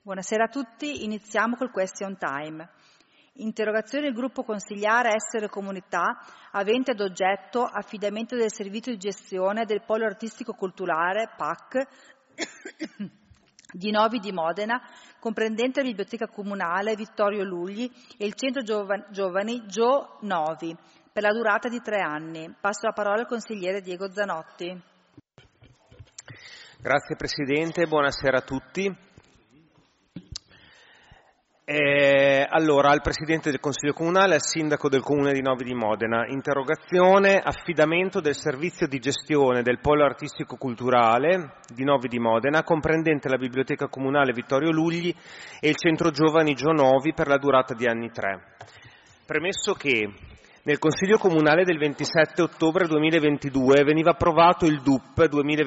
Buonasera a tutti, iniziamo col question time. Interrogazione del gruppo consigliare Essere Comunità avente ad oggetto affidamento del servizio di gestione del Polo Artistico Culturale PAC di Novi di Modena, comprendente la Biblioteca Comunale Vittorio Lugli e il Centro Giovani Gio Novi, per la durata di 3 anni. Passo la parola al consigliere Diego Zanotti. Grazie Presidente, buonasera a tutti. Allora, al Presidente del Consiglio Comunale, al Sindaco del Comune di Novi di Modena, interrogazione, affidamento del servizio di gestione del Polo Artistico Culturale di Novi di Modena, comprendente la Biblioteca Comunale Vittorio Lugli e il Centro Giovani Gio Novi per la durata di anni 3. Premesso che nel Consiglio Comunale del 27 ottobre 2022 veniva approvato il DUP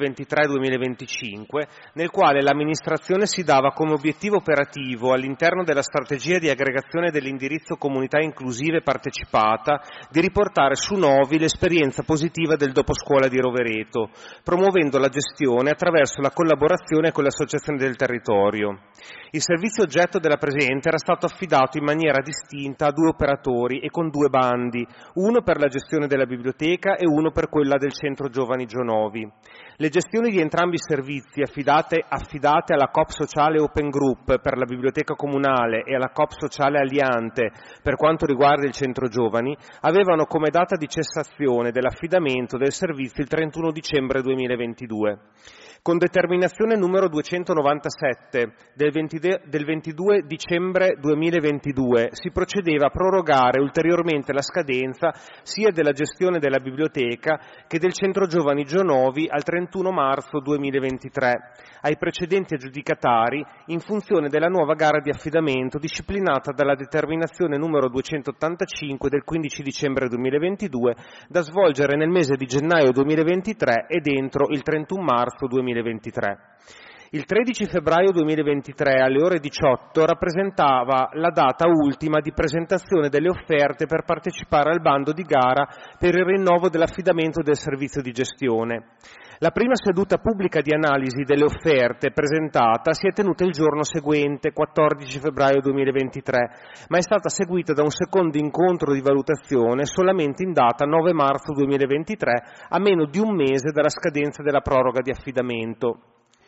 2023-2025, nel quale l'amministrazione si dava come obiettivo operativo all'interno della strategia di aggregazione dell'indirizzo comunità inclusiva e partecipata di riportare su Novi l'esperienza positiva del doposcuola di Rovereto, promuovendo la gestione attraverso la collaborazione con le associazioni del territorio. Il servizio oggetto della presente era stato affidato in maniera distinta a 2 operatori e con 2 bandi, uno per la gestione della biblioteca e uno per quella del Centro Giovani Gio Novi. Le gestioni di entrambi i servizi affidate alla Coop Sociale Open Group per la biblioteca comunale e alla Coop Sociale Aliante per quanto riguarda il Centro Giovani avevano come data di cessazione dell'affidamento del servizio il 31 dicembre 2022. Con determinazione numero 297 del 22 dicembre 2022 si procedeva a prorogare ulteriormente la scadenza sia della gestione della biblioteca che del Centro Giovani Gio Novi al 31 marzo 2023 ai precedenti aggiudicatari in funzione della nuova gara di affidamento disciplinata dalla determinazione numero 285 del 15 dicembre 2022 da svolgere nel mese di gennaio 2023 ed entro il 31 marzo 2023. Il 13 febbraio 2023 alle ore 18 rappresentava la data ultima di presentazione delle offerte per partecipare al bando di gara per il rinnovo dell'affidamento del servizio di gestione. La prima seduta pubblica di analisi delle offerte presentata si è tenuta il giorno seguente, 14 febbraio 2023, ma è stata seguita da un secondo incontro di valutazione solamente in data 9 marzo 2023, a meno di un mese dalla scadenza della proroga di affidamento.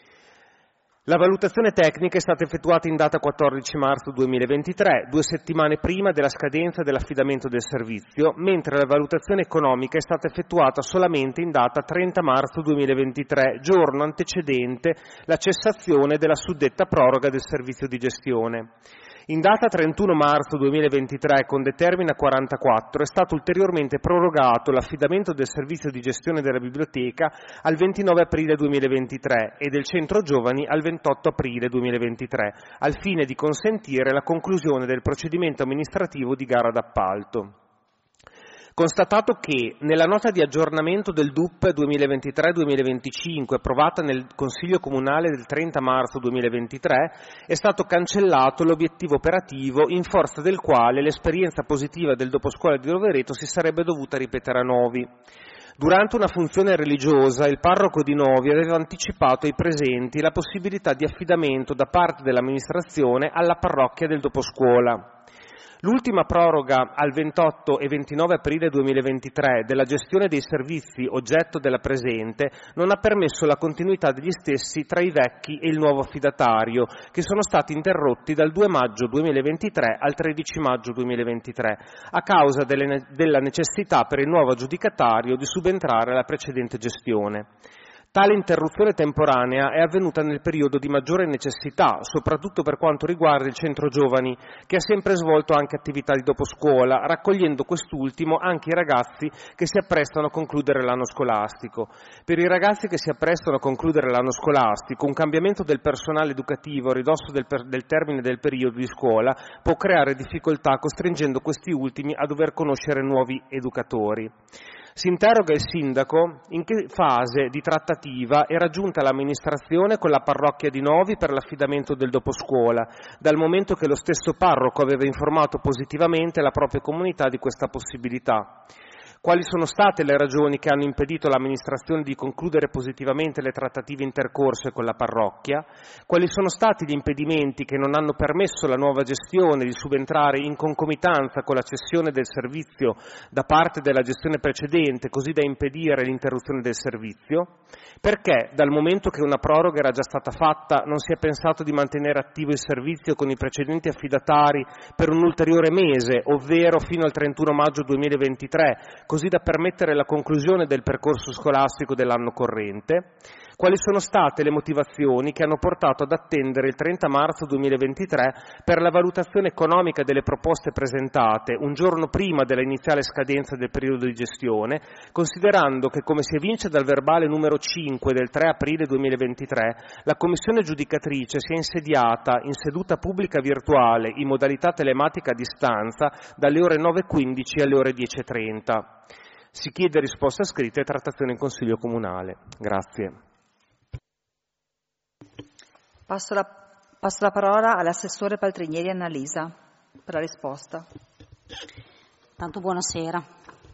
La valutazione tecnica è stata effettuata in data 14 marzo 2023, 2 settimane prima della scadenza dell'affidamento del servizio, mentre la valutazione economica è stata effettuata solamente in data 30 marzo 2023, giorno antecedente la cessazione della suddetta proroga del servizio di gestione. In data 31 marzo 2023, con determina 44, è stato ulteriormente prorogato l'affidamento del servizio di gestione della biblioteca al 29 aprile 2023 e del Centro Giovani al 28 aprile 2023, al fine di consentire la conclusione del procedimento amministrativo di gara d'appalto. Constatato che nella nota di aggiornamento del DUP 2023-2025 approvata nel Consiglio Comunale del 30 marzo 2023 è stato cancellato l'obiettivo operativo in forza del quale l'esperienza positiva del doposcuola di Rovereto si sarebbe dovuta ripetere a Novi. Durante una funzione religiosa, il parroco di Novi aveva anticipato ai presenti la possibilità di affidamento da parte dell'amministrazione alla parrocchia del doposcuola. L'ultima proroga al 28 e 29 aprile 2023 della gestione dei servizi oggetto della presente non ha permesso la continuità degli stessi tra i vecchi e il nuovo affidatario, che sono stati interrotti dal 2 maggio 2023 al 13 maggio 2023, a causa della necessità per il nuovo aggiudicatario di subentrare alla precedente gestione. Tale interruzione temporanea è avvenuta nel periodo di maggiore necessità, soprattutto per quanto riguarda il Centro Giovani, che ha sempre svolto anche attività di doposcuola, raccogliendo quest'ultimo anche i ragazzi che si apprestano a concludere l'anno scolastico. Per i ragazzi che si apprestano a concludere l'anno scolastico, un cambiamento del personale educativo a ridosso del termine del periodo di scuola può creare difficoltà, costringendo questi ultimi a dover conoscere nuovi educatori. Si interroga il Sindaco in che fase di trattativa era giunta l'amministrazione con la parrocchia di Novi per l'affidamento del doposcuola, dal momento che lo stesso parroco aveva informato positivamente la propria comunità di questa possibilità. Quali sono state le ragioni che hanno impedito all'amministrazione di concludere positivamente le trattative intercorse con la parrocchia? Quali sono stati gli impedimenti che non hanno permesso alla nuova gestione di subentrare in concomitanza con la cessione del servizio da parte della gestione precedente, così da impedire l'interruzione del servizio? Perché, dal momento che una proroga era già stata fatta, non si è pensato di mantenere attivo il servizio con i precedenti affidatari per un ulteriore mese, ovvero fino al 31 maggio 2023, così da permettere la conclusione del percorso scolastico dell'anno corrente? Quali sono state le motivazioni che hanno portato ad attendere il 30 marzo 2023 per la valutazione economica delle proposte presentate, un giorno prima dell'iniziale scadenza del periodo di gestione, considerando che, come si evince dal verbale numero 5 del 3 aprile 2023, la Commissione giudicatrice si è insediata in seduta pubblica virtuale in modalità telematica a distanza dalle ore 9.15 alle ore 10.30. Si chiede risposta scritta e trattazione in Consiglio Comunale. Grazie. Passo la parola all'assessore Paltrinieri Annalisa per la risposta. Tanto buonasera.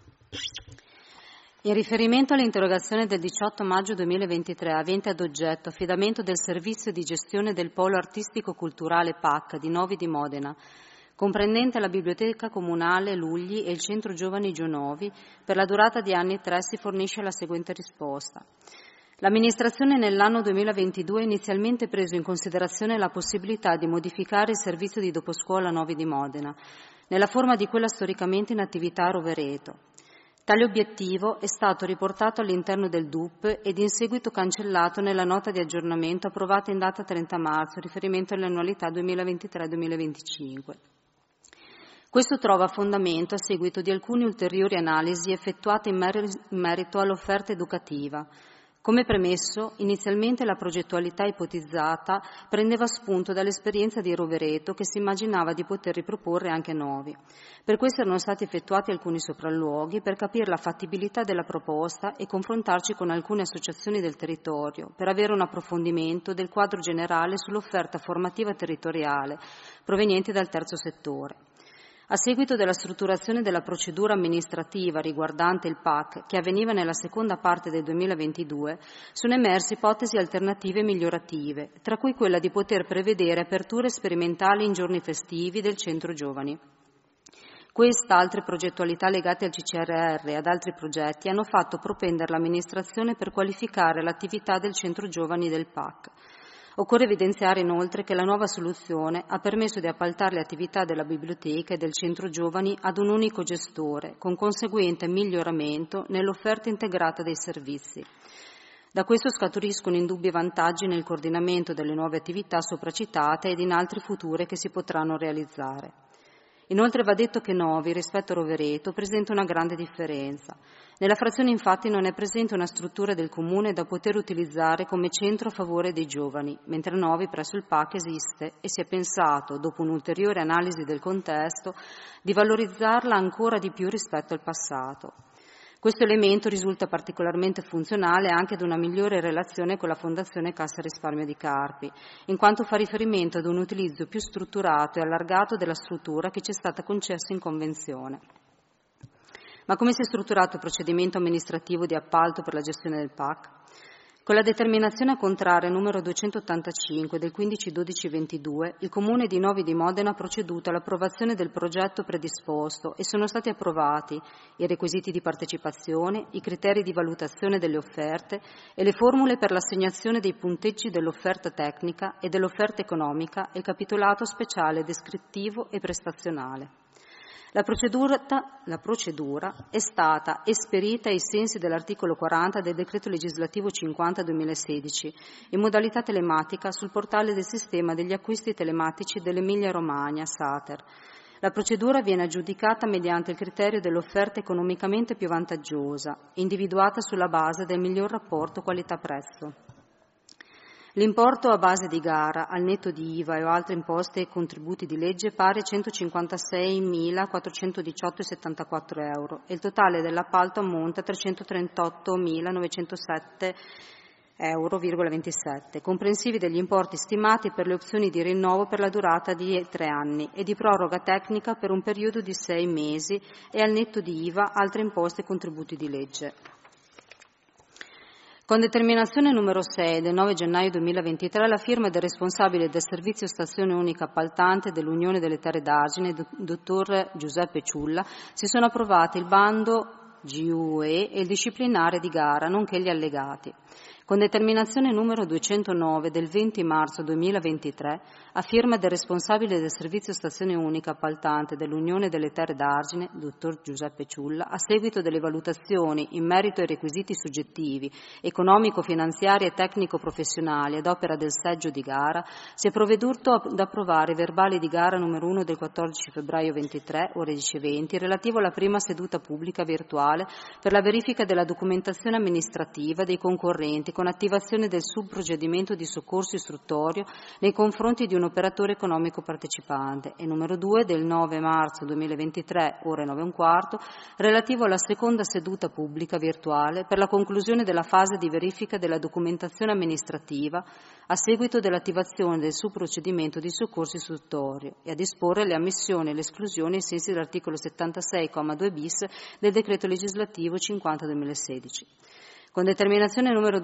In riferimento all'interrogazione del 18 maggio 2023 avente ad oggetto affidamento del servizio di gestione del Polo Artistico-Culturale PAC di Novi di Modena, comprendente la Biblioteca Comunale Lugli e il Centro Giovani Gionovi, per la durata di anni 3 si fornisce la seguente risposta. L'amministrazione nell'anno 2022 ha inizialmente preso in considerazione la possibilità di modificare il servizio di doposcuola Novi di Modena, nella forma di quella storicamente in attività a Rovereto. Tale obiettivo è stato riportato all'interno del DUP ed in seguito cancellato nella nota di aggiornamento approvata in data 30 marzo, riferimento alle annualità 2023-2025. Questo trova fondamento a seguito di alcune ulteriori analisi effettuate in merito all'offerta educativa. Come premesso, inizialmente la progettualità ipotizzata prendeva spunto dall'esperienza di Rovereto che si immaginava di poter riproporre anche a Novi. Per questo erano stati effettuati alcuni sopralluoghi per capire la fattibilità della proposta e confrontarci con alcune associazioni del territorio per avere un approfondimento del quadro generale sull'offerta formativa territoriale proveniente dal terzo settore. A seguito della strutturazione della procedura amministrativa riguardante il PAC, che avveniva nella seconda parte del 2022, sono emerse ipotesi alternative migliorative, tra cui quella di poter prevedere aperture sperimentali in giorni festivi del centro giovani. Questa, altre progettualità legate al CCRR e ad altri progetti hanno fatto propendere l'amministrazione per qualificare l'attività del centro giovani del PAC. Occorre evidenziare inoltre che la nuova soluzione ha permesso di appaltare le attività della biblioteca e del centro giovani ad un unico gestore, con conseguente miglioramento nell'offerta integrata dei servizi. Da questo scaturiscono indubbi vantaggi nel coordinamento delle nuove attività sopracitate ed in altre future che si potranno realizzare. Inoltre va detto che Novi, rispetto a Rovereto, presenta una grande differenza. Nella frazione infatti non è presente una struttura del comune da poter utilizzare come centro a favore dei giovani, mentre Novi presso il PAC esiste e si è pensato, dopo un'ulteriore analisi del contesto, di valorizzarla ancora di più rispetto al passato. Questo elemento risulta particolarmente funzionale anche ad una migliore relazione con la Fondazione Cassa Risparmio di Carpi, in quanto fa riferimento ad un utilizzo più strutturato e allargato della struttura che ci è stata concessa in convenzione. Ma come si è strutturato il procedimento amministrativo di appalto per la gestione del PAC? Con la determinazione contraria numero 285 del 15/12/22, il Comune di Novi di Modena ha proceduto all'approvazione del progetto predisposto e sono stati approvati i requisiti di partecipazione, i criteri di valutazione delle offerte e le formule per l'assegnazione dei punteggi dell'offerta tecnica e dell'offerta economica e il capitolato speciale descrittivo e prestazionale. La procedura è stata esperita ai sensi dell'articolo 40 del decreto legislativo 50/2016 in modalità telematica sul portale del sistema degli acquisti telematici dell'Emilia-Romagna, SATER. La procedura viene aggiudicata mediante il criterio dell'offerta economicamente più vantaggiosa, individuata sulla base del miglior rapporto qualità-prezzo. L'importo a base di gara, al netto di IVA e altre imposte e contributi di legge, pari a 156.418,74 euro e il totale dell'appalto ammonta a 338.907 €, comprensivi degli importi stimati per le opzioni di rinnovo per la durata di 3 anni e di proroga tecnica per un periodo di 6 mesi e al netto di IVA, altre imposte e contributi di legge. Con determinazione numero 6 del 9 gennaio 2023, la firma del responsabile del servizio stazione unica appaltante dell'Unione delle Terre d'Argine, dottor Giuseppe Ciulla, si sono approvati il bando GUE e il disciplinare di gara, nonché gli allegati. Con determinazione numero 209 del 20 marzo 2023, a firma del responsabile del servizio stazione unica appaltante dell'Unione delle Terre d'Argine, dottor Giuseppe Ciulla, a seguito delle valutazioni in merito ai requisiti soggettivi, economico-finanziari e tecnico-professionali ad opera del seggio di gara, si è provveduto ad approvare i verbali di gara numero 1 del 14 febbraio 23, ore 10:20, relativo alla prima seduta pubblica virtuale per la verifica della documentazione amministrativa dei concorrenti con attivazione del subprocedimento di soccorso istruttorio nei confronti di un operatore economico partecipante, e numero 2 del 9 marzo 2023, ore 9:15, relativo alla seconda seduta pubblica virtuale per la conclusione della fase di verifica della documentazione amministrativa a seguito dell'attivazione del subprocedimento di soccorso istruttorio e a disporre le ammissioni e le esclusioni ai sensi dell'articolo 76,2 bis del decreto legislativo 50/2016. Con determinazione numero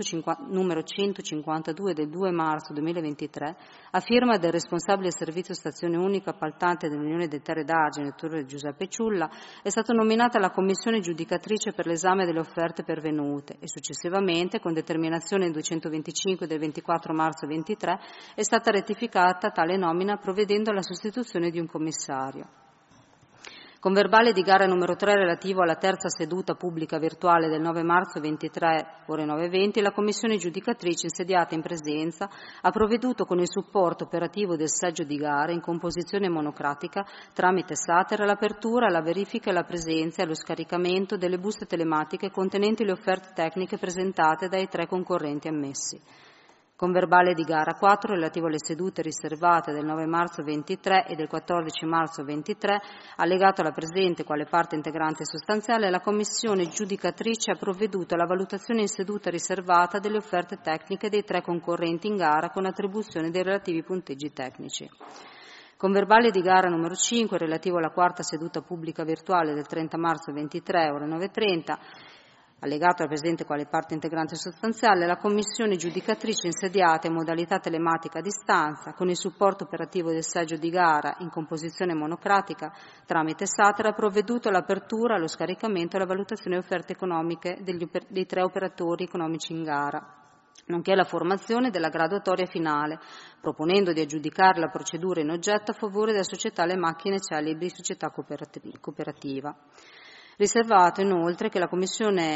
152 del 2 marzo 2023, a firma del responsabile servizio stazione unica appaltante dell'Unione delle Terre d'Argine, dottor Giuseppe Ciulla, è stata nominata la commissione giudicatrice per l'esame delle offerte pervenute e successivamente, con determinazione 225 del 24 marzo 2023, è stata rettificata tale nomina provvedendo alla sostituzione di un commissario. Con verbale di gara numero 3 relativo alla terza seduta pubblica virtuale del 9 marzo 23, ore 9:20, la Commissione giudicatrice insediata in presenza ha provveduto con il supporto operativo del seggio di gara in composizione monocratica tramite Sater all'apertura, alla verifica e alla presenza e allo scaricamento delle buste telematiche contenenti le offerte tecniche presentate dai 3 concorrenti ammessi. Con verbale di gara 4 relativo alle sedute riservate del 9 marzo 23 e del 14 marzo 23, allegato alla presente quale parte integrante sostanziale, la Commissione giudicatrice ha provveduto alla valutazione in seduta riservata delle offerte tecniche dei 3 concorrenti in gara con attribuzione dei relativi punteggi tecnici. Con verbale di gara numero 5 relativo alla quarta seduta pubblica virtuale del 30 marzo 23, ore 9:30, allegato al presente quale parte integrante sostanziale, la Commissione giudicatrice insediata in modalità telematica a distanza, con il supporto operativo del seggio di gara in composizione monocratica tramite Sater, ha provveduto all'apertura, allo scaricamento e alla valutazione di offerte economiche dei 3 operatori economici in gara, nonché alla formazione della graduatoria finale, proponendo di aggiudicare la procedura in oggetto a favore della società Le Macchine Celebri Società Cooperativa. Rilevato inoltre che la Commissione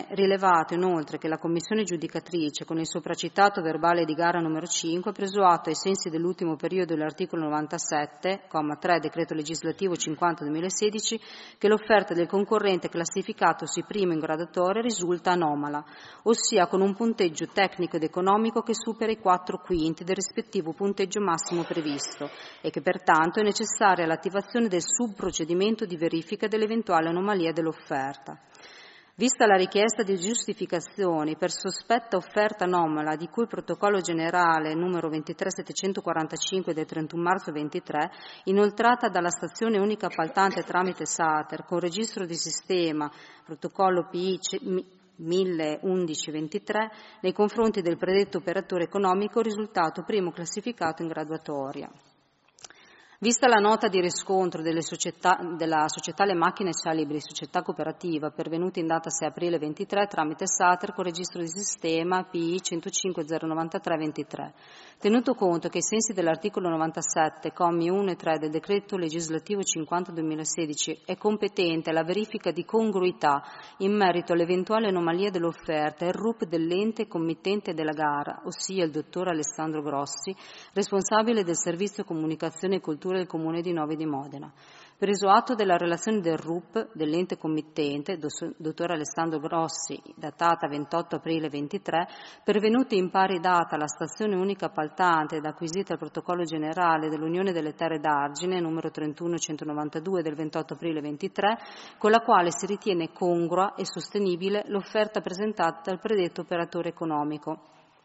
giudicatrice, con il sopracitato verbale di gara numero 5, ha preso atto ai sensi dell'ultimo periodo dell'articolo 97,3 decreto legislativo 50/2016 che l'offerta del concorrente classificatosi primo in graduatoria risulta anomala, ossia con un punteggio tecnico ed economico che supera i 4/5 del rispettivo punteggio massimo previsto e che pertanto è necessaria l'attivazione del subprocedimento di verifica dell'eventuale anomalia dell'offerta. Vista la richiesta di giustificazioni per sospetta offerta anomala di cui il protocollo generale numero 23745 del 31 marzo 23, inoltrata dalla stazione unica appaltante tramite Sater con registro di sistema protocollo PI 1011-23 nei confronti del predetto operatore economico risultato primo classificato in graduatoria. Vista la nota di riscontro della società Le Macchine Celebri Società Cooperativa pervenuta in data 6 aprile 23 tramite Sater con registro di sistema PI 105-093-23, tenuto conto che ai sensi dell'articolo 97, commi 1 e 3 del decreto legislativo 50/2016 è competente la verifica di congruità in merito all'eventuale anomalia dell'offerta e il RUP dell'ente committente della gara, ossia il dottor Alessandro Grossi, responsabile del servizio comunicazione e cultura del Comune di Novi di Modena. Preso atto della relazione del RUP dell'ente committente, dottor Alessandro Grossi, datata 28 aprile 23, pervenuta in pari data alla stazione unica appaltante ed acquisita il protocollo generale dell'Unione delle Terre d'Argine, numero 31192 del 28 aprile 23, con la quale si ritiene congrua e sostenibile l'offerta presentata dal predetto operatore economico,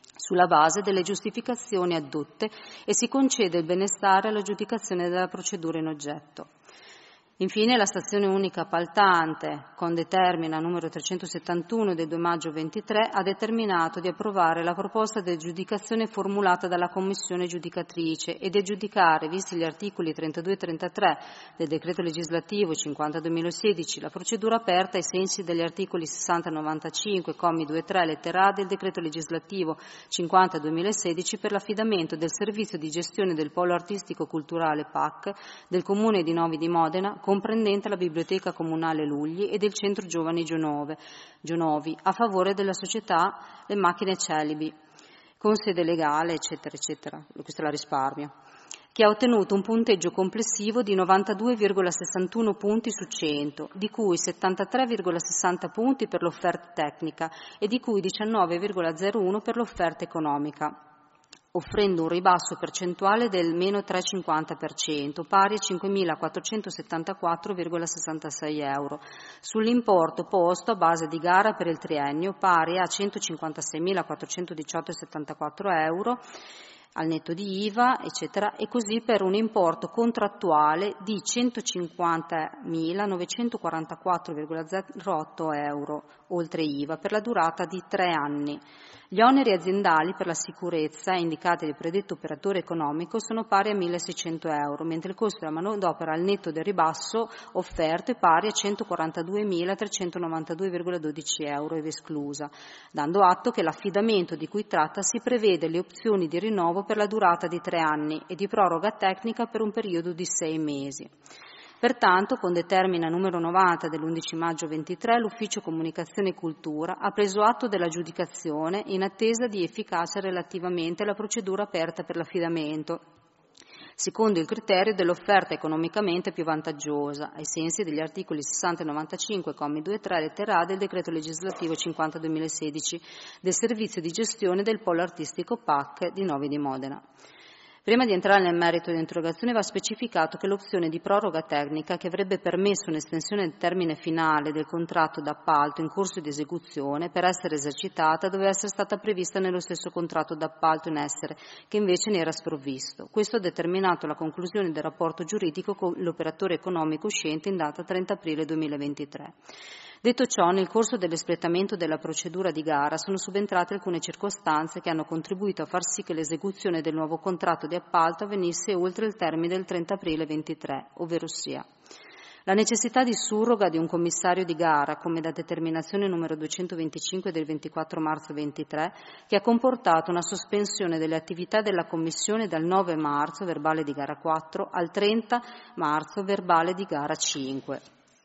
sulla base delle giustificazioni addotte e si concede il benestare all'aggiudicazione della procedura in oggetto. Infine, la stazione unica appaltante, con determina numero 371 del 2 maggio 23, ha determinato di approvare la proposta di aggiudicazione formulata dalla Commissione giudicatrice e di aggiudicare, visti gli articoli 32 e 33 del decreto legislativo 50/2016, la procedura aperta ai sensi degli articoli 60 e 95, commi 2 e 3, lettera A del decreto legislativo 50/2016 per l'affidamento del servizio di gestione del polo artistico culturale PAC del Comune di Novi di Modena, comprendente la Biblioteca Comunale Lugli e del Centro Giovani Gionovi, a favore della società Le Macchine Celibi, con sede legale, eccetera, eccetera. Questo la risparmio. Che ha ottenuto un punteggio complessivo di 92,61 punti su 100, di cui 73,60 punti per l'offerta tecnica e di cui 19,01 per l'offerta economica, offrendo un ribasso percentuale del meno 3,50%, pari a 5.474,66 euro, sull'importo posto a base di gara per il triennio, pari a 156.418,74 euro, al netto di IVA, eccetera, e così per un importo contrattuale di 150.944,08 euro, oltre IVA, per la durata di 3 anni. Gli oneri aziendali per la sicurezza indicati del predetto operatore economico sono pari a 1.600 euro, mentre il costo della manodopera al netto del ribasso offerto è pari a 142.392,12 euro, ivi esclusa, dando atto che l'affidamento di cui tratta si prevede le opzioni di rinnovo per la durata di 3 anni e di proroga tecnica per un periodo di 6 mesi. Pertanto, con determina numero 90 dell'11 maggio 23, l'Ufficio Comunicazione e Cultura ha preso atto dell'aggiudicazione in attesa di efficacia relativamente alla procedura aperta per l'affidamento, secondo il criterio dell'offerta economicamente più vantaggiosa, ai sensi degli articoli 60 e 95, commi 2 e 3, lettera A del decreto legislativo 50/2016 del servizio di gestione del polo artistico PAC di Novi di Modena. Prima di entrare nel merito dell'interrogazione va specificato che l'opzione di proroga tecnica che avrebbe permesso un'estensione del termine finale del contratto d'appalto in corso di esecuzione per essere esercitata doveva essere stata prevista nello stesso contratto d'appalto in essere, che invece ne era sprovvisto. Questo ha determinato la conclusione del rapporto giuridico con l'operatore economico uscente in data 30 aprile 2023. Detto ciò, nel corso dell'espletamento della procedura di gara sono subentrate alcune circostanze che hanno contribuito a far sì che l'esecuzione del nuovo contratto di appalto avvenisse oltre il termine del 30 aprile 23, ovverosia la necessità di surroga di un commissario di gara, come da determinazione numero 225 del 24 marzo 23, che ha comportato una sospensione delle attività della Commissione dal 9 marzo, verbale di gara 4, al 30 marzo, verbale di gara 5.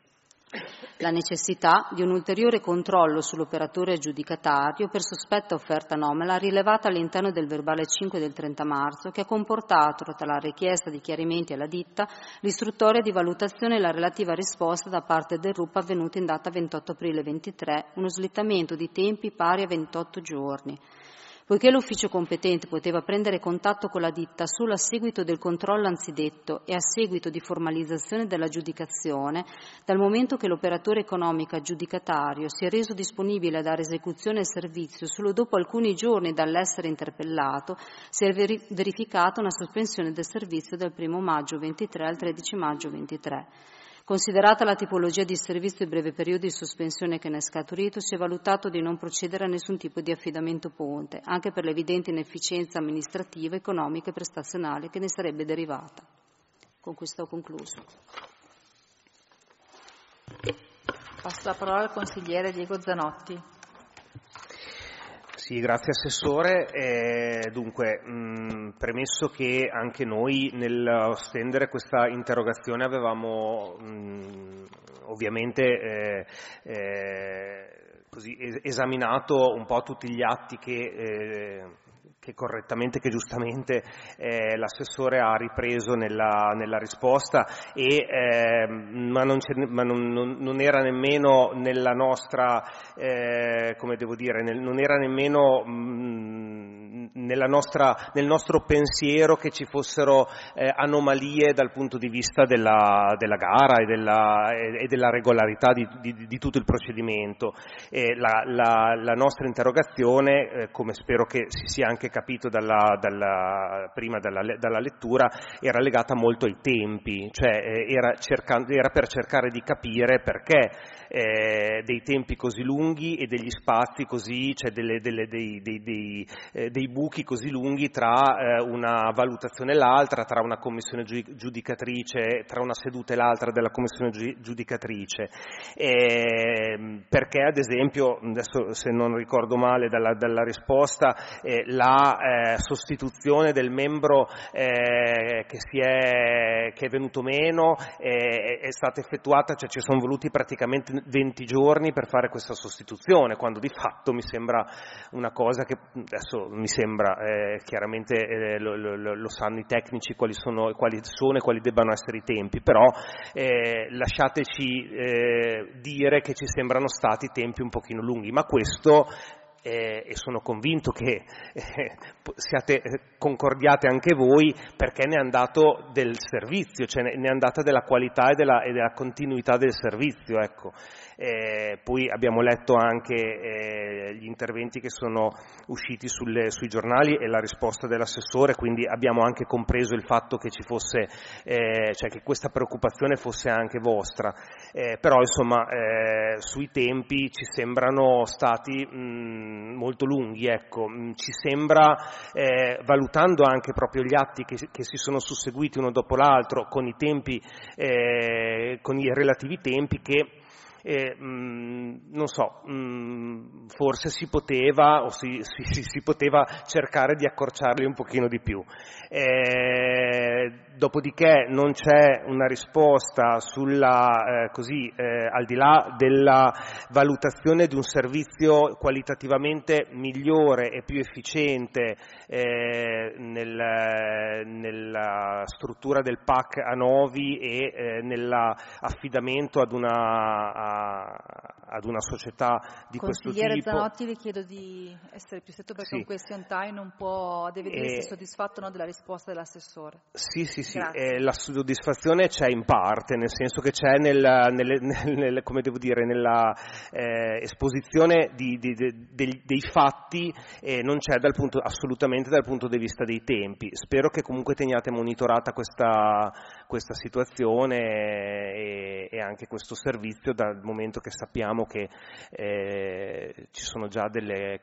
La necessità di un ulteriore controllo sull'operatore aggiudicatario per sospetta offerta anomala rilevata all'interno del verbale 5 del 30 marzo, che ha comportato, tra la richiesta di chiarimenti alla ditta, l'istruttoria di valutazione e la relativa risposta da parte del RUP avvenuta in data 28 aprile 23, uno slittamento di tempi pari a 28 giorni. Poiché l'ufficio competente poteva prendere contatto con la ditta solo a seguito del controllo anzidetto e a seguito di formalizzazione dell'aggiudicazione, dal momento che l'operatore economico aggiudicatario si è reso disponibile a dare esecuzione al servizio solo dopo alcuni giorni dall'essere interpellato, si è verificata una sospensione del servizio dal 1 maggio 23 al 13 maggio 23. Considerata la tipologia di servizio di breve periodo di sospensione che ne è scaturito, si è valutato di non procedere a nessun tipo di affidamento ponte, anche per l'evidente inefficienza amministrativa, economica e prestazionale che ne sarebbe derivata. Con questo ho concluso. Passo la parola al consigliere Diego Zanotti. Sì, grazie Assessore. Dunque, premesso che anche noi nel stendere questa interrogazione avevamo ovviamente così esaminato un po' tutti gli atti che correttamente, che giustamente l'assessore ha ripreso nella risposta, ma non era nemmeno nella nostra, come devo dire, non era nemmeno nel nostro pensiero che ci fossero anomalie dal punto di vista della gara e della regolarità di tutto il procedimento. La nostra interrogazione, come spero che si sia anche capito prima dalla lettura, era legata molto ai tempi, cioè era per cercare di capire perché dei tempi così lunghi e degli spazi così, cioè dei buchi così lunghi tra una valutazione e l'altra, tra una commissione giudicatrice, tra una seduta e l'altra della commissione giudicatrice. Perché ad esempio, adesso se non ricordo male dalla risposta, la sostituzione del membro che è venuto meno è stata effettuata, cioè ci sono voluti praticamente 20 giorni per fare questa sostituzione, quando di fatto mi sembra una cosa che adesso mi sembra, chiaramente lo sanno i tecnici quali sono e quali debbano essere i tempi, però lasciateci dire che ci sembrano stati tempi un pochino lunghi, ma questo e sono convinto che siate concordiate anche voi, perché ne è andato del servizio, cioè ne è andata della qualità e della continuità del servizio, ecco. Poi abbiamo letto anche gli interventi che sono usciti sui giornali e la risposta dell'assessore, quindi abbiamo anche compreso il fatto che ci fosse, cioè che questa preoccupazione fosse anche vostra, però insomma sui tempi ci sembrano stati molto lunghi, ecco. Ci sembra, valutando anche proprio gli atti che si sono susseguiti uno dopo l'altro con i tempi, con i relativi tempi, che non so, forse si poteva o si poteva cercare di accorciarli un pochino di più. Dopodiché non c'è una risposta sulla, al di là della valutazione di un servizio qualitativamente migliore e più efficiente nella struttura del PAC a Novi e nell'affidamento ad una società di questo tipo. Consigliere Zanotti, le chiedo di essere più stretto, perché sì. un question time deve dirsi soddisfatto o no della risposta dell'assessore. Sì, la soddisfazione c'è in parte, nel senso che c'è nella esposizione dei fatti, non c'è assolutamente dal punto di vista dei tempi. Spero che comunque teniate monitorata questa situazione e anche questo servizio, dal momento che sappiamo che ci sono già dei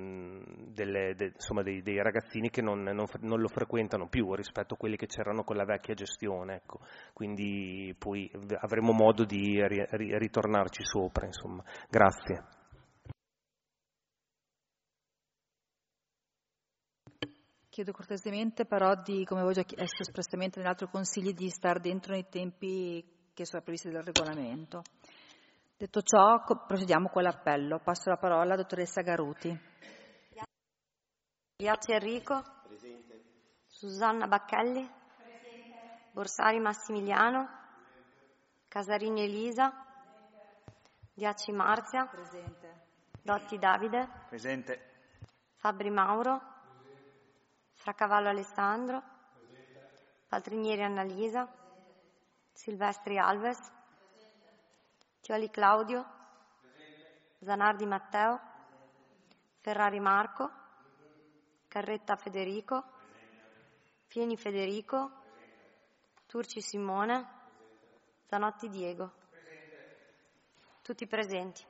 ragazzini che non lo frequentano più rispetto a quelli che c'erano con la vecchia gestione, ecco. Quindi poi avremo modo di ritornarci sopra, insomma. Grazie. Chiedo cortesemente però come avevo già chiesto espressamente negli altri consigli, di stare dentro nei tempi che sono previsti dal regolamento. Detto ciò, procediamo con l'appello. Passo la parola alla dottoressa Garuti. Biaggi Enrico. Presente. Susanna Bacchelli. Presente. Borsari Massimiliano. Casarini Elisa. Presente. Diaci Marzia. Presente. Dotti Davide. Presente. Fabbri Mauro. Presente. Fracavallo Alessandro. Presente. Paltrinieri Annalisa. Presente. Silvestri Alves. Presente. Cioli Claudio. Presente. Zanardi Matteo. Presente. Ferrari Marco. Presente. Carretta Federico. Presente. Fieni Federico. Presente. Turci Simone. Presente. Zanotti Diego. Presente. Tutti presenti.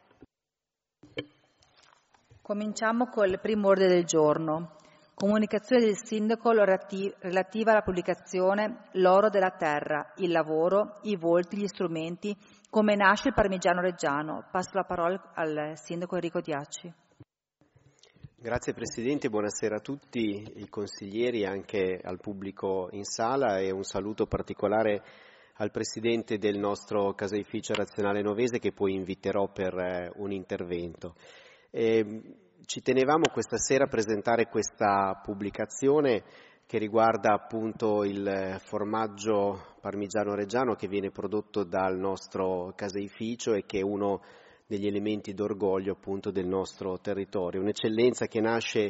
Cominciamo col primo ordine del giorno. Comunicazione del Sindaco relativa alla pubblicazione L'oro della terra, il lavoro, i volti, gli strumenti, come nasce il Parmigiano Reggiano. Passo la parola al Sindaco Enrico Diaci. Grazie Presidente, buonasera a tutti i consiglieri e anche al pubblico in sala, e un saluto particolare al Presidente del nostro caseificio razionale novese, che poi inviterò per un intervento. Ci tenevamo questa sera a presentare questa pubblicazione che riguarda appunto il formaggio parmigiano reggiano che viene prodotto dal nostro caseificio e che è uno degli elementi d'orgoglio appunto del nostro territorio, un'eccellenza che nasce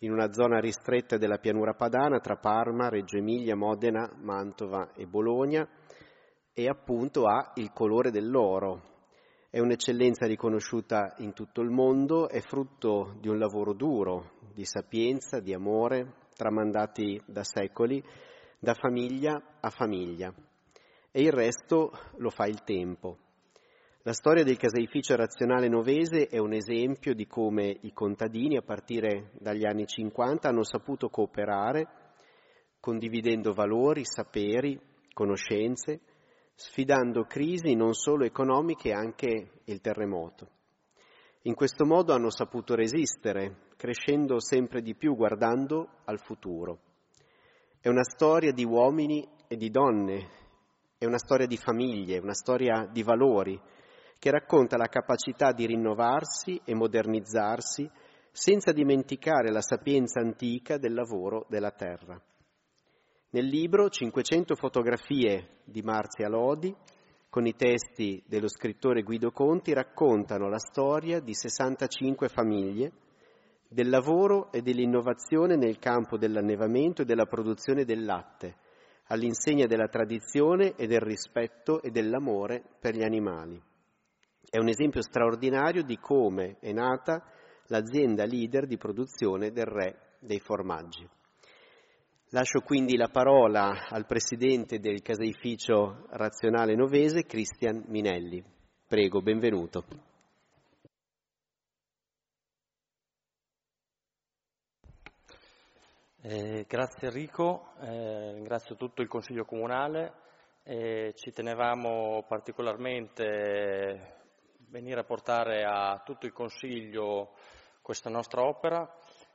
in una zona ristretta della pianura padana tra Parma, Reggio Emilia, Modena, Mantova e Bologna, e appunto ha il colore dell'oro. È un'eccellenza riconosciuta in tutto il mondo, è frutto di un lavoro duro, di sapienza, di amore, tramandati da secoli, da famiglia a famiglia. E il resto lo fa il tempo. La storia del caseificio razionale novese è un esempio di come i contadini, a partire dagli anni 50, hanno saputo cooperare, condividendo valori, saperi, conoscenze, sfidando crisi non solo economiche, anche il terremoto. In questo modo hanno saputo resistere, crescendo sempre di più guardando al futuro. È una storia di uomini e di donne, è una storia di famiglie, una storia di valori, che racconta la capacità di rinnovarsi e modernizzarsi senza dimenticare la sapienza antica del lavoro della terra. Nel libro 500 fotografie di Marzia Lodi, con i testi dello scrittore Guido Conti, raccontano la storia di 65 famiglie, del lavoro e dell'innovazione nel campo dell'allevamento e della produzione del latte, all'insegna della tradizione e del rispetto e dell'amore per gli animali. È un esempio straordinario di come è nata l'azienda leader di produzione del re dei formaggi. Lascio quindi la parola al presidente del caseificio razionale novese, Cristian Minelli. Prego, benvenuto. Grazie Enrico, ringrazio tutto il Consiglio Comunale. Ci tenevamo particolarmente venire a portare a tutto il Consiglio questa nostra opera.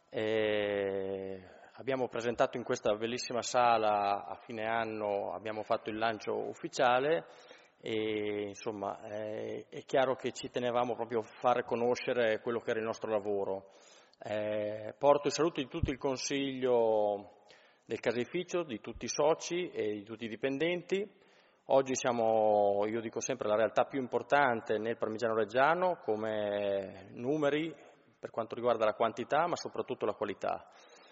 Abbiamo presentato in questa bellissima sala a fine anno, abbiamo fatto il lancio ufficiale e insomma è chiaro che ci tenevamo proprio a fare conoscere quello che era il nostro lavoro. Porto il saluto di tutto il Consiglio del caseificio, di tutti i soci e di tutti i dipendenti. Oggi siamo, io dico sempre, la realtà più importante nel Parmigiano Reggiano come numeri per quanto riguarda la quantità ma soprattutto la qualità.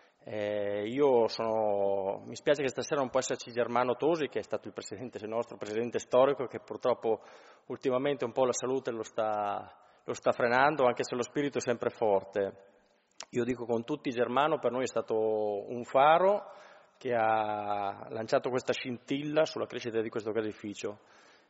Mi spiace che stasera non può esserci Germano Tosi, che è stato il nostro presidente storico, che purtroppo ultimamente un po' la salute lo sta frenando, anche se lo spirito è sempre forte. Io dico con tutti, Germano per noi è stato un faro che ha lanciato questa scintilla sulla crescita di questo caseificio.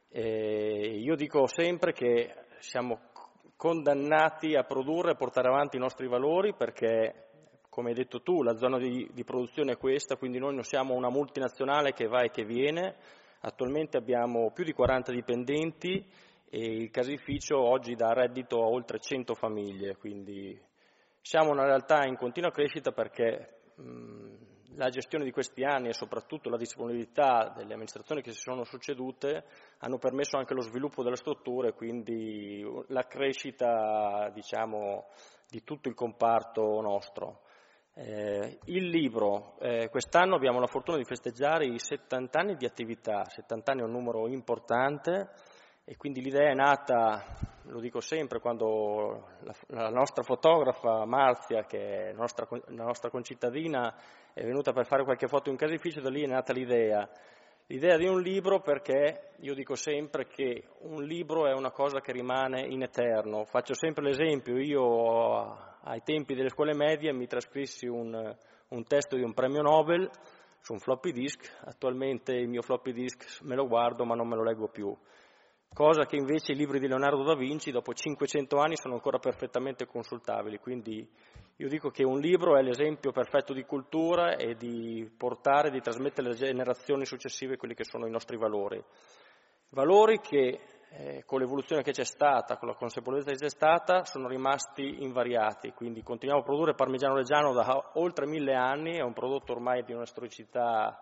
Io dico sempre che siamo condannati a produrre e portare avanti i nostri valori perché, come hai detto tu, la zona di produzione è questa, quindi noi non siamo una multinazionale che va e che viene. Attualmente abbiamo più di 40 dipendenti e il caseificio oggi dà reddito a oltre 100 famiglie, quindi siamo una realtà in continua crescita perché la gestione di questi anni e soprattutto la disponibilità delle amministrazioni che si sono succedute hanno permesso anche lo sviluppo delle strutture e quindi la crescita, diciamo, di tutto il comparto nostro. Il libro, quest'anno abbiamo la fortuna di festeggiare i 70 anni di attività, 70 anni è un numero importante e quindi l'idea è nata, lo dico sempre, quando la nostra fotografa Marzia, che è la nostra concittadina, è venuta per fare qualche foto in caseificio, da lì è nata l'idea di un libro, perché io dico sempre che un libro è una cosa che rimane in eterno. Faccio sempre l'esempio, io ai tempi delle scuole medie mi trascrissi un testo di un premio Nobel su un floppy disk, attualmente il mio floppy disk me lo guardo ma non me lo leggo più. Cosa che invece i libri di Leonardo da Vinci dopo 500 anni sono ancora perfettamente consultabili, quindi io dico che un libro è l'esempio perfetto di cultura e di portare, di trasmettere alle generazioni successive quelli che sono i nostri valori. Valori che con l'evoluzione che c'è stata, con la consapevolezza che c'è stata, sono rimasti invariati, quindi continuiamo a produrre Parmigiano Reggiano da oltre 1000 anni, è un prodotto ormai di una storicità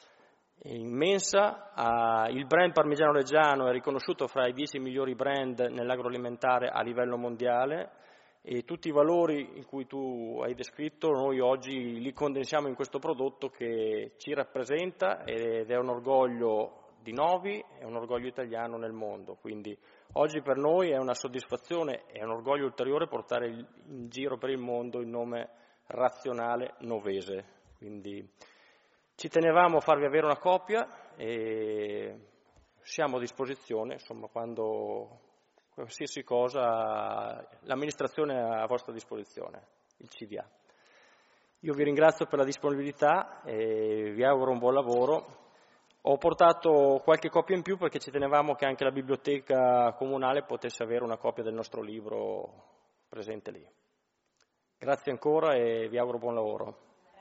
immensa. Il brand Parmigiano Reggiano è riconosciuto fra i 10 migliori brand nell'agroalimentare a livello mondiale e tutti i valori in cui tu hai descritto noi oggi li condensiamo in questo prodotto che ci rappresenta ed è un orgoglio di Novi, è un orgoglio italiano nel mondo, quindi oggi per noi è una soddisfazione e un orgoglio ulteriore portare in giro per il mondo il nome razionale novese. Quindi ci tenevamo a farvi avere una copia e siamo a disposizione, insomma, quando qualsiasi cosa, l'amministrazione è a vostra disposizione, il CDA. Io vi ringrazio per la disponibilità e vi auguro un buon lavoro. Ho portato qualche copia in più perché ci tenevamo che anche la biblioteca comunale potesse avere una copia del nostro libro presente lì. Grazie ancora e vi auguro buon lavoro.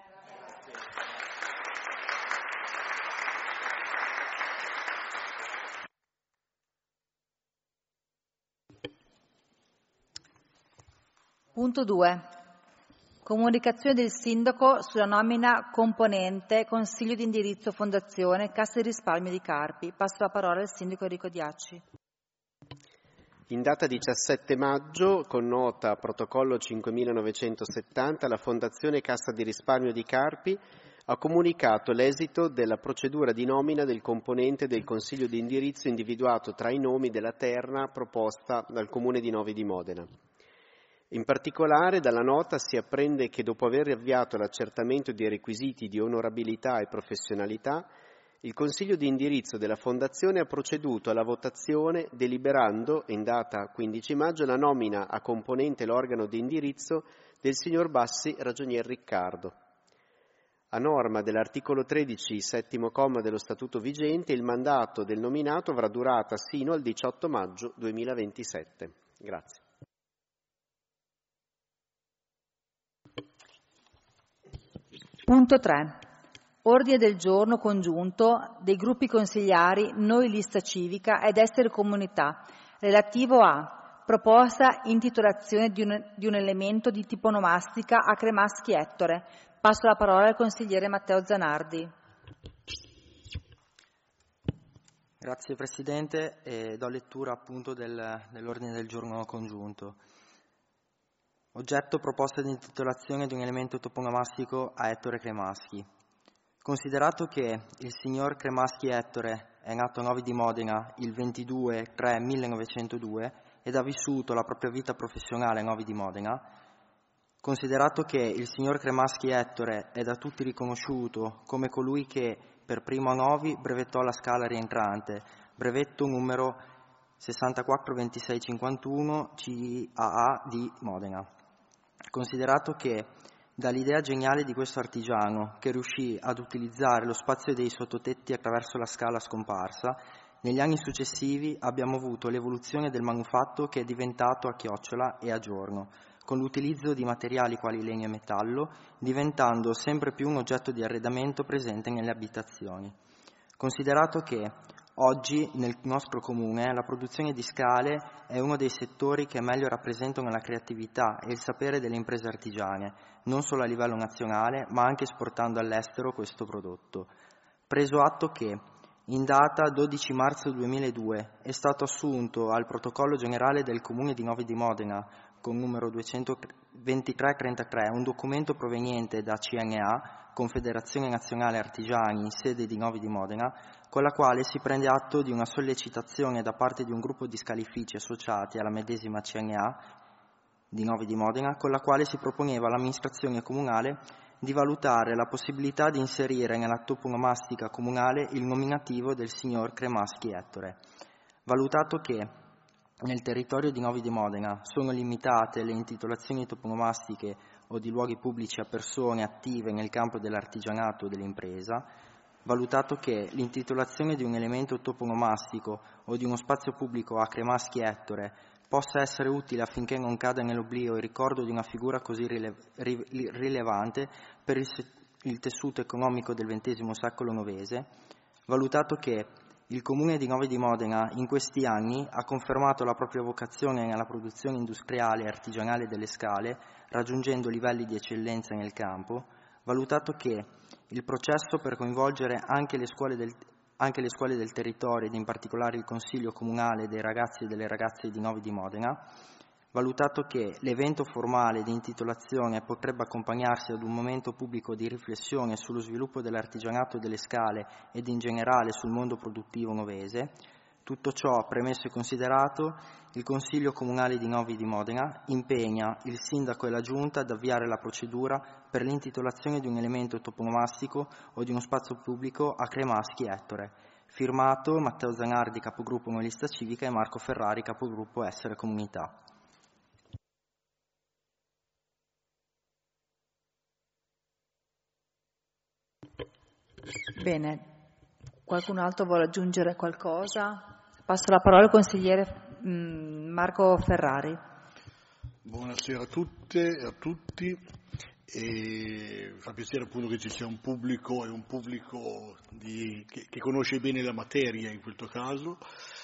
Punto 2. Comunicazione del Sindaco sulla nomina componente Consiglio di indirizzo Fondazione Cassa di risparmio di Carpi. Passo la parola al Sindaco Enrico Diacci. In data 17 maggio, con nota protocollo 5970, la Fondazione Cassa di risparmio di Carpi ha comunicato l'esito della procedura di nomina del componente del Consiglio di indirizzo individuato tra i nomi della terna proposta dal Comune di Novi di Modena. In particolare, dalla nota si apprende che dopo aver avviato l'accertamento dei requisiti di onorabilità e professionalità, il Consiglio di indirizzo della Fondazione ha proceduto alla votazione deliberando, in data 15 maggio, la nomina a componente l'organo di indirizzo del signor Bassi Ragionier Riccardo. A norma dell'articolo 13, settimo comma dello Statuto vigente, il mandato del nominato avrà durata sino al 18 maggio 2027. Grazie. Punto 3. Ordine del giorno congiunto dei gruppi consigliari Noi Lista Civica ed Essere Comunità, relativo a proposta intitolazione di un elemento di tipo nomastica a Cremaschi Ettore. Passo la parola al consigliere Matteo Zanardi. Grazie Presidente e do lettura appunto dell'ordine del giorno congiunto. Oggetto proposta di intitolazione di un elemento toponomastico a Ettore Cremaschi. Considerato che il signor Cremaschi Ettore è nato a Novi di Modena il 22/3/1902 ed ha vissuto la propria vita professionale a Novi di Modena, considerato che il signor Cremaschi Ettore è da tutti riconosciuto come colui che per primo a Novi brevettò la scala rientrante, brevetto numero 642651 CAA di Modena. Considerato che dall'idea geniale di questo artigiano, che riuscì ad utilizzare lo spazio dei sottotetti attraverso la scala scomparsa, negli anni successivi abbiamo avuto l'evoluzione del manufatto che è diventato a chiocciola e a giorno, con l'utilizzo di materiali quali legno e metallo, diventando sempre più un oggetto di arredamento presente nelle abitazioni. Considerato che oggi nel nostro comune la produzione di scale è uno dei settori che meglio rappresentano la creatività e il sapere delle imprese artigiane, non solo a livello nazionale, ma anche esportando all'estero questo prodotto. Preso atto che in data 12 marzo 2002 è stato assunto al protocollo generale del Comune di Novi di Modena con numero 22333 un documento proveniente da CNA, Confederazione Nazionale Artigiani, sede di Novi di Modena, con la quale si prende atto di una sollecitazione da parte di un gruppo di scalifici associati alla medesima CNA di Novi di Modena, con la quale si proponeva all'amministrazione comunale di valutare la possibilità di inserire nella toponomastica comunale il nominativo del signor Cremaschi Ettore. Valutato che nel territorio di Novi di Modena sono limitate le intitolazioni toponomastiche o di luoghi pubblici a persone attive nel campo dell'artigianato o dell'impresa, valutato che l'intitolazione di un elemento toponomastico o di uno spazio pubblico a Cremaschi Ettore possa essere utile affinché non cada nell'oblio il ricordo di una figura così rilevante per il tessuto economico del XX secolo novese, valutato che il Comune di Novi di Modena in questi anni ha confermato la propria vocazione nella produzione industriale e artigianale delle scale, raggiungendo livelli di eccellenza nel campo, valutato che il processo per coinvolgere anche le scuole del territorio ed in particolare il Consiglio Comunale dei ragazzi e delle ragazze di Novi di Modena, valutato che l'evento formale di intitolazione potrebbe accompagnarsi ad un momento pubblico di riflessione sullo sviluppo dell'artigianato delle scale ed in generale sul mondo produttivo novese, Tutto ciò premesso e considerato, il Consiglio Comunale di Novi di Modena impegna il Sindaco e la Giunta ad avviare la procedura per l'intitolazione di un elemento toponomastico o di uno spazio pubblico a Cremaschi Ettore. Firmato Matteo Zanardi, capogruppo Nuova Civica, e Marco Ferrari, capogruppo Essere Comunità. Bene, qualcun altro vuole aggiungere qualcosa? Passo la parola al consigliere Marco Ferrari. Buonasera a tutte e a tutti. E fa piacere appunto che ci sia un pubblico che conosce bene la materia in questo caso,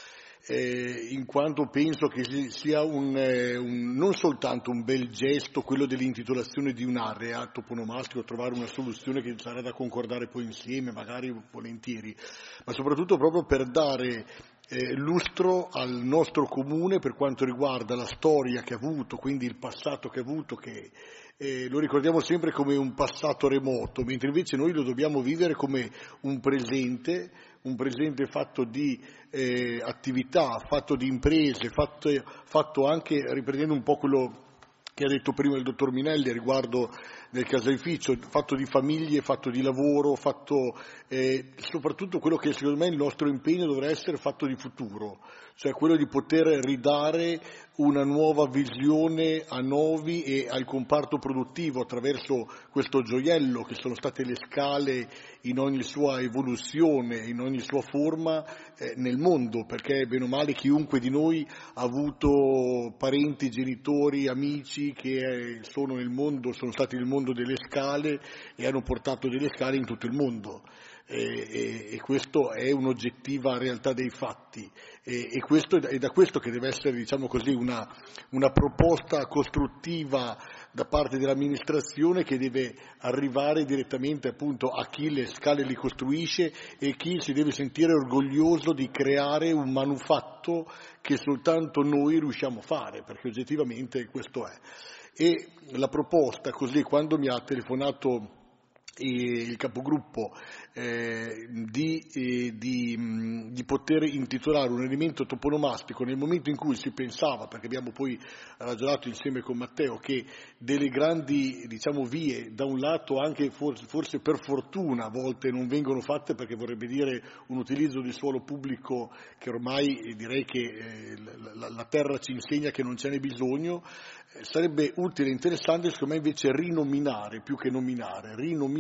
in quanto penso che sia non soltanto un bel gesto quello dell'intitolazione di un'area toponomastica, trovare una soluzione che sarà da concordare poi insieme, magari volentieri, ma soprattutto proprio per dare lustro al nostro comune per quanto riguarda la storia che ha avuto, quindi il passato che ha avuto, che lo ricordiamo sempre come un passato remoto, mentre invece noi lo dobbiamo vivere come un presente fatto di attività, fatto di imprese, fatto anche, riprendendo un po' quello che ha detto prima il dottor Minelli riguardo del caseificio, fatto di famiglie, fatto di lavoro, fatto soprattutto quello che secondo me il nostro impegno dovrà essere fatto di futuro, cioè quello di poter ridare una nuova visione a Novi e al comparto produttivo attraverso questo gioiello che sono state le scale in ogni sua evoluzione, in ogni sua forma nel mondo, perché bene o male chiunque di noi ha avuto parenti, genitori, amici che sono stati nel mondo delle scale e hanno portato delle scale in tutto il mondo. E questo è un'oggettiva realtà dei fatti e è da questo che deve essere, diciamo così, una proposta costruttiva da parte dell'amministrazione che deve arrivare direttamente appunto a chi le scale li costruisce e chi si deve sentire orgoglioso di creare un manufatto che soltanto noi riusciamo a fare, perché oggettivamente questo è. E la proposta, così, quando mi ha telefonato il capogruppo di poter intitolare un elemento toponomastico nel momento in cui si pensava, perché abbiamo poi ragionato insieme con Matteo, che delle grandi, diciamo, vie da un lato anche forse per fortuna a volte non vengono fatte, perché vorrebbe dire un utilizzo di suolo pubblico che ormai direi che la terra ci insegna che non ce n'è bisogno. Sarebbe utile e interessante secondo me invece rinominare più che nominare,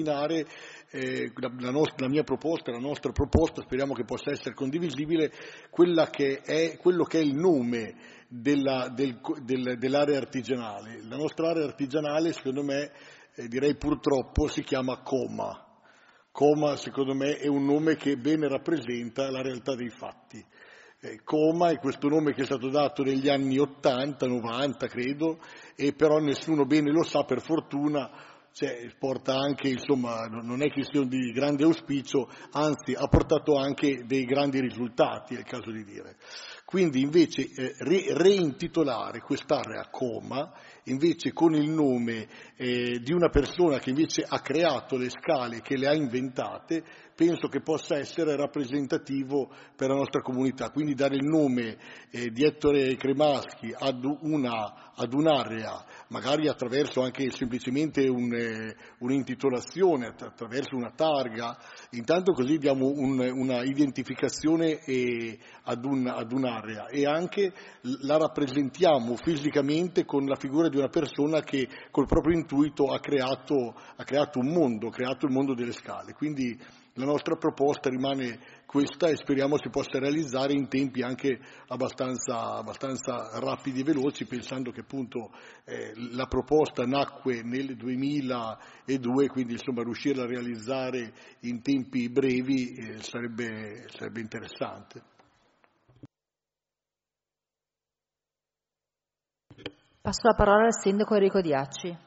la mia proposta, la nostra proposta, speriamo che possa essere condivisibile, quello che è il nome dell'area artigianale. La nostra area artigianale secondo me, direi purtroppo, si chiama Coma. Coma secondo me è un nome che bene rappresenta la realtà dei fatti. Coma è questo nome che è stato dato negli anni 80, 90 credo, e però nessuno bene lo sa, per fortuna, porta anche, insomma, non è che sia di grande auspicio, anzi ha portato anche dei grandi risultati, è il caso di dire. Quindi invece reintitolare quest'area Coma, invece con il nome di una persona che invece ha creato le scale, che le ha inventate, penso che possa essere rappresentativo per la nostra comunità. Quindi dare il nome di Ettore Cremaschi ad un'area, magari attraverso anche semplicemente un'intitolazione, attraverso una targa, intanto così diamo una identificazione ad un'area e anche la rappresentiamo fisicamente con la figura di una persona che col proprio intuito ha creato un mondo, ha creato il mondo delle scale. Quindi la nostra proposta rimane questa e speriamo si possa realizzare in tempi anche abbastanza rapidi e veloci, pensando che appunto la proposta nacque nel 2002, quindi insomma riuscire a realizzare in tempi brevi sarebbe interessante. Passo la parola al sindaco Enrico Diacci.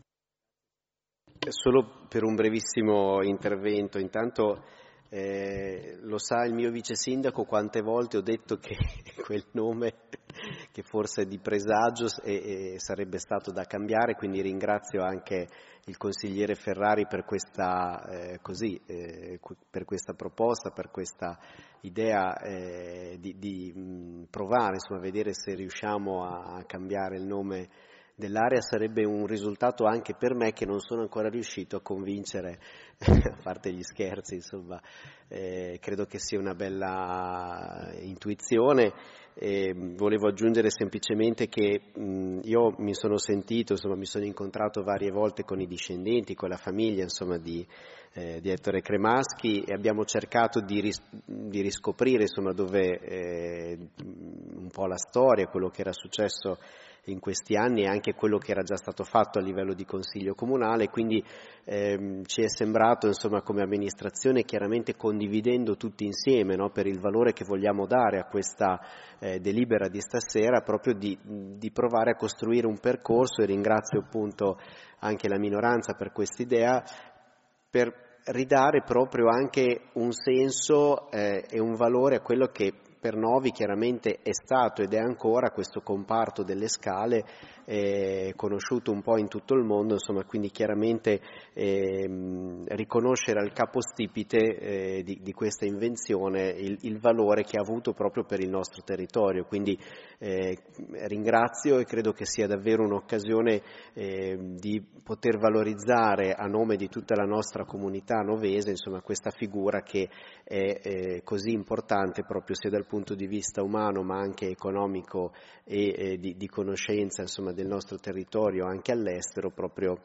Solo per un brevissimo intervento. Intanto lo sa il mio vice sindaco quante volte ho detto che quel nome forse di presagio e sarebbe stato da cambiare, quindi ringrazio anche il consigliere Ferrari per questa, per questa proposta, per questa idea di provare, insomma, a vedere se riusciamo a cambiare il nome dell'area. Sarebbe un risultato anche per me, che non sono ancora riuscito a convincere, a parte gli scherzi, insomma, credo che sia una bella intuizione. Volevo aggiungere semplicemente che io mi sono sentito, insomma, mi sono incontrato varie volte con i discendenti, con la famiglia, insomma, di Ettore Cremaschi, e abbiamo cercato di riscoprire, insomma, dove un po' la storia, quello che era successo in questi anni e anche quello che era già stato fatto a livello di Consiglio Comunale, quindi ci è sembrato, insomma, come amministrazione, chiaramente condividendo tutti insieme, no, per il valore che vogliamo dare a questa delibera di stasera, proprio di provare a costruire un percorso, e ringrazio appunto anche la minoranza per quest'idea, per ridare proprio anche un senso e un valore a quello che per Novi chiaramente è stato ed è ancora questo comparto delle scale, conosciuto un po' in tutto il mondo, insomma, quindi chiaramente riconoscere al capostipite di questa invenzione il valore che ha avuto proprio per il nostro territorio. Quindi ringrazio, e credo che sia davvero un'occasione di poter valorizzare a nome di tutta la nostra comunità novese, insomma, questa figura che è così importante proprio sia dal punto di vista umano ma anche economico e di conoscenza, insomma, del nostro territorio anche all'estero, proprio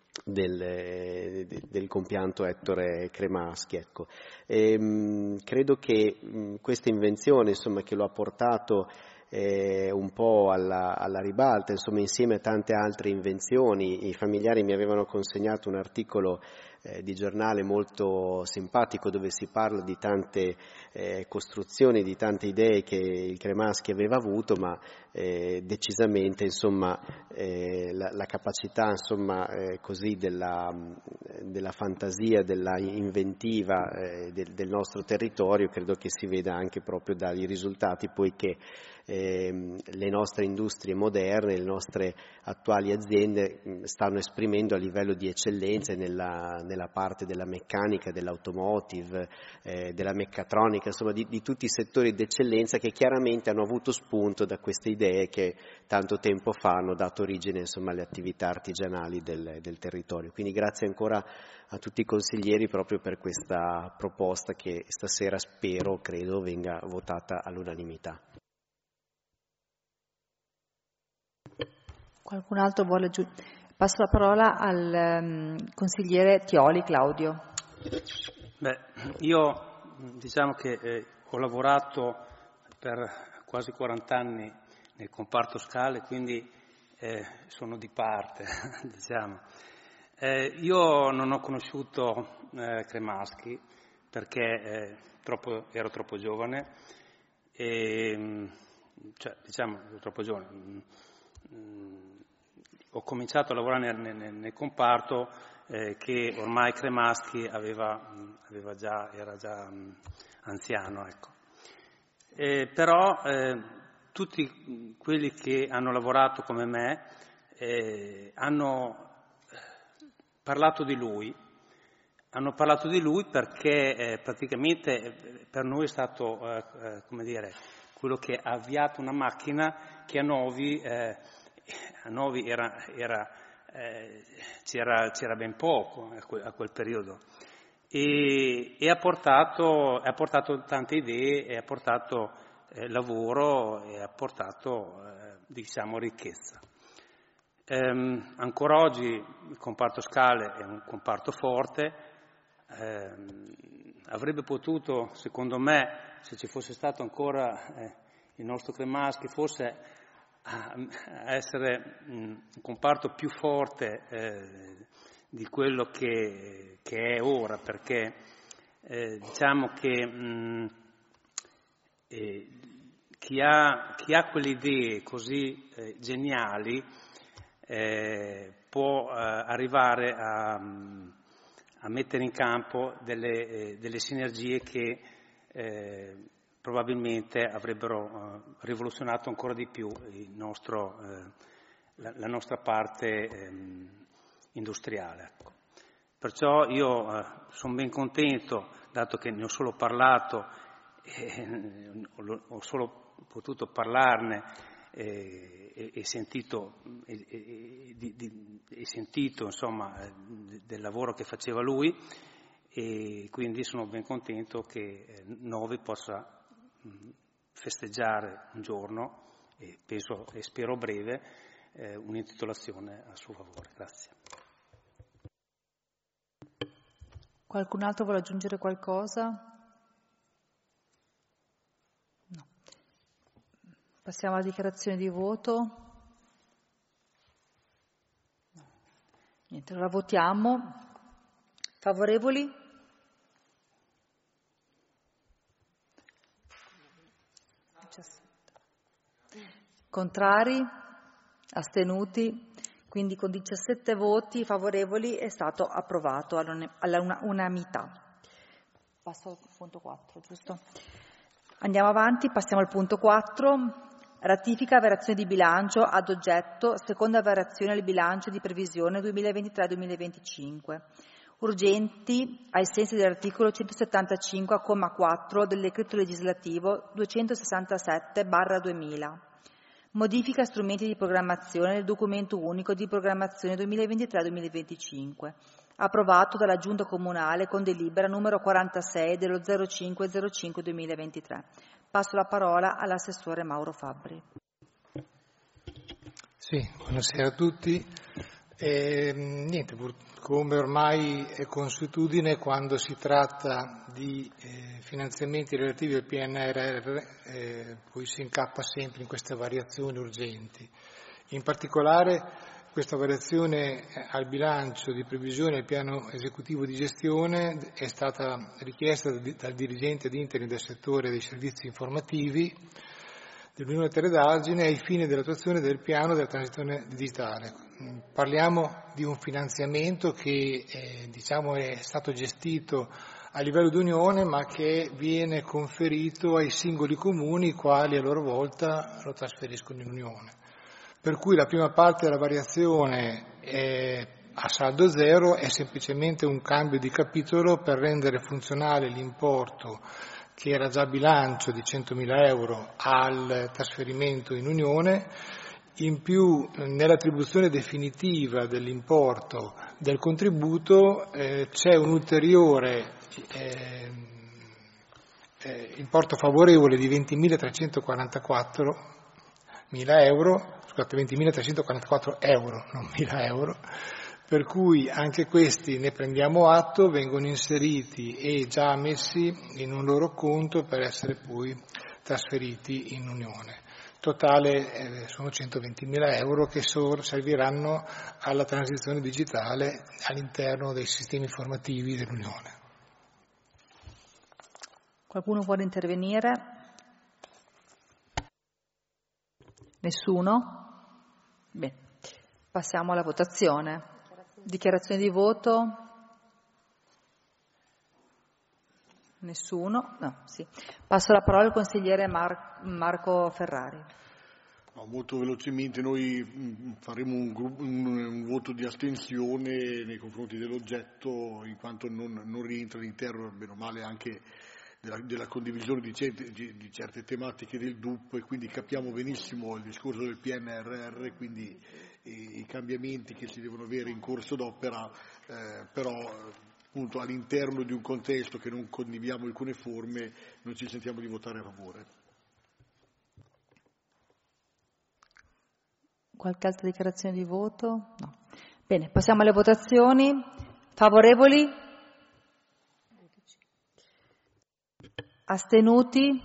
del compianto Ettore Cremaschi, ecco. Credo che questa invenzione, insomma, che lo ha portato un po' alla ribalta, insomma, insieme a tante altre invenzioni. I familiari mi avevano consegnato un articolo di giornale molto simpatico, dove si parla di tante costruzioni, di tante idee che il Cremaschi aveva avuto, ma decisamente, insomma, la capacità, insomma, così della fantasia, della inventiva del nostro territorio, credo che si veda anche proprio dai risultati, poiché le nostre industrie moderne, le nostre attuali aziende stanno esprimendo a livello di eccellenze nella parte della meccanica, dell'automotive, della meccatronica, insomma di tutti i settori d'eccellenza che chiaramente hanno avuto spunto da queste idee che tanto tempo fa hanno dato origine, insomma, alle attività artigianali del territorio. Quindi grazie ancora a tutti i consiglieri proprio per questa proposta che stasera credo venga votata all'unanimità. Qualcun altro vuole aggiungere? Passo la parola al consigliere Tioli, Claudio. Io diciamo che ho lavorato per quasi 40 anni nel comparto scale, quindi sono di parte, diciamo. Io non ho conosciuto Cremaschi perché ero troppo giovane, troppo giovane. Ho cominciato a lavorare nel comparto che ormai Cremaschi era già anziano, ecco. Però tutti quelli che hanno lavorato come me hanno parlato di lui perché praticamente per noi è stato quello che ha avviato una macchina che a Novi c'era ben poco a quel periodo, e ha portato tante idee, e ha portato lavoro, e ha portato ricchezza. Ancora oggi il comparto scale è un comparto forte, avrebbe potuto, secondo me, se ci fosse stato ancora il nostro Cremaschi, forse a essere un comparto più forte di quello che è ora, perché diciamo che chi ha quelle idee così geniali può arrivare a mettere in campo delle sinergie che probabilmente avrebbero rivoluzionato ancora di più la nostra parte industriale. Ecco. Perciò io sono ben contento, dato che ne ho solo parlato, ho solo potuto parlarne e sentito insomma del lavoro che faceva lui, e quindi sono ben contento che Novi possa festeggiare un giorno, e penso e spero breve, un'intitolazione a suo favore. Grazie. Qualcun altro vuole aggiungere qualcosa? No. Passiamo alla dichiarazione di voto. No. Niente, allora votiamo. Favorevoli? Contrari? Astenuti? Quindi con 17 voti favorevoli è stato approvato all'unanimità. Passo al punto 4, giusto? Andiamo avanti, passiamo al punto 4. Ratifica variazione di bilancio ad oggetto, seconda variazione al bilancio di previsione 2023-2025. Urgenti ai sensi dell'articolo 175, comma 4 del decreto legislativo 267/2000. Modifica strumenti di programmazione del documento unico di programmazione 2023-2025, approvato dalla Giunta Comunale con delibera numero 46 dello 05/05/2023. Passo la parola all'assessore Mauro Fabbri. Sì, buonasera a tutti. Niente, come ormai è consuetudine, quando si tratta di finanziamenti relativi al PNRR, poi si incappa sempre in queste variazioni urgenti. In particolare questa variazione al bilancio di previsione del piano esecutivo di gestione è stata richiesta dal dirigente d'interim del settore dei servizi informativi dell'Unione Teredaggine ai fini dell'attuazione del piano della transizione digitale. Parliamo di un finanziamento che è stato gestito a livello di Unione, ma che viene conferito ai singoli comuni, i quali a loro volta lo trasferiscono in Unione. Per cui la prima parte della variazione a saldo zero è semplicemente un cambio di capitolo per rendere funzionale l'importo che era già bilancio di 100.000 euro al trasferimento in Unione. In più, nell'attribuzione definitiva dell'importo del contributo c'è un ulteriore importo favorevole di 20.344 euro, non 1.000 euro, per cui anche questi ne prendiamo atto, vengono inseriti e già messi in un loro conto per essere poi trasferiti in Unione. Totale sono 120.000 euro che serviranno alla transizione digitale all'interno dei sistemi informativi dell'Unione. Qualcuno vuole intervenire? Nessuno? Bene, passiamo alla votazione. Dichiarazione di voto? Nessuno? No, sì. Passo la parola al consigliere Marco Ferrari. No, molto velocemente noi faremo un voto di astensione nei confronti dell'oggetto, in quanto non rientra all'interno, bene o male, anche della condivisione di certe tematiche del DUP, e quindi capiamo benissimo il discorso del PNRR, quindi i cambiamenti che si devono avere in corso d'opera, però appunto all'interno di un contesto che non condividiamo alcune forme non ci sentiamo di votare a favore. Qualche altra dichiarazione di voto? No. Bene, passiamo alle votazioni. Favorevoli? Astenuti?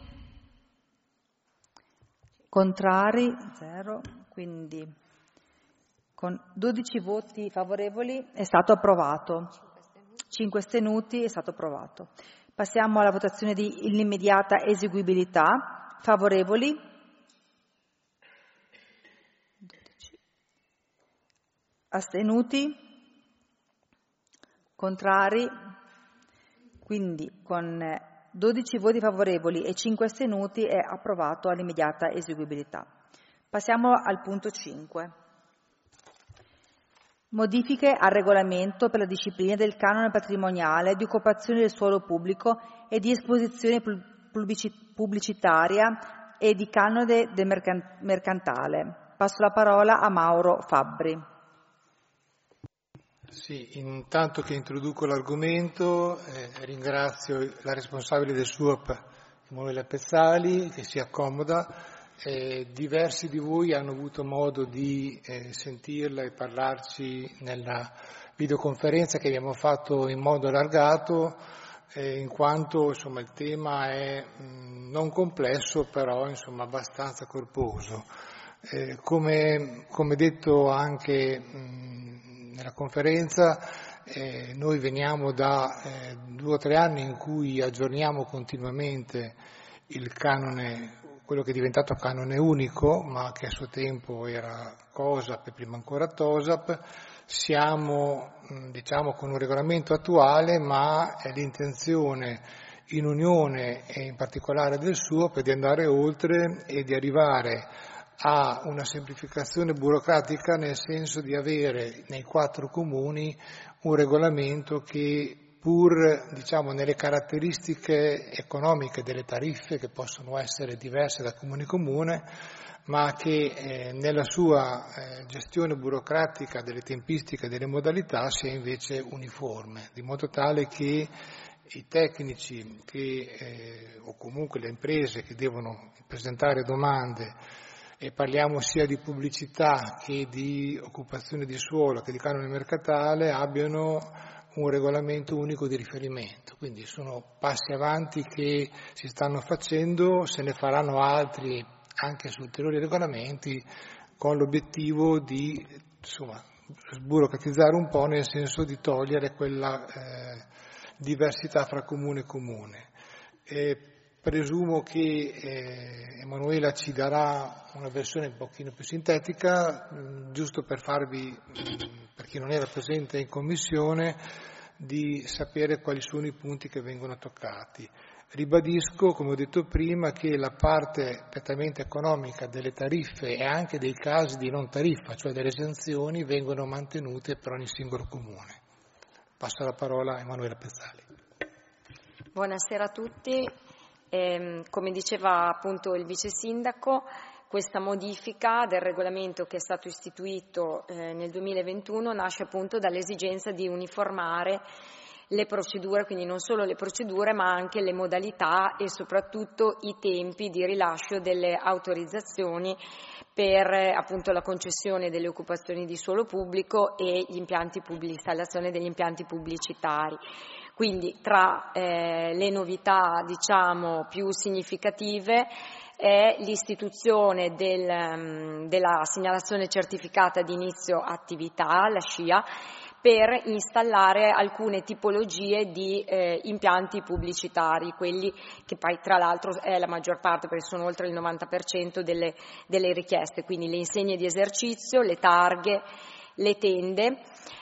Contrari? 0. Quindi con 12 voti favorevoli è stato approvato. 5 astenuti è stato approvato. Passiamo alla votazione di immediata eseguibilità. Favorevoli? 12. Astenuti? Contrari? Quindi con 12 voti favorevoli e 5 astenuti, è approvato all'immediata eseguibilità. Passiamo al punto 5. Modifiche al regolamento per la disciplina del canone patrimoniale di occupazione del suolo pubblico e di esposizione pubblicitaria e di canone del mercantale. Passo la parola a Mauro Fabbri. Sì, intanto che introduco l'argomento ringrazio la responsabile del SUAP, Emanuela Pezzali, che si accomoda. Diversi di voi hanno avuto modo di sentirla e parlarci nella videoconferenza che abbiamo fatto in modo allargato, in quanto insomma, il tema è non complesso, però insomma, abbastanza corposo. Come detto anche nella conferenza, noi veniamo da 2 o 3 anni in cui aggiorniamo continuamente il canone, quello che è diventato canone unico, ma che a suo tempo era COSAP e prima ancora TOSAP. Siamo con un regolamento attuale, ma è l'intenzione in Unione e in particolare del SUAP di andare oltre e di arrivare a una semplificazione burocratica, nel senso di avere nei 4 comuni un regolamento che, pur nelle caratteristiche economiche delle tariffe, che possono essere diverse da comune a comune, ma che nella sua gestione burocratica delle tempistiche e delle modalità sia invece uniforme, di modo tale che i tecnici o comunque le imprese che devono presentare domande, e parliamo sia di pubblicità che di occupazione di suolo che di canone mercatale, abbiano un regolamento unico di riferimento. Quindi sono passi avanti che si stanno facendo, se ne faranno altri anche su ulteriori regolamenti, con l'obiettivo di sburocratizzare un po', nel senso di togliere quella diversità fra comune e comune. Presumo che Emanuela ci darà una versione un pochino più sintetica, giusto per farvi, per chi non era presente in commissione, di sapere quali sono i punti che vengono toccati. Ribadisco, come ho detto prima, che la parte prettamente economica delle tariffe e anche dei casi di non tariffa, cioè delle esenzioni, vengono mantenute per ogni singolo comune. Passo la parola a Emanuela Pezzali. Buonasera a tutti. Come diceva appunto il vice sindaco, questa modifica del regolamento che è stato istituito nel 2021 nasce appunto dall'esigenza di uniformare le procedure, quindi non solo le procedure ma anche le modalità e soprattutto i tempi di rilascio delle autorizzazioni per appunto la concessione delle occupazioni di suolo pubblico e l'installazione degli impianti pubblicitari. Quindi tra le novità più significative è l'istituzione della segnalazione certificata di inizio attività, la SCIA, per installare alcune tipologie di impianti pubblicitari, quelli che poi tra l'altro è la maggior parte, perché sono oltre il 90% delle richieste, quindi le insegne di esercizio, le targhe, le tende,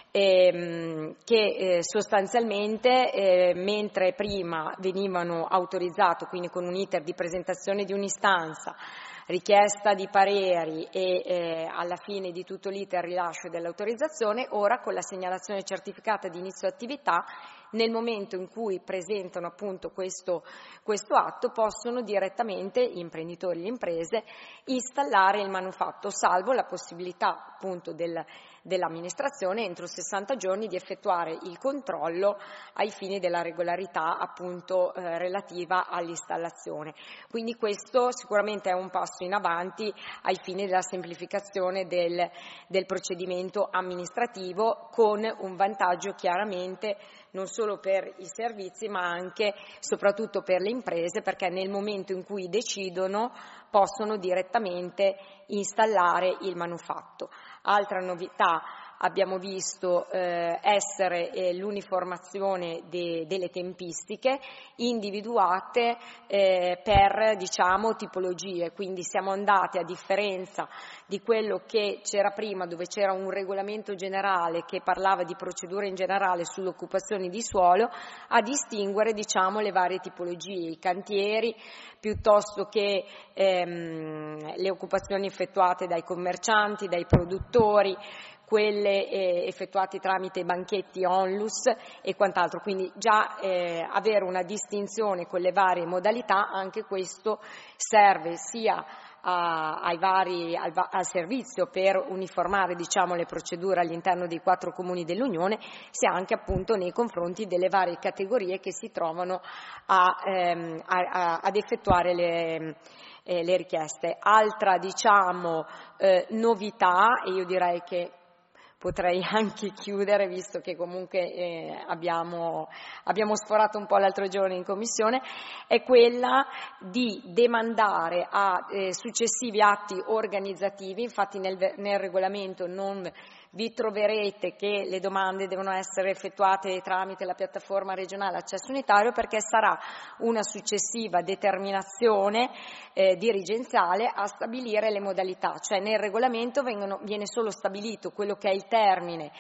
che sostanzialmente mentre prima venivano autorizzate, quindi con un iter di presentazione di un'istanza, richiesta di pareri e alla fine di tutto l'iter rilascio dell'autorizzazione, ora con la segnalazione certificata di inizio attività, nel momento in cui presentano appunto questo atto, possono direttamente gli imprenditori e le imprese installare il manufatto, salvo la possibilità appunto dell'amministrazione entro 60 giorni di effettuare il controllo ai fini della regolarità appunto relativa all'installazione. Quindi questo sicuramente è un passo in avanti ai fini della semplificazione del procedimento amministrativo, con un vantaggio chiaramente non solo per i servizi ma anche soprattutto per le imprese, perché nel momento in cui decidono possono direttamente installare il manufatto. Altra novità abbiamo visto essere l'uniformazione delle tempistiche individuate per, diciamo, tipologie, quindi siamo andati, a differenza di quello che c'era prima, dove c'era un regolamento generale che parlava di procedure in generale sulle occupazioni di suolo, a distinguere, diciamo, le varie tipologie, i cantieri, piuttosto che le occupazioni effettuate dai commercianti, dai produttori, quelle effettuate tramite banchetti onlus e quant'altro, quindi già avere una distinzione con le varie modalità, anche questo serve sia al servizio per uniformare, diciamo, le procedure all'interno dei 4 comuni dell'Unione, sia anche appunto nei confronti delle varie categorie che si trovano ad effettuare le richieste. Altra, diciamo, novità, e io direi che potrei anche chiudere, visto che comunque abbiamo sforato un po' l'altro giorno in commissione, è quella di demandare a successivi atti organizzativi. Infatti nel regolamento non vi troverete che le domande devono essere effettuate tramite la piattaforma regionale accesso unitario, perché sarà una successiva determinazione dirigenziale a stabilire le modalità, cioè nel regolamento viene solo stabilito quello che è il termine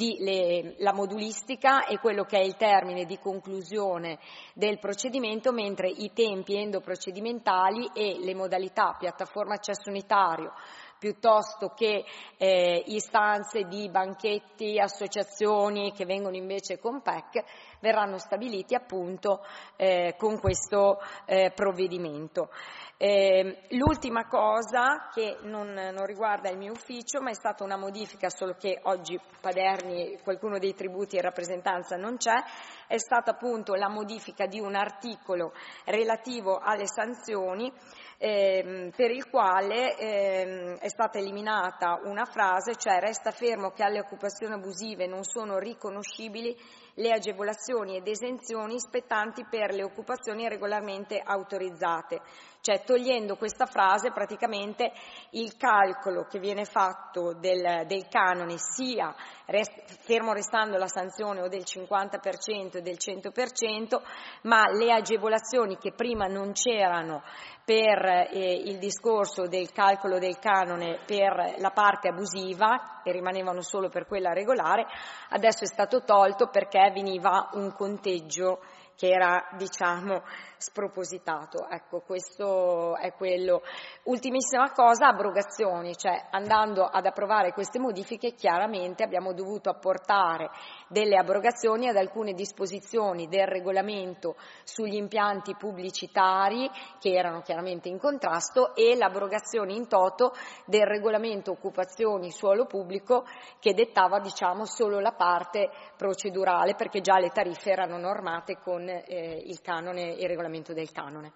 di la modulistica e quello che è il termine di conclusione del procedimento, mentre i tempi endoprocedimentali e le modalità piattaforma accesso unitario piuttosto che istanze di banchetti, associazioni che vengono invece con PEC, verranno stabiliti appunto con questo provvedimento. L'ultima cosa, che non riguarda il mio ufficio, ma è stata una modifica, solo che oggi Paderni, qualcuno dei tributi in rappresentanza non c'è, è stata appunto la modifica di un articolo relativo alle sanzioni, per il quale è stata eliminata una frase, cioè resta fermo che alle occupazioni abusive non sono riconoscibili le agevolazioni ed esenzioni spettanti per le occupazioni regolarmente autorizzate. Cioè, togliendo questa frase, praticamente il calcolo che viene fatto del canone, sia fermo restando la sanzione o del 50% o del 100%, ma le agevolazioni che prima non c'erano per il discorso del calcolo del canone per la parte abusiva, e rimanevano solo per quella regolare, adesso è stato tolto perché veniva un conteggio che era, diciamo, spropositato. Ecco, questo è quello. Ultimissima cosa, abrogazioni, cioè andando ad approvare queste modifiche chiaramente abbiamo dovuto apportare delle abrogazioni ad alcune disposizioni del regolamento sugli impianti pubblicitari che erano chiaramente in contrasto, e l'abrogazione in toto del regolamento occupazioni suolo pubblico che dettava, diciamo, solo la parte procedurale, perché già le tariffe erano normate con il canone, il regolamento del canone.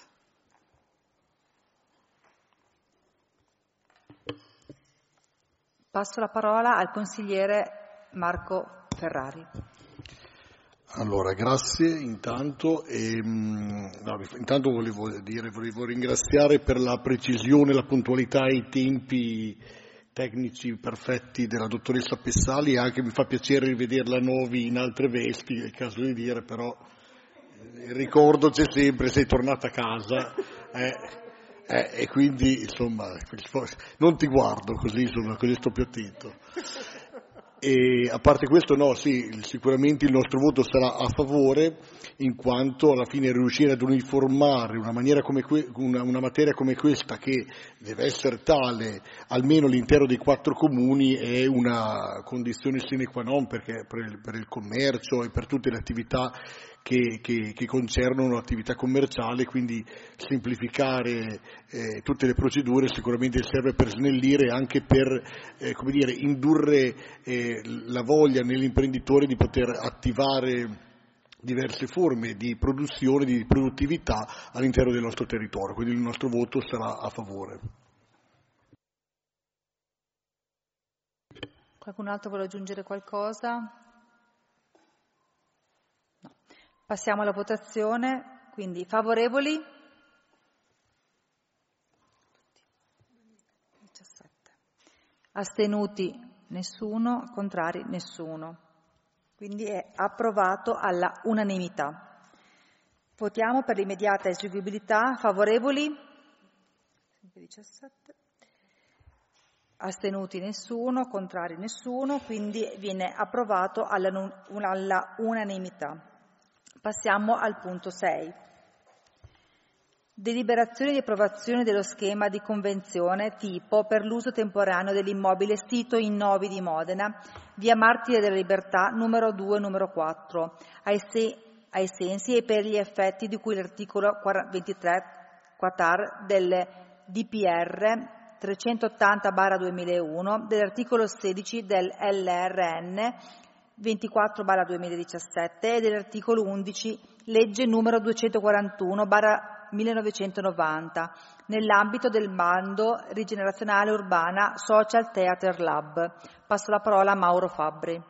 Passo la parola al consigliere Marco Ferrari. Allora, grazie intanto. Intanto volevo ringraziare per la precisione, la puntualità e i tempi tecnici perfetti della dottoressa Pessali, anche mi fa piacere rivederla nuovi in altre vesti, è il caso di dire, però il ricordo c'è sempre, sei tornata a casa, e quindi insomma non ti guardo così, insomma, così sto più attento. E a parte questo, no, sì, sicuramente il nostro voto sarà a favore, in quanto alla fine riuscire ad uniformare una materia come questa, che deve essere tale almeno all'interno dei 4 comuni, è una condizione sine qua non, perché per il commercio e per tutte le attività che concernono l'attività commerciale, quindi semplificare tutte le procedure sicuramente serve per snellire e anche per indurre la voglia nell'imprenditore di poter attivare diverse forme di produzione, di produttività all'interno del nostro territorio, quindi il nostro voto sarà a favore. Qualcun altro vuole aggiungere qualcosa? No. Passiamo alla votazione, quindi favorevoli? 17. Astenuti? Nessuno. Contrari? Nessuno. Quindi è approvato alla unanimità. Votiamo per l'immediata eseguibilità. Favorevoli? 17. Astenuti? Nessuno. Contrari? Nessuno. Quindi viene approvato alla unanimità. Passiamo al punto 6. Deliberazione di approvazione dello schema di convenzione tipo per l'uso temporaneo dell'immobile sito in Novi di Modena, via Martire della Libertà, numero 2, numero 4, ai sensi e per gli effetti di cui l'articolo 23 quatar del DPR 380/2001, dell'articolo 16 del LRN 24/2017 e dell'articolo 11 legge numero 241/1990 nell'ambito del bando rigenerazionale urbana Social Theatre Lab. Passo la parola a Mauro Fabbri.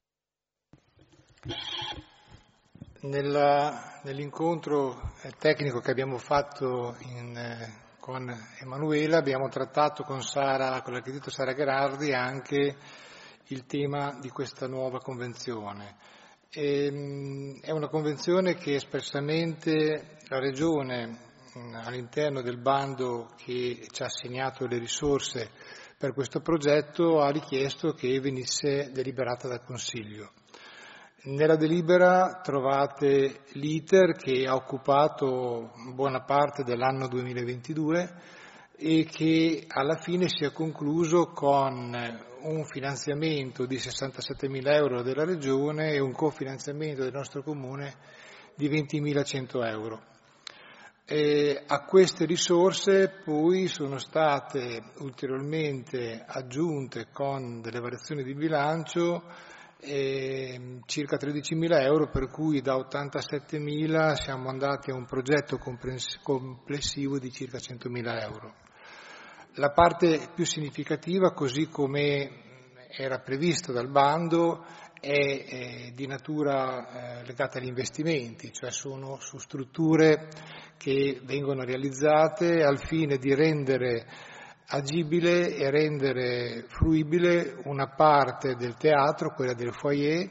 Nell'incontro tecnico che abbiamo fatto con Emanuela abbiamo trattato con l'architetto Sara Gherardi anche il tema di questa nuova convenzione. È una convenzione che espressamente la Regione all'interno del bando che ci ha assegnato le risorse per questo progetto ha richiesto che venisse deliberata dal Consiglio. Nella delibera trovate l'iter che ha occupato buona parte dell'anno 2022 e che alla fine si è concluso con un finanziamento di 67.000 euro della Regione e un cofinanziamento del nostro Comune di 20.100 euro. A queste risorse poi sono state ulteriormente aggiunte con delle variazioni di bilancio circa 13.000 euro, per cui da 87.000 siamo andati a un progetto complessivo di circa 100.000 euro. La parte più significativa, così come era previsto dal bando, è di natura legata agli investimenti, cioè sono su strutture che vengono realizzate al fine di rendere agibile e rendere fruibile una parte del teatro, quella del foyer,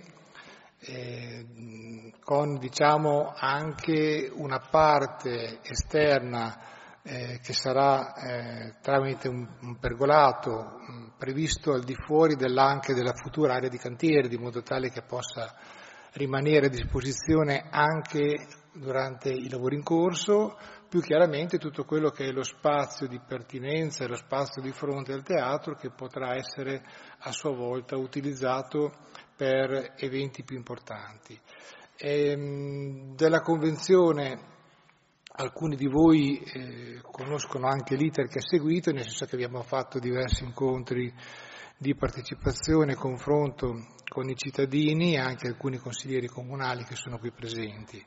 con anche una parte esterna che sarà tramite un pergolato previsto al di fuori anche della futura area di cantiere, di modo tale che possa rimanere a disposizione anche durante i lavori in corso, più chiaramente tutto quello che è lo spazio di pertinenza e lo spazio di fronte al teatro che potrà essere a sua volta utilizzato per eventi più importanti. Della convenzione alcuni di voi conoscono anche l'iter che ha seguito, nel senso che abbiamo fatto diversi incontri di partecipazione e confronto con i cittadini e anche alcuni consiglieri comunali che sono qui presenti.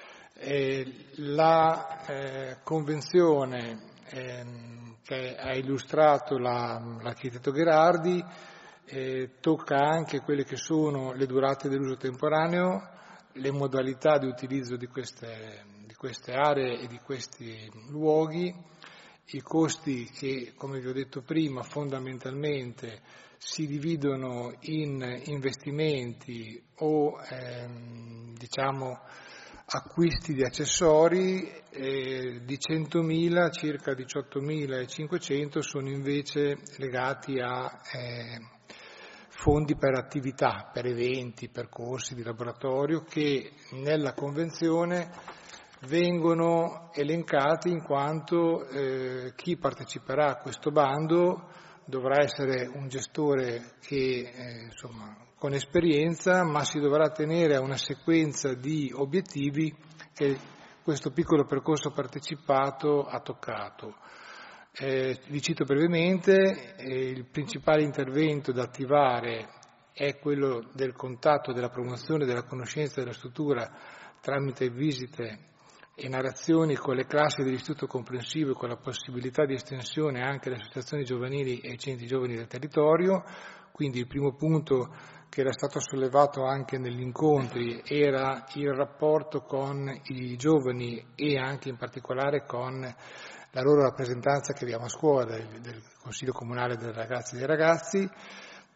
La convenzione che ha illustrato l'architetto Gherardi tocca anche quelle che sono le durate dell'uso temporaneo, le modalità di utilizzo di queste aree e di questi luoghi, i costi che, come vi ho detto prima, fondamentalmente si dividono in investimenti o acquisti di accessori, di 100.000 circa 18.500 sono invece legati a fondi per attività, per eventi, per corsi di laboratorio che nella convenzione vengono elencati in quanto chi parteciperà a questo bando dovrà essere un gestore che con esperienza, ma si dovrà tenere a una sequenza di obiettivi che questo piccolo percorso partecipato ha toccato. Vi cito brevemente, il principale intervento da attivare è quello del contatto, della promozione della conoscenza della struttura tramite visite e narrazioni con le classi dell'istituto comprensivo e con la possibilità di estensione anche alle associazioni giovanili e ai centri giovani del territorio. Quindi il primo punto che era stato sollevato anche negli incontri era il rapporto con i giovani e anche in particolare con la loro rappresentanza che abbiamo a scuola, del Consiglio Comunale delle Ragazze e dei Ragazzi.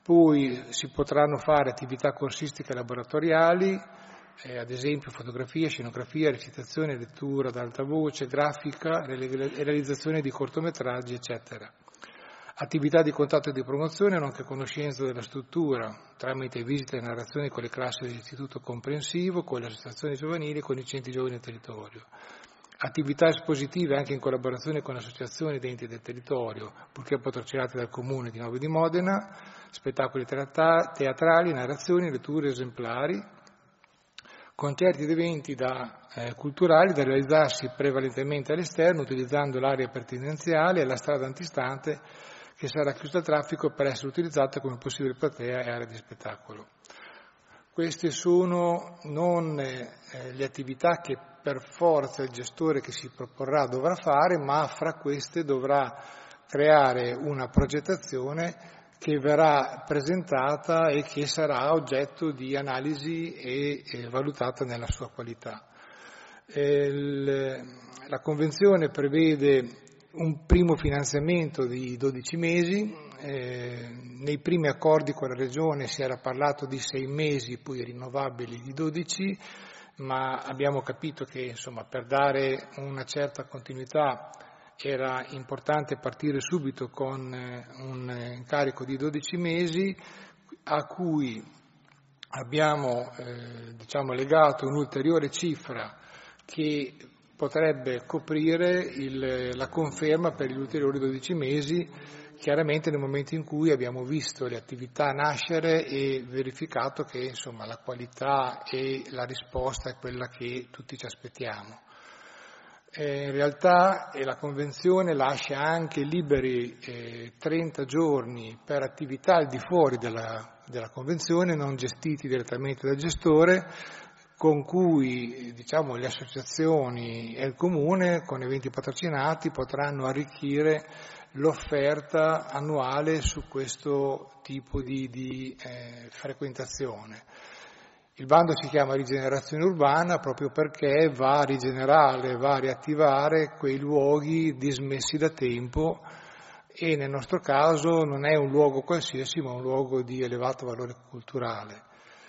Poi si potranno fare attività corsistiche laboratoriali, ad esempio fotografia, scenografia, recitazione, lettura ad alta voce, grafica, realizzazione di cortometraggi, eccetera. Attività di contatto e di promozione, nonché conoscenza della struttura tramite visite e narrazioni con le classi dell'istituto comprensivo, con le associazioni giovanili e con i centri giovani del territorio. Attività espositive anche in collaborazione con associazioni ed enti del territorio, purché patrocinate dal Comune di Novi di Modena, spettacoli teatrali, narrazioni, letture esemplari, concerti ed eventi culturali da realizzarsi prevalentemente all'esterno, utilizzando l'area pertinenziale e la strada antistante che sarà chiusa al traffico per essere utilizzata come possibile platea e area di spettacolo. Queste sono non le attività che per forza il gestore che si proporrà dovrà fare, ma fra queste dovrà creare una progettazione che verrà presentata e che sarà oggetto di analisi e valutata nella sua qualità. La Convenzione prevede un primo finanziamento di 12 mesi, nei primi accordi con la Regione si era parlato di 6 mesi, poi rinnovabili di 12, ma abbiamo capito che insomma, per dare una certa continuità era importante partire subito con un incarico di 12 mesi a cui abbiamo legato un'ulteriore cifra che potrebbe coprire la conferma per gli ulteriori 12 mesi, chiaramente nel momento in cui abbiamo visto le attività nascere e verificato che insomma, la qualità e la risposta è quella che tutti ci aspettiamo. In realtà la Convenzione lascia anche liberi 30 giorni per attività al di fuori della Convenzione, non gestiti direttamente dal gestore, con cui le associazioni e il Comune, con eventi patrocinati, potranno arricchire l'offerta annuale su questo tipo di frequentazione. Il bando si chiama Rigenerazione Urbana proprio perché va a rigenerare, va a riattivare quei luoghi dismessi da tempo e nel nostro caso non è un luogo qualsiasi ma un luogo di elevato valore culturale.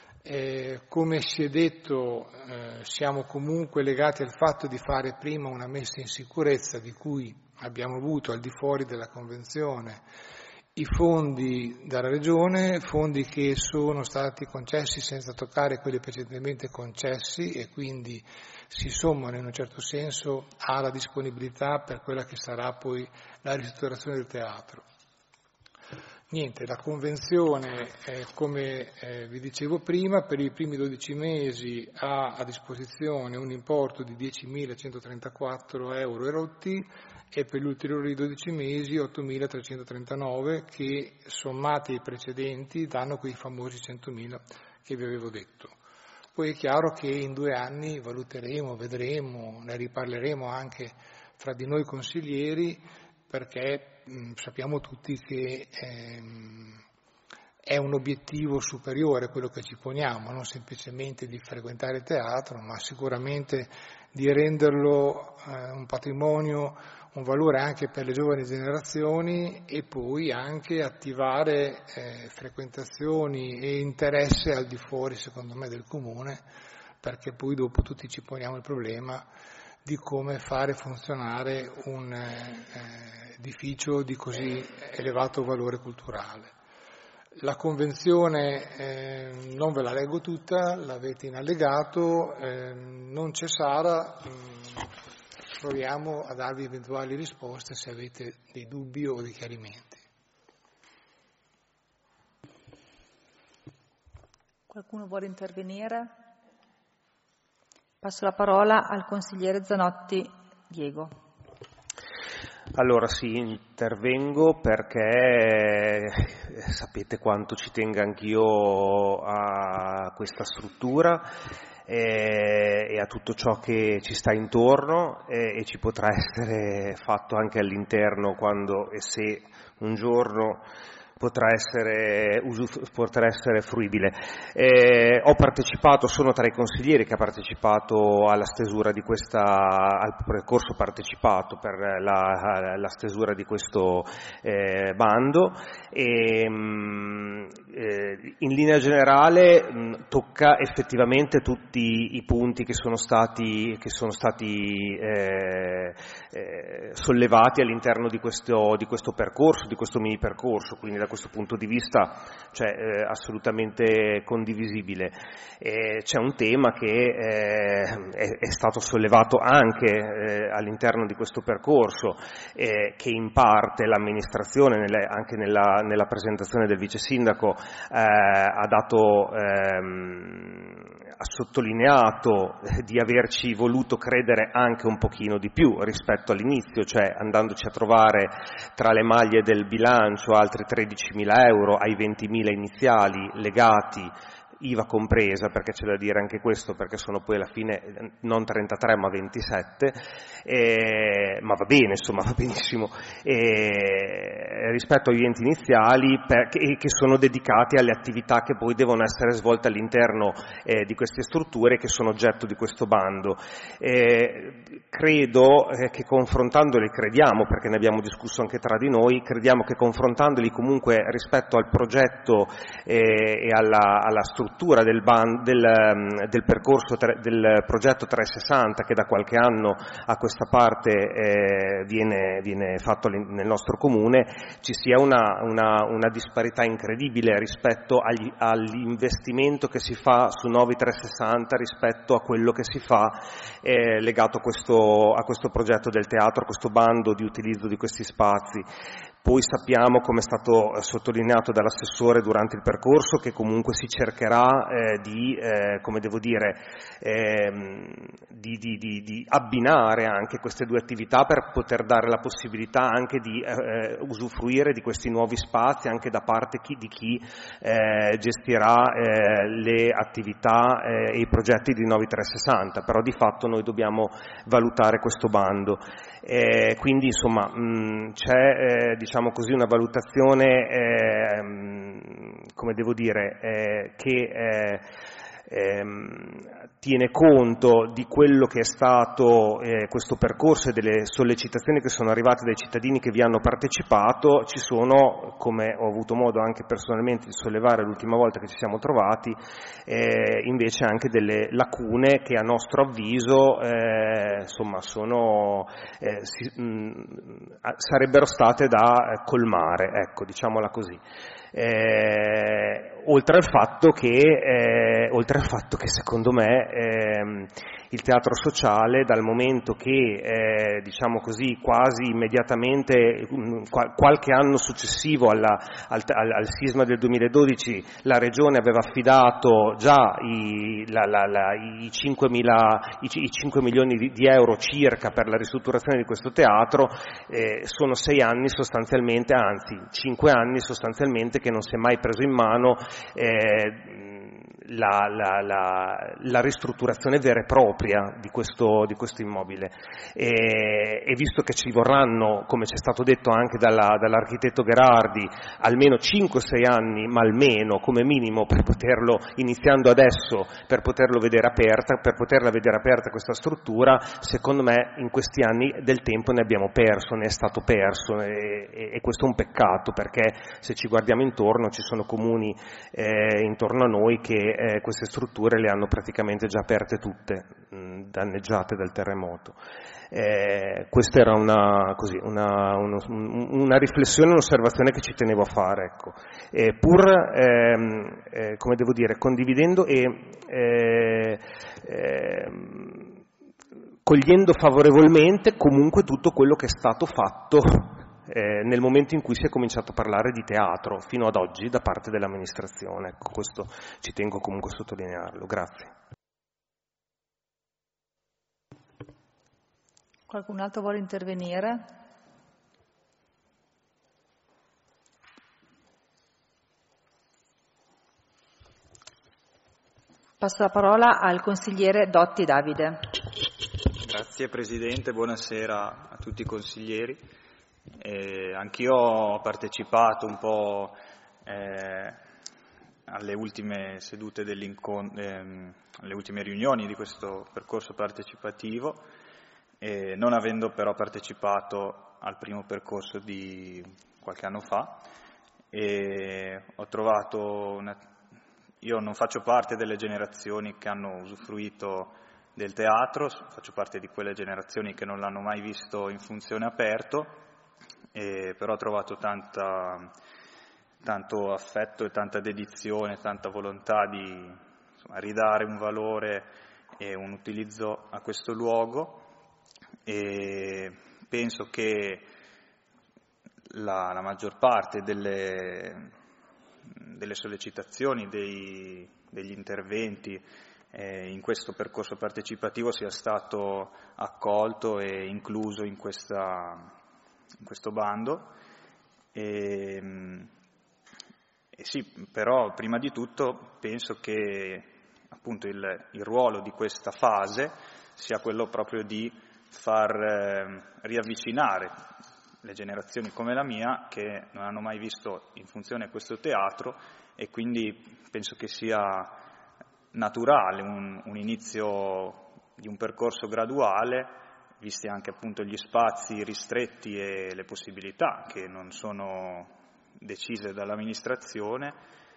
Come si è detto, siamo comunque legati al fatto di fare prima una messa in sicurezza di cui abbiamo avuto al di fuori della Convenzione i fondi dalla Regione, fondi che sono stati concessi senza toccare quelli precedentemente concessi e quindi si sommano in un certo senso alla disponibilità per quella che sarà poi la ristrutturazione del teatro. Niente, la Convenzione, come vi dicevo prima, per i primi 12 mesi ha a disposizione un importo di 10.134 euro e rotti e per gli ulteriori 12 mesi 8.339 che sommati ai precedenti danno quei famosi 100.000 che vi avevo detto. Poi è chiaro che in 2 anni valuteremo, vedremo, ne riparleremo anche fra di noi consiglieri perché sappiamo tutti che è un obiettivo superiore quello che ci poniamo, non semplicemente di frequentare il teatro, ma sicuramente di renderlo un patrimonio, un valore anche per le giovani generazioni e poi anche attivare frequentazioni e interesse al di fuori, secondo me, del comune, perché poi dopo tutti ci poniamo il problema di come fare funzionare un edificio di così elevato valore culturale. La Convenzione non ve la leggo tutta, l'avete in allegato, non c'è Sara, proviamo a darvi eventuali risposte se avete dei dubbi o dei chiarimenti. Qualcuno vuole intervenire? Passo la parola al consigliere Zanotti. Diego. Allora sì, intervengo perché sapete quanto ci tenga anch'io a questa struttura e a tutto ciò che ci sta intorno e ci potrà essere fatto anche all'interno quando e se un giorno potrà essere fruibile. Ho partecipato, sono tra i consiglieri che ha partecipato alla stesura di al percorso partecipato per la stesura di questo bando e in linea generale tocca effettivamente tutti i punti che sono stati sollevati all'interno di questo percorso, di questo mini percorso, quindi da questo punto di vista assolutamente condivisibile. C'è un tema che è stato sollevato anche all'interno di questo percorso, che in parte l'amministrazione, anche nella presentazione del vice sindaco, ha sottolineato di averci voluto credere anche un pochino di più rispetto all'inizio, cioè andandoci a trovare tra le maglie del bilancio altri 13.000 euro ai 20.000 iniziali legati, IVA compresa, perché c'è da dire anche questo, perché sono poi alla fine non 33 ma 27, ma va bene, insomma va benissimo, rispetto agli enti iniziali che sono dedicati alle attività che poi devono essere svolte all'interno di queste strutture che sono oggetto di questo bando. Credo che confrontandoli, crediamo, perché ne abbiamo discusso anche tra di noi, crediamo che confrontandoli comunque rispetto al progetto e alla struttura del percorso del progetto 360 che da qualche anno a questa parte viene fatto nel nostro comune, ci sia una disparità incredibile rispetto all'investimento che si fa su Novi 360 rispetto a quello che si fa legato a questo progetto del teatro, a questo bando di utilizzo di questi spazi. Poi sappiamo, come è stato sottolineato dall'assessore durante il percorso, che comunque si cercherà di abbinare anche queste due attività per poter dare la possibilità anche di usufruire di questi nuovi spazi anche da parte di chi gestirà le attività e i progetti di Novi 360, però di fatto noi dobbiamo valutare questo bando. Quindi insomma c'è diciamo così una valutazione che tiene conto di quello che è stato questo percorso e delle sollecitazioni che sono arrivate dai cittadini che vi hanno partecipato. Ci sono, come ho avuto modo anche personalmente di sollevare l'ultima volta che ci siamo trovati, invece anche delle lacune che a nostro avviso sarebbero state da colmare, ecco, diciamola così. Oltre al fatto che secondo me il teatro sociale, dal momento che diciamo così quasi immediatamente qualche anno successivo al sisma del 2012 la Regione aveva affidato già i 5 milioni di euro circa per la ristrutturazione di questo teatro, sono 6 anni sostanzialmente, anzi 5 anni sostanzialmente, che non si è mai preso in mano la ristrutturazione vera e propria di questo immobile, e visto che ci vorranno, come ci è stato detto anche dall'architetto Gherardi, almeno 5-6 anni, ma almeno come minimo, per poterlo, iniziando adesso, per poterla vedere aperta questa struttura, secondo me in questi anni del tempo ne abbiamo perso, ne è stato perso, e questo è un peccato, perché se ci guardiamo intorno ci sono comuni intorno a noi che queste strutture le hanno praticamente già aperte tutte, danneggiate dal terremoto. Questa era una riflessione, un'osservazione che ci tenevo a fare, ecco. Condividendo e cogliendo favorevolmente comunque tutto quello che è stato fatto nel momento in cui si è cominciato a parlare di teatro fino ad oggi da parte dell'amministrazione. Ecco, questo ci tengo comunque a sottolinearlo. Grazie. Qualcun altro vuole intervenire? Passo la parola al consigliere Dotti Davide. Grazie Presidente, buonasera a tutti i consiglieri. Anch'io ho partecipato un po' alle ultime sedute alle ultime riunioni di questo percorso partecipativo, non avendo però partecipato al primo percorso di qualche anno fa, e ho trovato io non faccio parte delle generazioni che hanno usufruito del teatro, faccio parte di quelle generazioni che non l'hanno mai visto in funzione aperto, però ho trovato tanto affetto e tanta dedizione, tanta volontà di ridare un valore e un utilizzo a questo luogo, e penso che la maggior parte delle sollecitazioni, degli interventi in questo percorso partecipativo sia stato accolto e incluso in questo bando. Sì, però prima di tutto penso che appunto il ruolo di questa fase sia quello proprio di far riavvicinare le generazioni come la mia, che non hanno mai visto in funzione questo teatro, e quindi penso che sia naturale un inizio di un percorso graduale, visti anche appunto gli spazi ristretti e le possibilità che non sono decise dall'amministrazione.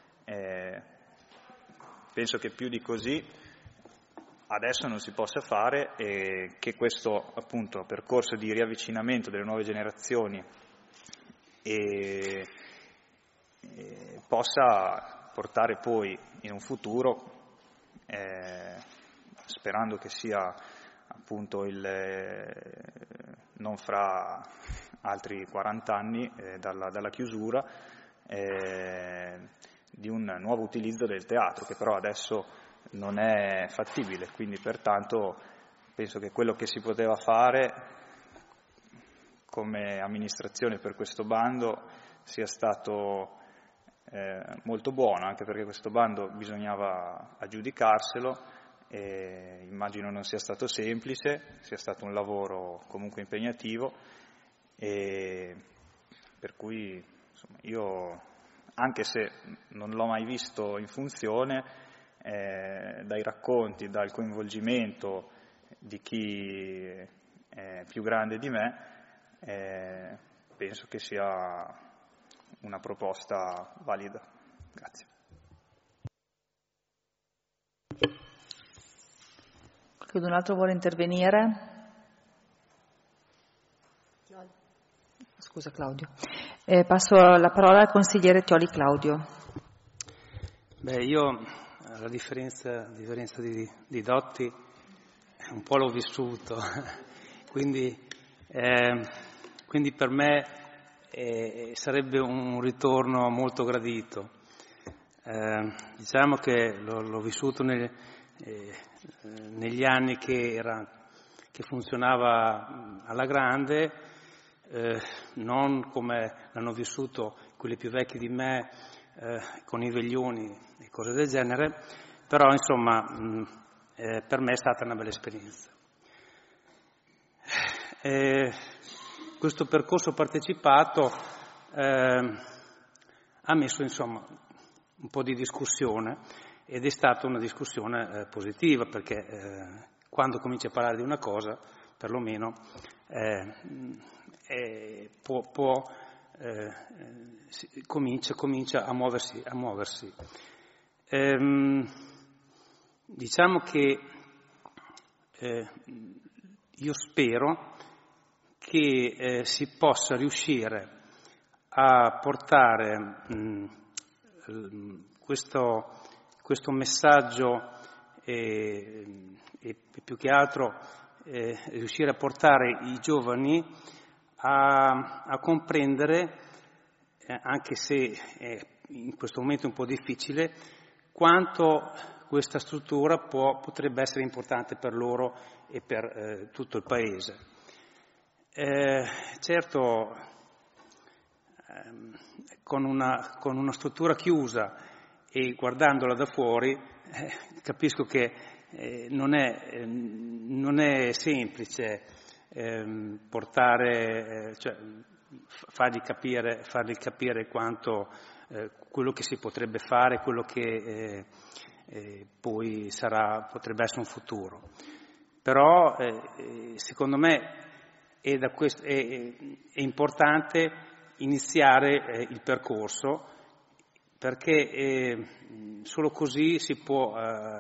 Penso che più di così adesso non si possa fare, e che questo appunto percorso di riavvicinamento delle nuove generazioni possa portare poi in un futuro, sperando che sia appunto non fra altri 40 anni dalla chiusura, di un nuovo utilizzo del teatro, che però adesso non è fattibile. Quindi pertanto penso che quello che si poteva fare come amministrazione per questo bando sia stato molto buono, anche perché questo bando bisognava aggiudicarselo, e immagino non sia stato semplice, sia stato un lavoro comunque impegnativo, e per cui insomma, io, anche se non l'ho mai visto in funzione, dai racconti, dal coinvolgimento di chi è più grande di me, penso che sia una proposta valida. Grazie. Qualcun altro vuole intervenire? Scusa Claudio. Passo la parola al consigliere Chioli Claudio. Io, a differenza di Dotti, un po' l'ho vissuto, quindi per me sarebbe un ritorno molto gradito. Diciamo che l'ho vissuto negli anni che funzionava alla grande, non come l'hanno vissuto quelli più vecchi di me, con i veglioni e cose del genere, però insomma per me è stata una bella esperienza. Questo percorso partecipato ha messo insomma un po' di discussione, ed è stata una discussione positiva, perché quando cominci a parlare di una cosa, perlomeno comincia a muoversi. Diciamo che io spero che si possa riuscire a portare questo messaggio e più che altro riuscire a portare i giovani a comprendere, anche se in questo momento è un po' difficile, quanto questa struttura potrebbe essere importante per loro e per tutto il Paese. Certo, con una struttura chiusa e guardandola da fuori, capisco che non è semplice fargli capire quanto quello che si potrebbe fare, quello che poi potrebbe essere un futuro. Però secondo me è importante iniziare il percorso, perché solo così si può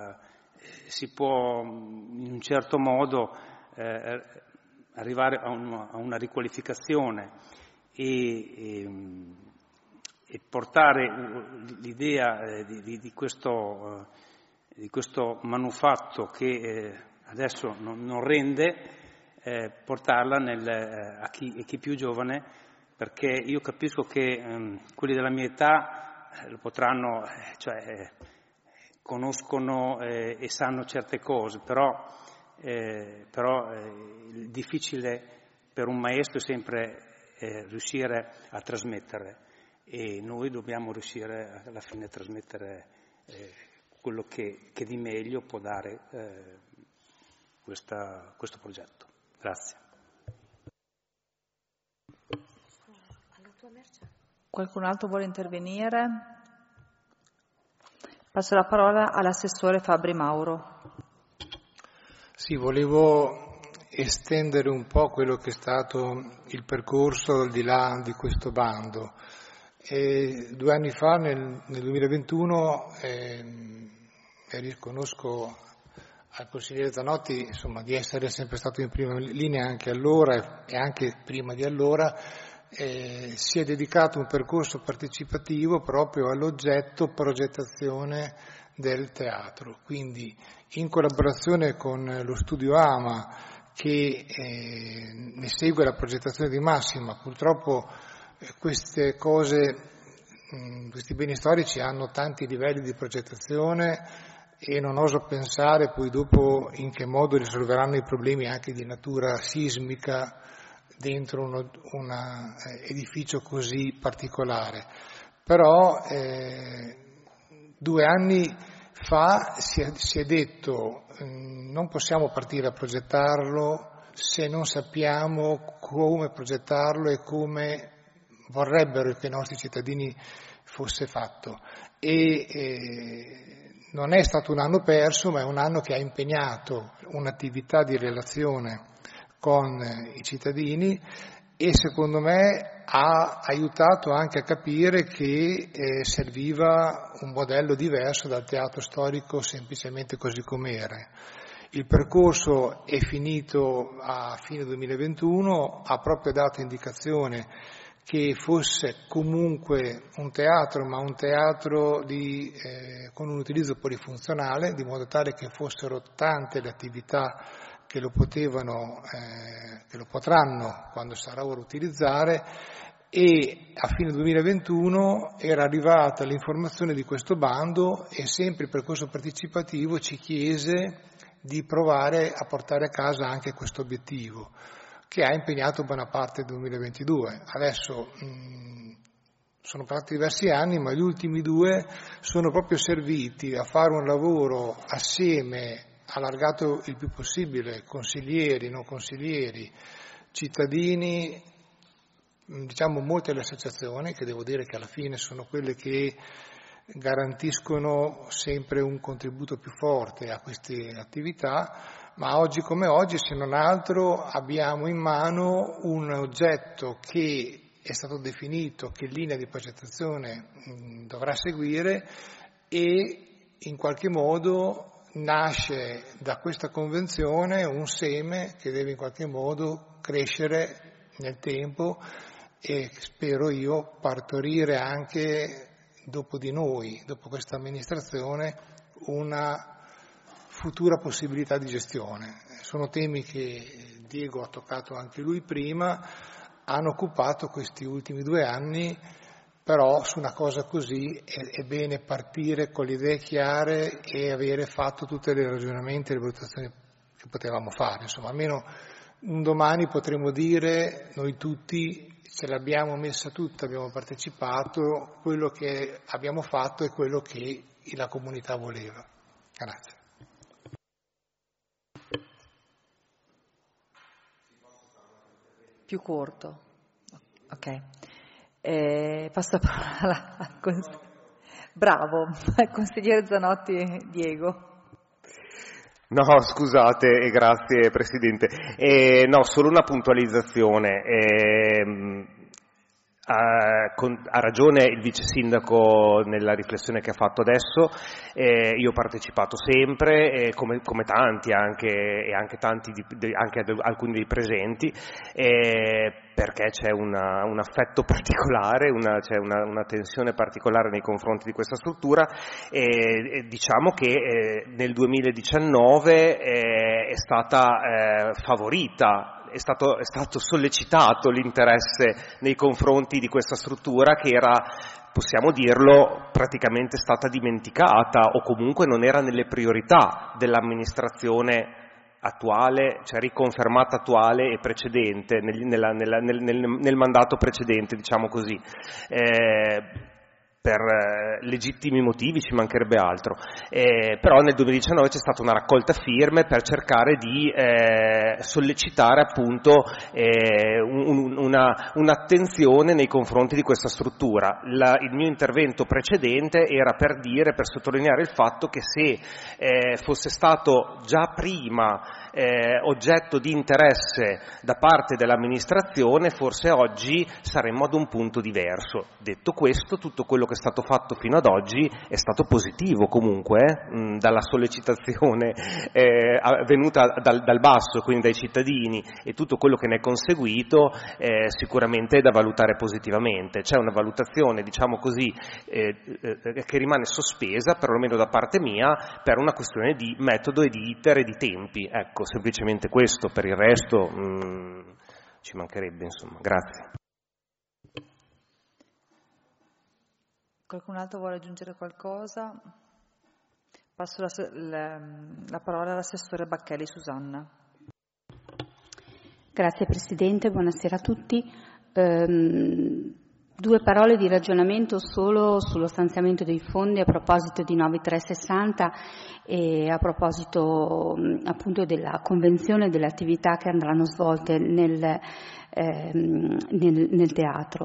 in un certo modo arrivare a una riqualificazione e portare l'idea di questo manufatto che adesso non rende, portarla a chi più giovane, perché io capisco che quelli della mia età lo potranno, conoscono e sanno certe cose, però il difficile per un maestro è sempre riuscire a trasmettere, e noi dobbiamo riuscire alla fine a trasmettere quello che di meglio può dare questo progetto. Grazie. Qualcun altro vuole intervenire? Passo la parola all'assessore Fabri Mauro. Sì, volevo estendere un po' quello che è stato il percorso al di là di questo bando. 2 anni fa, nel 2021, riconosco al consigliere Zanotti, di essere sempre stato in prima linea anche allora e anche prima di allora. Si è dedicato un percorso partecipativo proprio all'oggetto progettazione del teatro, quindi in collaborazione con lo studio AMA che ne segue la progettazione di massima. Purtroppo queste cose, questi beni storici hanno tanti livelli di progettazione e non oso pensare poi dopo in che modo risolveranno i problemi anche di natura sismica dentro un edificio così particolare. Però 2 anni fa si è detto non possiamo partire a progettarlo se non sappiamo come progettarlo e come vorrebbero che i nostri cittadini fosse fatto. Non è stato un anno perso, ma è un anno che ha impegnato un'attività di relazione con i cittadini e secondo me ha aiutato anche a capire che serviva un modello diverso dal teatro storico semplicemente così com'era. Il percorso è finito a fine 2021, ha proprio dato indicazione che fosse comunque un teatro, ma un teatro con un utilizzo polifunzionale, di modo tale che fossero tante le attività che lo potranno quando sarà ora utilizzare, e a fine 2021 era arrivata l'informazione di questo bando e sempre il percorso partecipativo ci chiese di provare a portare a casa anche questo obiettivo, che ha impegnato buona parte del 2022. Adesso sono passati diversi anni, ma gli ultimi 2 sono proprio serviti a fare un lavoro assieme, allargato il più possibile, consiglieri, non consiglieri, cittadini, molte le associazioni, che devo dire che alla fine sono quelle che garantiscono sempre un contributo più forte a queste attività, ma oggi come oggi, se non altro, abbiamo in mano un oggetto che è stato definito, che linea di progettazione dovrà seguire, e in qualche modo nasce da questa convenzione un seme che deve in qualche modo crescere nel tempo e spero io partorire anche dopo di noi, dopo questa amministrazione, una futura possibilità di gestione. Sono temi che Diego ha toccato anche lui prima, hanno occupato questi ultimi 2 anni, però su una cosa così è bene partire con le idee chiare e avere fatto tutti i ragionamenti e le valutazioni che potevamo fare. Insomma, almeno un domani potremo dire noi tutti ce l'abbiamo messa tutta, abbiamo partecipato, quello che abbiamo fatto è quello che la comunità voleva. Grazie. Più corto. Ok. Passo la parola al consigliere. Bravo, al consigliere Zanotti Diego. No, scusate, e grazie Presidente. No, solo una puntualizzazione. Ha ragione il vice sindaco nella riflessione che ha fatto adesso. Io ho partecipato sempre, come tanti anche tanti anche alcuni dei presenti, perché c'è un affetto particolare, c'è una tensione particolare nei confronti di questa struttura, e diciamo che nel 2019 è stata favorita. È stato sollecitato l'interesse nei confronti di questa struttura che era, possiamo dirlo, praticamente stata dimenticata o comunque non era nelle priorità dell'amministrazione attuale, cioè riconfermata attuale e precedente, nel mandato precedente, diciamo così. Per legittimi motivi, ci mancherebbe altro, però nel 2019 c'è stata una raccolta firme per cercare di sollecitare appunto un'attenzione nei confronti di questa struttura. Il mio intervento precedente era per sottolineare il fatto che se fosse stato già prima oggetto di interesse da parte dell'amministrazione, forse oggi saremmo ad un punto diverso. Detto questo, tutto quello che è stato fatto fino ad oggi è stato positivo comunque, dalla sollecitazione venuta dal basso, quindi dai cittadini, e tutto quello che ne è conseguito sicuramente è da valutare positivamente. C'è una valutazione, diciamo così, che rimane sospesa, perlomeno da parte mia, per una questione di metodo e di iter e di tempi. Ecco, semplicemente questo, per il resto ci mancherebbe, insomma. Grazie. Qualcun altro vuole aggiungere qualcosa? Passo la parola all'assessore Bacchelli Susanna. Grazie Presidente, buonasera a tutti. Due parole di ragionamento solo sullo stanziamento dei fondi a proposito di Novi 360 e a proposito appunto della convenzione delle attività che andranno svolte nel teatro.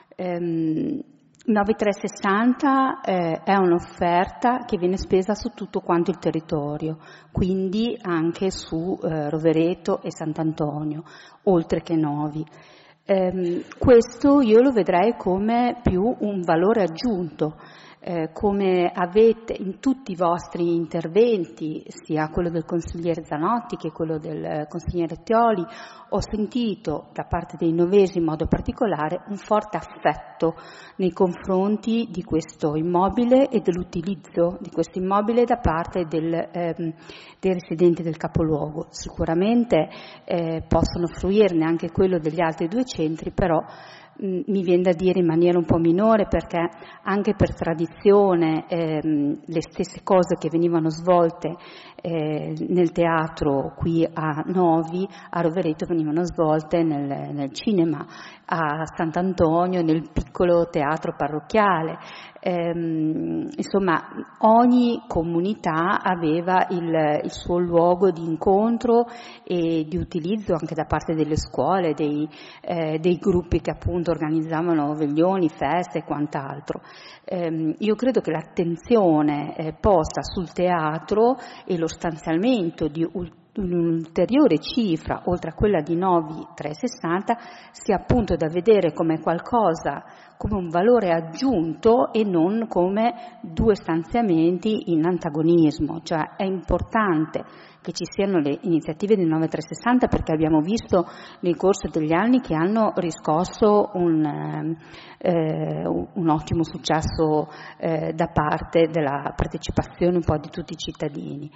Novi 360 è un'offerta che viene spesa su tutto quanto il territorio, quindi anche su Rovereto e Sant'Antonio, oltre che Novi. Questo io lo vedrei come più un valore aggiunto, come avete in tutti i vostri interventi, sia quello del consigliere Zanotti che quello del consigliere Tioli, ho sentito da parte dei novesi in modo particolare un forte affetto nei confronti di questo immobile e dell'utilizzo di questo immobile da parte dei residenti del capoluogo. Sicuramente possono fruirne anche quello degli altri due centri, però mi viene da dire in maniera un po' minore, perché anche per tradizione le stesse cose che venivano svolte nel teatro qui a Novi, a Rovereto venivano svolte nel cinema, a Sant'Antonio nel piccolo teatro parrocchiale. Insomma, ogni comunità aveva il suo luogo di incontro e di utilizzo anche da parte delle scuole, dei gruppi che appunto organizzavano veglioni, feste e quant'altro. Io credo che l'attenzione posta sul teatro e lo stanziamento di un'ulteriore cifra, oltre a quella di Novi 360, sia appunto da vedere come qualcosa, come un valore aggiunto e non come due stanziamenti in antagonismo. Cioè è importante che ci siano le iniziative di Novi 360, perché abbiamo visto nel corso degli anni che hanno riscosso un ottimo successo da parte della partecipazione un po' di tutti i cittadini,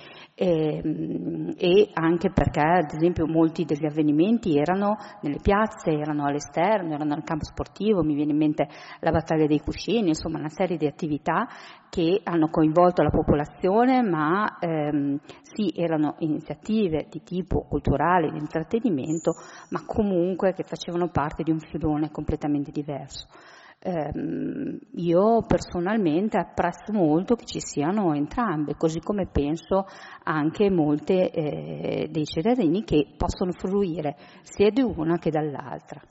e anche perché ad esempio molti degli avvenimenti erano nelle piazze, erano all'esterno, erano nel campo sportivo, mi viene in mente la battaglia dei cuscini, insomma una serie di attività che hanno coinvolto la popolazione, ma sì, erano iniziative di tipo culturale, di intrattenimento, ma comunque che facevano parte di un filone completamente diverso. Io personalmente apprezzo molto che ci siano entrambe, così come penso anche molte dei cittadini che possono fruire sia di una che dall'altra.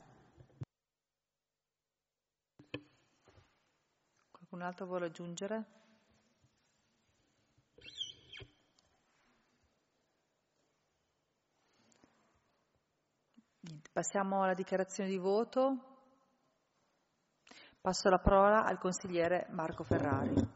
Qualcun altro vuole aggiungere? Passiamo alla dichiarazione di voto. Passo la parola al consigliere Marco Ferrari.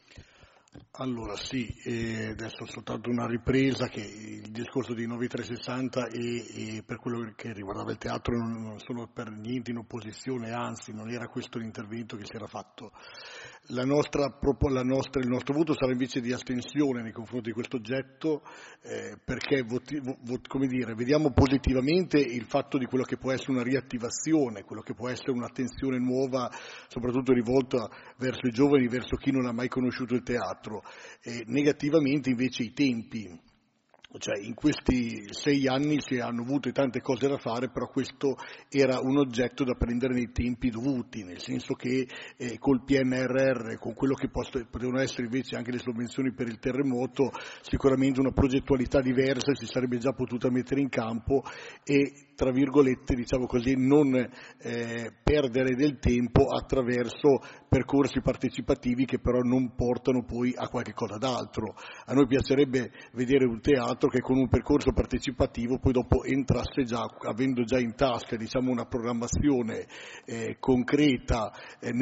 Allora sì, adesso soltanto una ripresa, che il discorso di 9360 e per quello che riguardava il teatro non sono per niente in opposizione, anzi non era questo l'intervento che si era fatto. Il nostro voto sarà invece di astensione nei confronti di questo oggetto, perché vediamo positivamente il fatto di quello che può essere una riattivazione, quello che può essere un'attenzione nuova, soprattutto rivolta verso i giovani, verso chi non ha mai conosciuto il teatro. Negativamente invece i tempi. Cioè in questi 6 anni si hanno avuto tante cose da fare, però questo era un oggetto da prendere nei tempi dovuti, nel senso che col PNRR, con quello che potevano essere invece anche le sovvenzioni per il terremoto, sicuramente una progettualità diversa si sarebbe già potuta mettere in campo e, tra virgolette, diciamo così, non perdere del tempo attraverso percorsi partecipativi che però non portano poi a qualche cosa d'altro. A noi piacerebbe vedere un teatro che con un percorso partecipativo poi dopo entrasse già, avendo già in tasca, diciamo, una programmazione concreta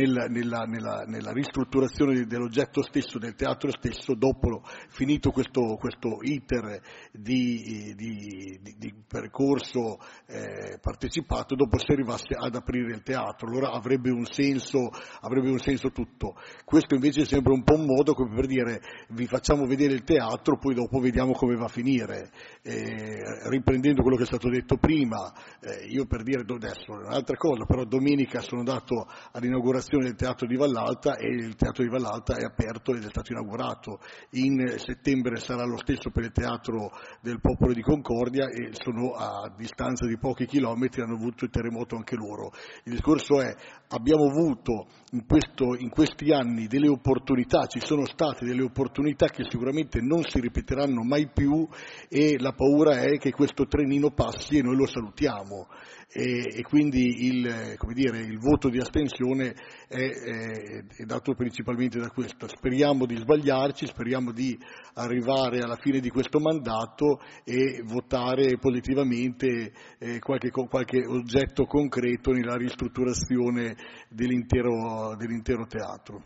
nella ristrutturazione dell'oggetto stesso, del teatro stesso, dopo finito questo iter di percorso partecipato, dopo si arrivasse ad aprire il teatro, allora avrebbe un senso tutto. Questo invece sembra un po' un modo come per dire: vi facciamo vedere il teatro, poi dopo vediamo come va a finire. Riprendendo quello che è stato detto prima, io per dire adesso un'altra cosa, però domenica sono andato all'inaugurazione del Teatro di Vallalta e il Teatro di Vallalta è aperto ed è stato inaugurato. In settembre sarà lo stesso per il Teatro del Popolo di Concordia e sono a distanza di pochi chilometri, hanno avuto il terremoto anche loro. Il discorso è: abbiamo avuto in questi anni delle opportunità, ci sono state delle opportunità che sicuramente non si ripeteranno mai più, e la paura è che questo trenino passi e noi lo salutiamo, e quindi il voto di astensione è dato principalmente da questo. Speriamo di sbagliarci, speriamo di arrivare alla fine di questo mandato e votare positivamente qualche oggetto concreto nella ristrutturazione dell'intero teatro.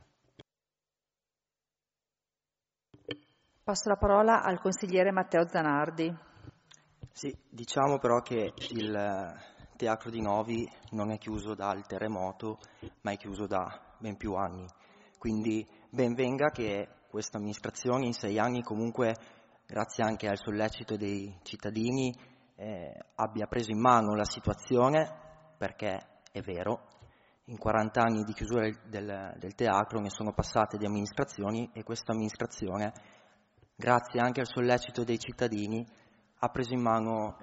Passo la parola al consigliere Matteo Zanardi. Sì, diciamo però che il Teatro di Novi non è chiuso dal terremoto, ma è chiuso da ben più anni. Quindi ben venga che questa amministrazione in 6 anni comunque, grazie anche al sollecito dei cittadini, abbia preso in mano la situazione, perché è vero, in 40 anni di chiusura del teatro ne sono passate di amministrazioni e questa amministrazione, grazie anche al sollecito dei cittadini, ha preso in mano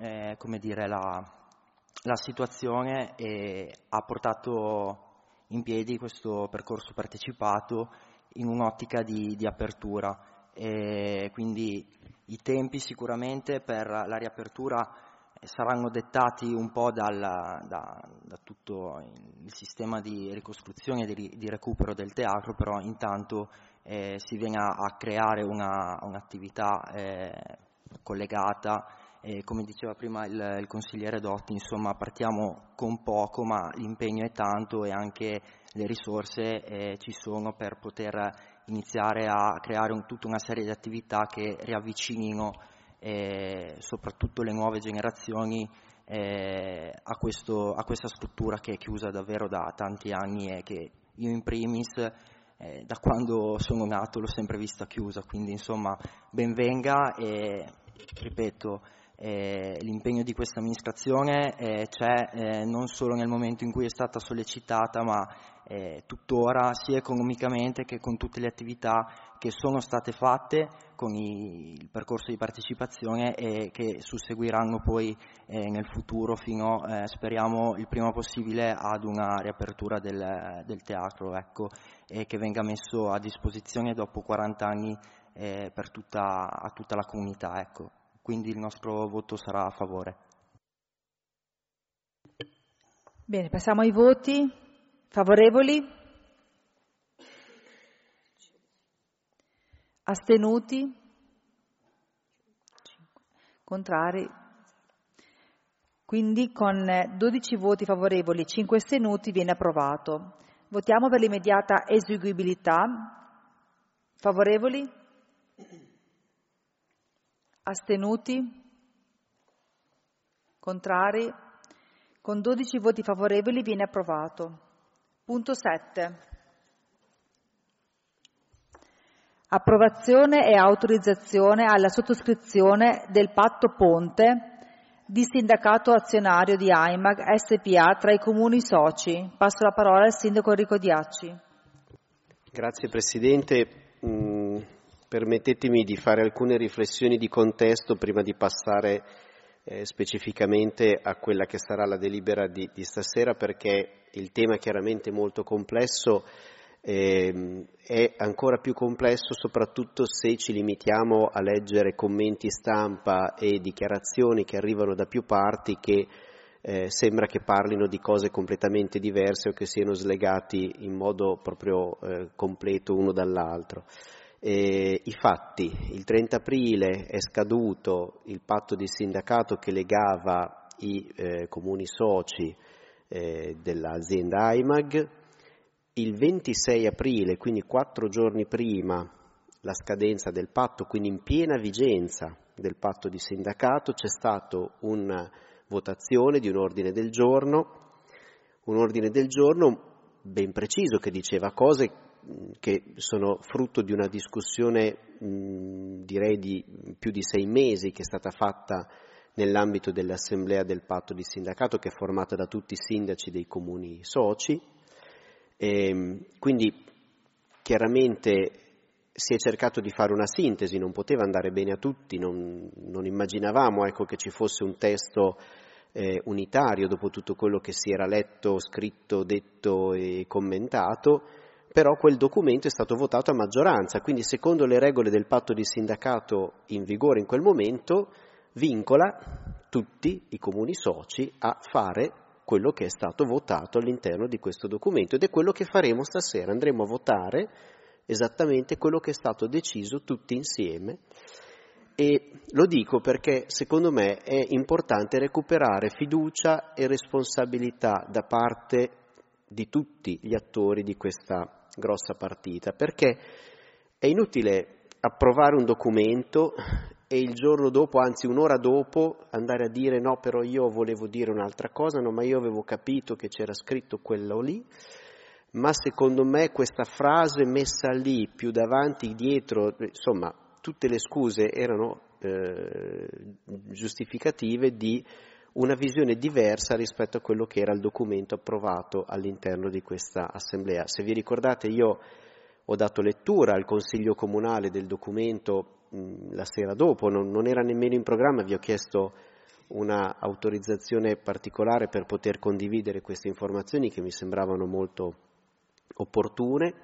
la situazione e ha portato in piedi questo percorso partecipato in un'ottica di apertura. E quindi i tempi sicuramente per la riapertura saranno dettati un po' da tutto il sistema di ricostruzione e di recupero del teatro, però intanto si viene a creare un'attività collegata, come diceva prima il consigliere Dotti, insomma partiamo con poco ma l'impegno è tanto e anche le risorse ci sono per poter iniziare a creare tutta una serie di attività che riavvicinino soprattutto le nuove generazioni a questa struttura che è chiusa davvero da tanti anni e che io in primis da quando sono nato l'ho sempre vista chiusa, quindi insomma ben venga e ripeto, l'impegno di questa amministrazione c'è non solo nel momento in cui è stata sollecitata, ma tuttora, sia economicamente che con tutte le attività che sono state fatte con il percorso di partecipazione e che susseguiranno poi nel futuro fino, speriamo, il prima possibile ad una riapertura del teatro, ecco, e che venga messo a disposizione dopo 40 anni a tutta la comunità, ecco. Quindi il nostro voto sarà a favore. Bene, passiamo ai voti. Favorevoli? Astenuti? Contrari? Quindi con 12 voti favorevoli e 5 astenuti viene approvato. Votiamo per l'immediata eseguibilità. Favorevoli? Astenuti? Contrari? Con 12 voti favorevoli viene approvato. Punto 7. Approvazione e autorizzazione alla sottoscrizione del patto ponte di sindacato azionario di AIMAG SPA tra i comuni soci. Passo la parola al sindaco Enrico Diacci. Grazie Presidente. Permettetemi di fare alcune riflessioni di contesto prima di passare specificamente a quella che sarà la delibera di stasera, perché il tema è chiaramente molto complesso, è ancora più complesso soprattutto se ci limitiamo a leggere commenti stampa e dichiarazioni che arrivano da più parti che sembra che parlino di cose completamente diverse o che siano slegati in modo proprio completo uno dall'altro. I fatti: il 30 aprile è scaduto il patto di sindacato che legava i comuni soci dell'azienda AIMAG. Il 26 aprile, quindi 4 giorni prima la scadenza del patto, quindi in piena vigenza del patto di sindacato, c'è stata una votazione di un ordine del giorno ben preciso che diceva cose che sono frutto di una discussione direi di più di 6 mesi che è stata fatta nell'ambito dell'assemblea del patto di sindacato, che è formata da tutti i sindaci dei comuni soci. Quindi chiaramente si è cercato di fare una sintesi, non poteva andare bene a tutti, non immaginavamo che ci fosse un testo unitario dopo tutto quello che si era letto, scritto, detto e commentato. Però quel documento è stato votato a maggioranza, quindi secondo le regole del patto di sindacato in vigore in quel momento vincola tutti i comuni soci a fare quello che è stato votato all'interno di questo documento, ed è quello che faremo stasera. Andremo a votare esattamente quello che è stato deciso tutti insieme, e lo dico perché secondo me è importante recuperare fiducia e responsabilità da parte di tutti gli attori di questa grossa partita, perché è inutile approvare un documento e il giorno dopo, anzi un'ora dopo, andare a dire no, però io volevo dire un'altra cosa, no, ma io avevo capito che c'era scritto quello lì. Ma secondo me questa frase messa lì, più davanti, dietro, insomma, tutte le scuse erano giustificative di una visione diversa rispetto a quello che era il documento approvato all'interno di questa assemblea. Se vi ricordate, io ho dato lettura al Consiglio Comunale del documento la sera dopo, non era nemmeno in programma, vi ho chiesto una autorizzazione particolare per poter condividere queste informazioni che mi sembravano molto opportune,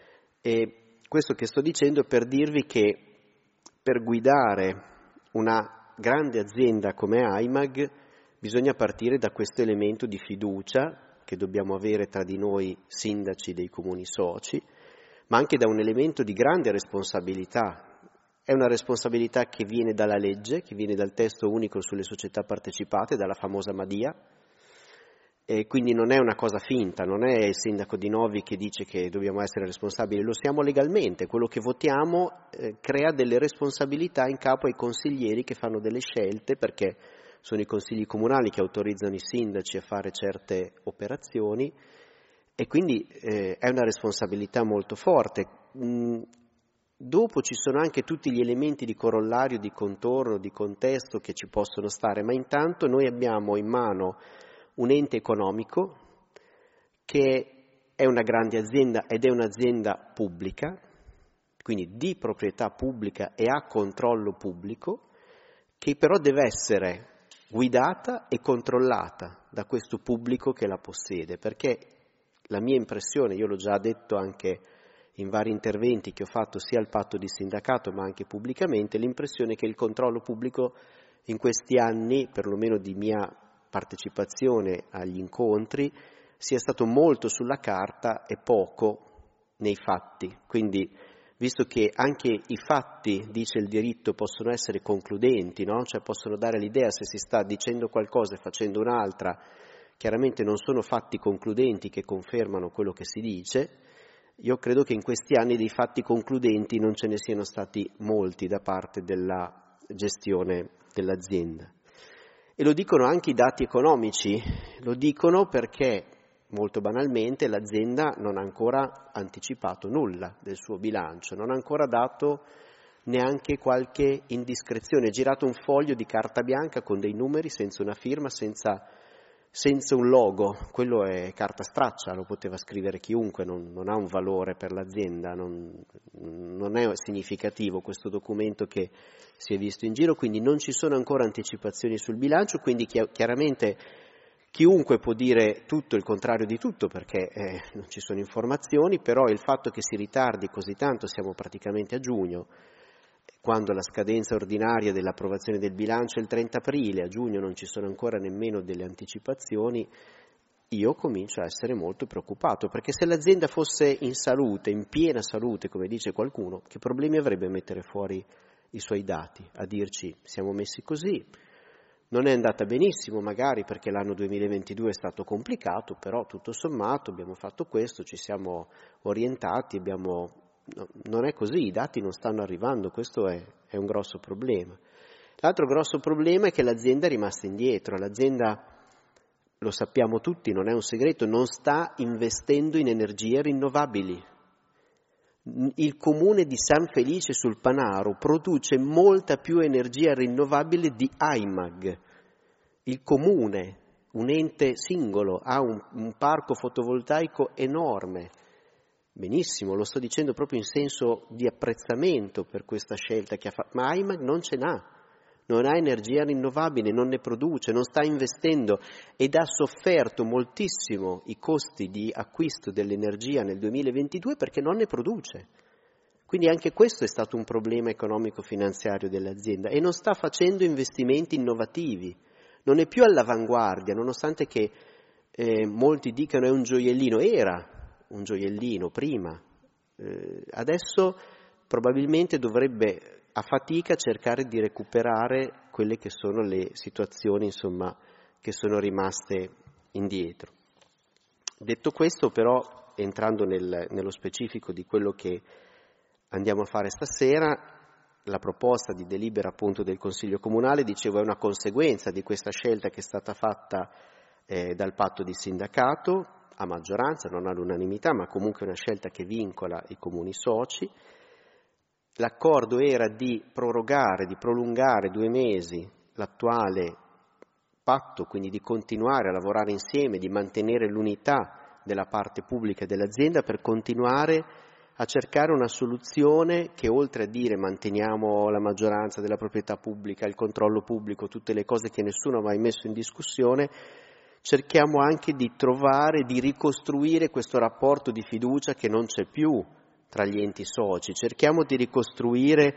e questo che sto dicendo per dirvi che per guidare una grande azienda come AIMAG bisogna partire da questo elemento di fiducia che dobbiamo avere tra di noi sindaci dei comuni soci, ma anche da un elemento di grande responsabilità. È una responsabilità che viene dalla legge, che viene dal testo unico sulle società partecipate, dalla famosa Madia, e quindi non è una cosa finta, non è il sindaco di Novi che dice che dobbiamo essere responsabili, lo siamo legalmente. Quello che votiamo crea delle responsabilità in capo ai consiglieri che fanno delle scelte, perché sono i consigli comunali che autorizzano i sindaci a fare certe operazioni, e quindi è una responsabilità molto forte. Dopo ci sono anche tutti gli elementi di corollario, di contorno, di contesto che ci possono stare, ma intanto noi abbiamo in mano un ente economico che è una grande azienda ed è un'azienda pubblica, quindi di proprietà pubblica e a controllo pubblico, che però deve essere guidata e controllata da questo pubblico che la possiede, perché la mia impressione, io l'ho già detto anche in vari interventi che ho fatto sia al patto di sindacato ma anche pubblicamente, l'impressione è che il controllo pubblico in questi anni, perlomeno di mia partecipazione agli incontri, sia stato molto sulla carta e poco nei fatti. Quindi, visto che anche i fatti, dice il diritto, possono essere concludenti, no? Cioè possono dare l'idea se si sta dicendo qualcosa e facendo un'altra, chiaramente non sono fatti concludenti che confermano quello che si dice. Io credo che in questi anni dei fatti concludenti non ce ne siano stati molti da parte della gestione dell'azienda. E lo dicono anche i dati economici, lo dicono perché molto banalmente l'azienda non ha ancora anticipato nulla del suo bilancio, non ha ancora dato neanche qualche indiscrezione, ha girato un foglio di carta bianca con dei numeri senza una firma, senza un logo, quello è carta straccia, lo poteva scrivere chiunque, non ha un valore per l'azienda, non è significativo questo documento che si è visto in giro, quindi non ci sono ancora anticipazioni sul bilancio, quindi chiaramente chiunque può dire tutto il contrario di tutto perché non ci sono informazioni, però il fatto che si ritardi così tanto, siamo praticamente a giugno, quando la scadenza ordinaria dell'approvazione del bilancio è il 30 aprile, a giugno non ci sono ancora nemmeno delle anticipazioni, io comincio a essere molto preoccupato, perché se l'azienda fosse in salute, in piena salute, come dice qualcuno, che problemi avrebbe a mettere fuori i suoi dati, a dirci siamo messi così, non è andata benissimo magari perché l'anno 2022 è stato complicato, però tutto sommato abbiamo fatto questo, ci siamo orientati, non è così, i dati non stanno arrivando, questo è un grosso problema. L'altro grosso problema è che l'azienda è rimasta indietro, l'azienda, lo sappiamo tutti, non è un segreto, non sta investendo in energie rinnovabili. Il comune di San Felice sul Panaro produce molta più energia rinnovabile di AIMAG. Il comune, un ente singolo, ha un parco fotovoltaico enorme. Benissimo, lo sto dicendo proprio in senso di apprezzamento per questa scelta che ha fatto, ma AIMAG non ce n'ha, non ha energia rinnovabile, non ne produce, non sta investendo ed ha sofferto moltissimo i costi di acquisto dell'energia nel 2022 perché non ne produce. Quindi anche questo è stato un problema economico-finanziario dell'azienda e non sta facendo investimenti innovativi, non è più all'avanguardia, nonostante che molti dicano è un gioiellino, era un gioiellino prima, adesso probabilmente dovrebbe a fatica cercare di recuperare quelle che sono le situazioni, insomma, che sono rimaste indietro. Detto questo, però, entrando nello specifico di quello che andiamo a fare stasera, la proposta di delibera appunto del Consiglio Comunale, dicevo, è una conseguenza di questa scelta che è stata fatta dal patto di sindacato, a maggioranza, non all'unanimità, ma comunque una scelta che vincola i comuni soci. L'accordo era di prorogare, di prolungare 2 mesi l'attuale patto, quindi di continuare a lavorare insieme, di mantenere l'unità della parte pubblica dell'azienda per continuare a cercare una soluzione che, oltre a dire manteniamo la maggioranza della proprietà pubblica, il controllo pubblico, tutte le cose che nessuno ha mai messo in discussione, cerchiamo anche di trovare, di ricostruire questo rapporto di fiducia che non c'è più tra gli enti soci, cerchiamo di ricostruire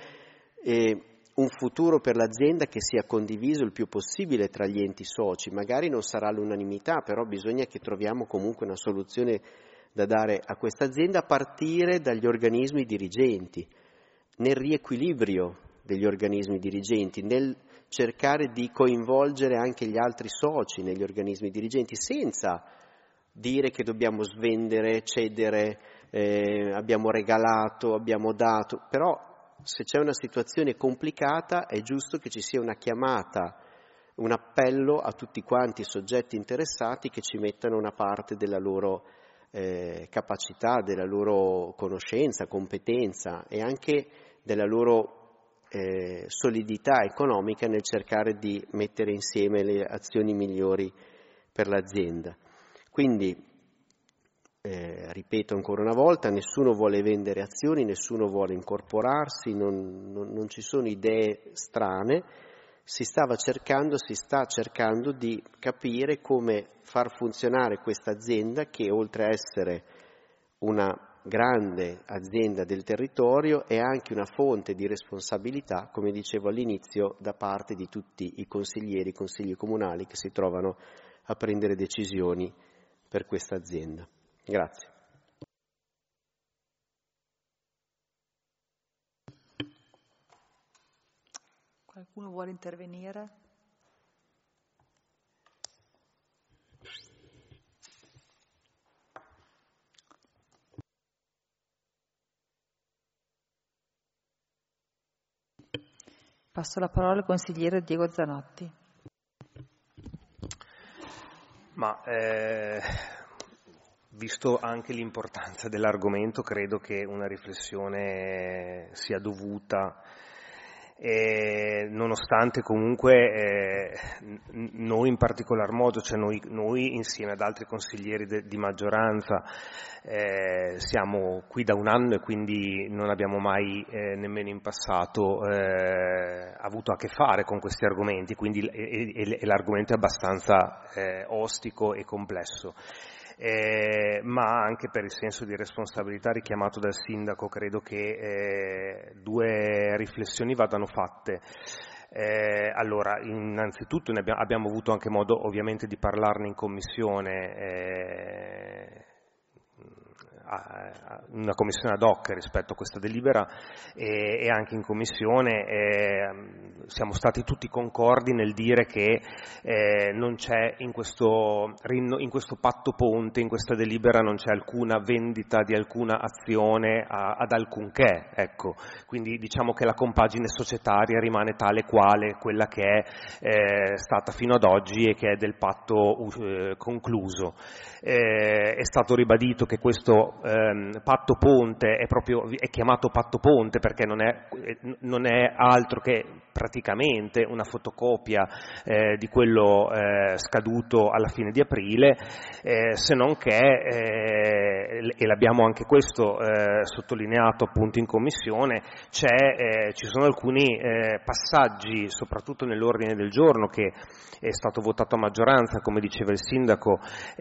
un futuro per l'azienda che sia condiviso il più possibile tra gli enti soci, magari non sarà l'unanimità, però bisogna che troviamo comunque una soluzione da dare a questa azienda a partire dagli organismi dirigenti, nel riequilibrio degli organismi dirigenti, nel cercare di coinvolgere anche gli altri soci negli organismi dirigenti, senza dire che dobbiamo svendere, cedere, abbiamo regalato, abbiamo dato, però se c'è una situazione complicata è giusto che ci sia una chiamata, un appello a tutti quanti i soggetti interessati che ci mettano una parte della loro capacità, della loro conoscenza, competenza e anche della loro solidità economica nel cercare di mettere insieme le azioni migliori per l'azienda. Quindi, ripeto ancora una volta, nessuno vuole vendere azioni, nessuno vuole incorporarsi, non ci sono idee strane, si sta cercando di capire come far funzionare questa azienda che, oltre a essere una grande azienda del territorio, è anche una fonte di responsabilità, come dicevo all'inizio, da parte di tutti i consiglieri, consigli comunali che si trovano a prendere decisioni per questa azienda. Grazie. Qualcuno vuole intervenire? Passo la parola al consigliere Diego Zanotti. Visto anche l'importanza dell'argomento, credo che una riflessione sia dovuta, nonostante comunque noi in particolar modo, cioè noi insieme ad altri consiglieri di maggioranza, siamo qui da un anno e quindi non abbiamo mai nemmeno in passato avuto a che fare con questi argomenti, quindi l'argomento è abbastanza ostico e complesso. Ma anche per il senso di responsabilità richiamato dal sindaco credo che due riflessioni vadano fatte. Allora, innanzitutto abbiamo avuto anche modo ovviamente di parlarne in commissione, una commissione ad hoc rispetto a questa delibera, e anche in commissione siamo stati tutti concordi nel dire che non c'è in questo patto ponte, in questa delibera non c'è alcuna vendita di alcuna azione ad alcunché, ecco. Quindi diciamo che la compagine societaria rimane tale quale quella che è stata fino ad oggi e che è del patto concluso. È stato ribadito che questo patto ponte è chiamato patto ponte perché non è altro che praticamente una fotocopia di quello scaduto alla fine di aprile, se non che, e l'abbiamo anche questo sottolineato appunto in commissione, ci sono alcuni passaggi, soprattutto nell'ordine del giorno, che è stato votato a maggioranza, come diceva il sindaco,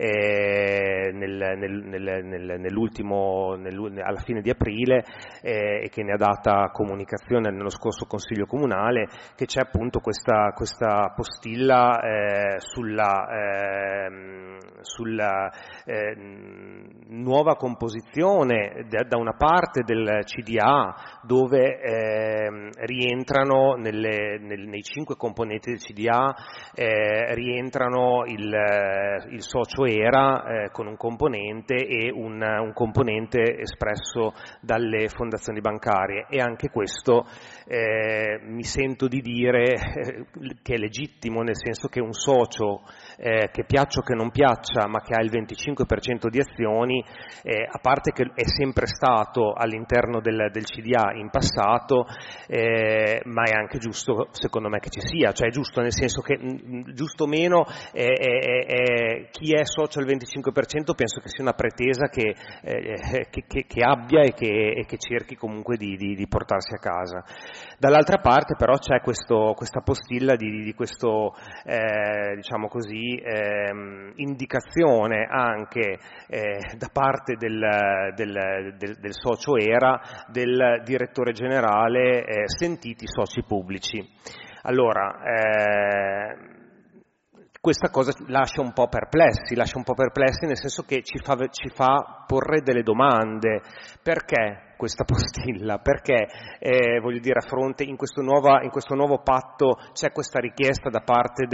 alla fine di aprile, e che ne ha data comunicazione nello scorso Consiglio Comunale, che c'è appunto questa postilla sulla nuova composizione da una parte del CDA, dove rientrano nei 5 componenti del CDA rientrano il socio ERA con un componente e un componente espresso dalle fondazioni bancarie, e anche questo mi sento di dire che è legittimo, nel senso che un socio che piaccia o che non piaccia, ma che ha il 25% di azioni, a parte che è sempre stato all'interno del CDA in passato, ma è anche giusto secondo me che ci sia, cioè è giusto nel senso che giusto o meno chi è socio al 25% penso che sia una pretesa che abbia e che cerchi comunque di portarsi a casa. Dall'altra parte però c'è questa postilla di questo diciamo così indicazione anche da parte del socio ERA, del direttore generale, sentiti i soci pubblici. Allora, questa cosa lascia un po' perplessi nel senso che ci fa porre delle domande. Perché questa postilla? Perché, voglio dire, a fronte, in questo nuovo patto c'è questa richiesta da parte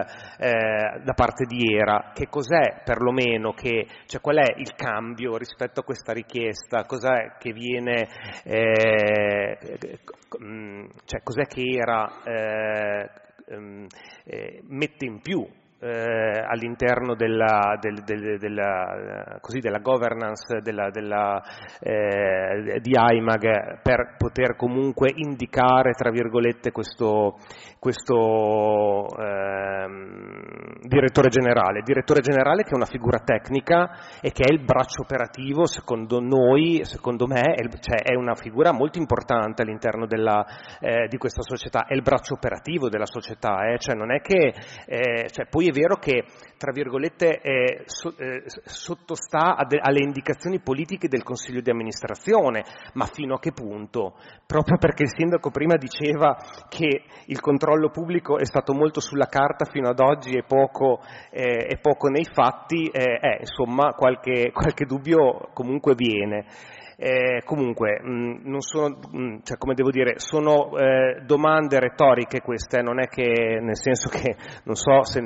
di ERA? Che cos'è perlomeno cioè qual è il cambio rispetto a questa richiesta? Cos'è che viene, cioè cos'è che ERA mette in più all'interno della governance di AIMAG per poter comunque indicare, tra virgolette, questo direttore generale che è una figura tecnica e che è il braccio operativo, secondo me, è una figura molto importante all'interno di questa società, è il braccio operativo della società, cioè non è che poi è vero che, tra virgolette, sottostà alle indicazioni politiche del Consiglio di amministrazione, ma fino a che punto? Proprio perché il sindaco prima diceva che il controllo pubblico è stato molto sulla carta fino ad oggi e poco nei fatti, insomma qualche dubbio comunque viene. Comunque non sono, come devo dire, sono domande retoriche queste, non è che, nel senso che non so se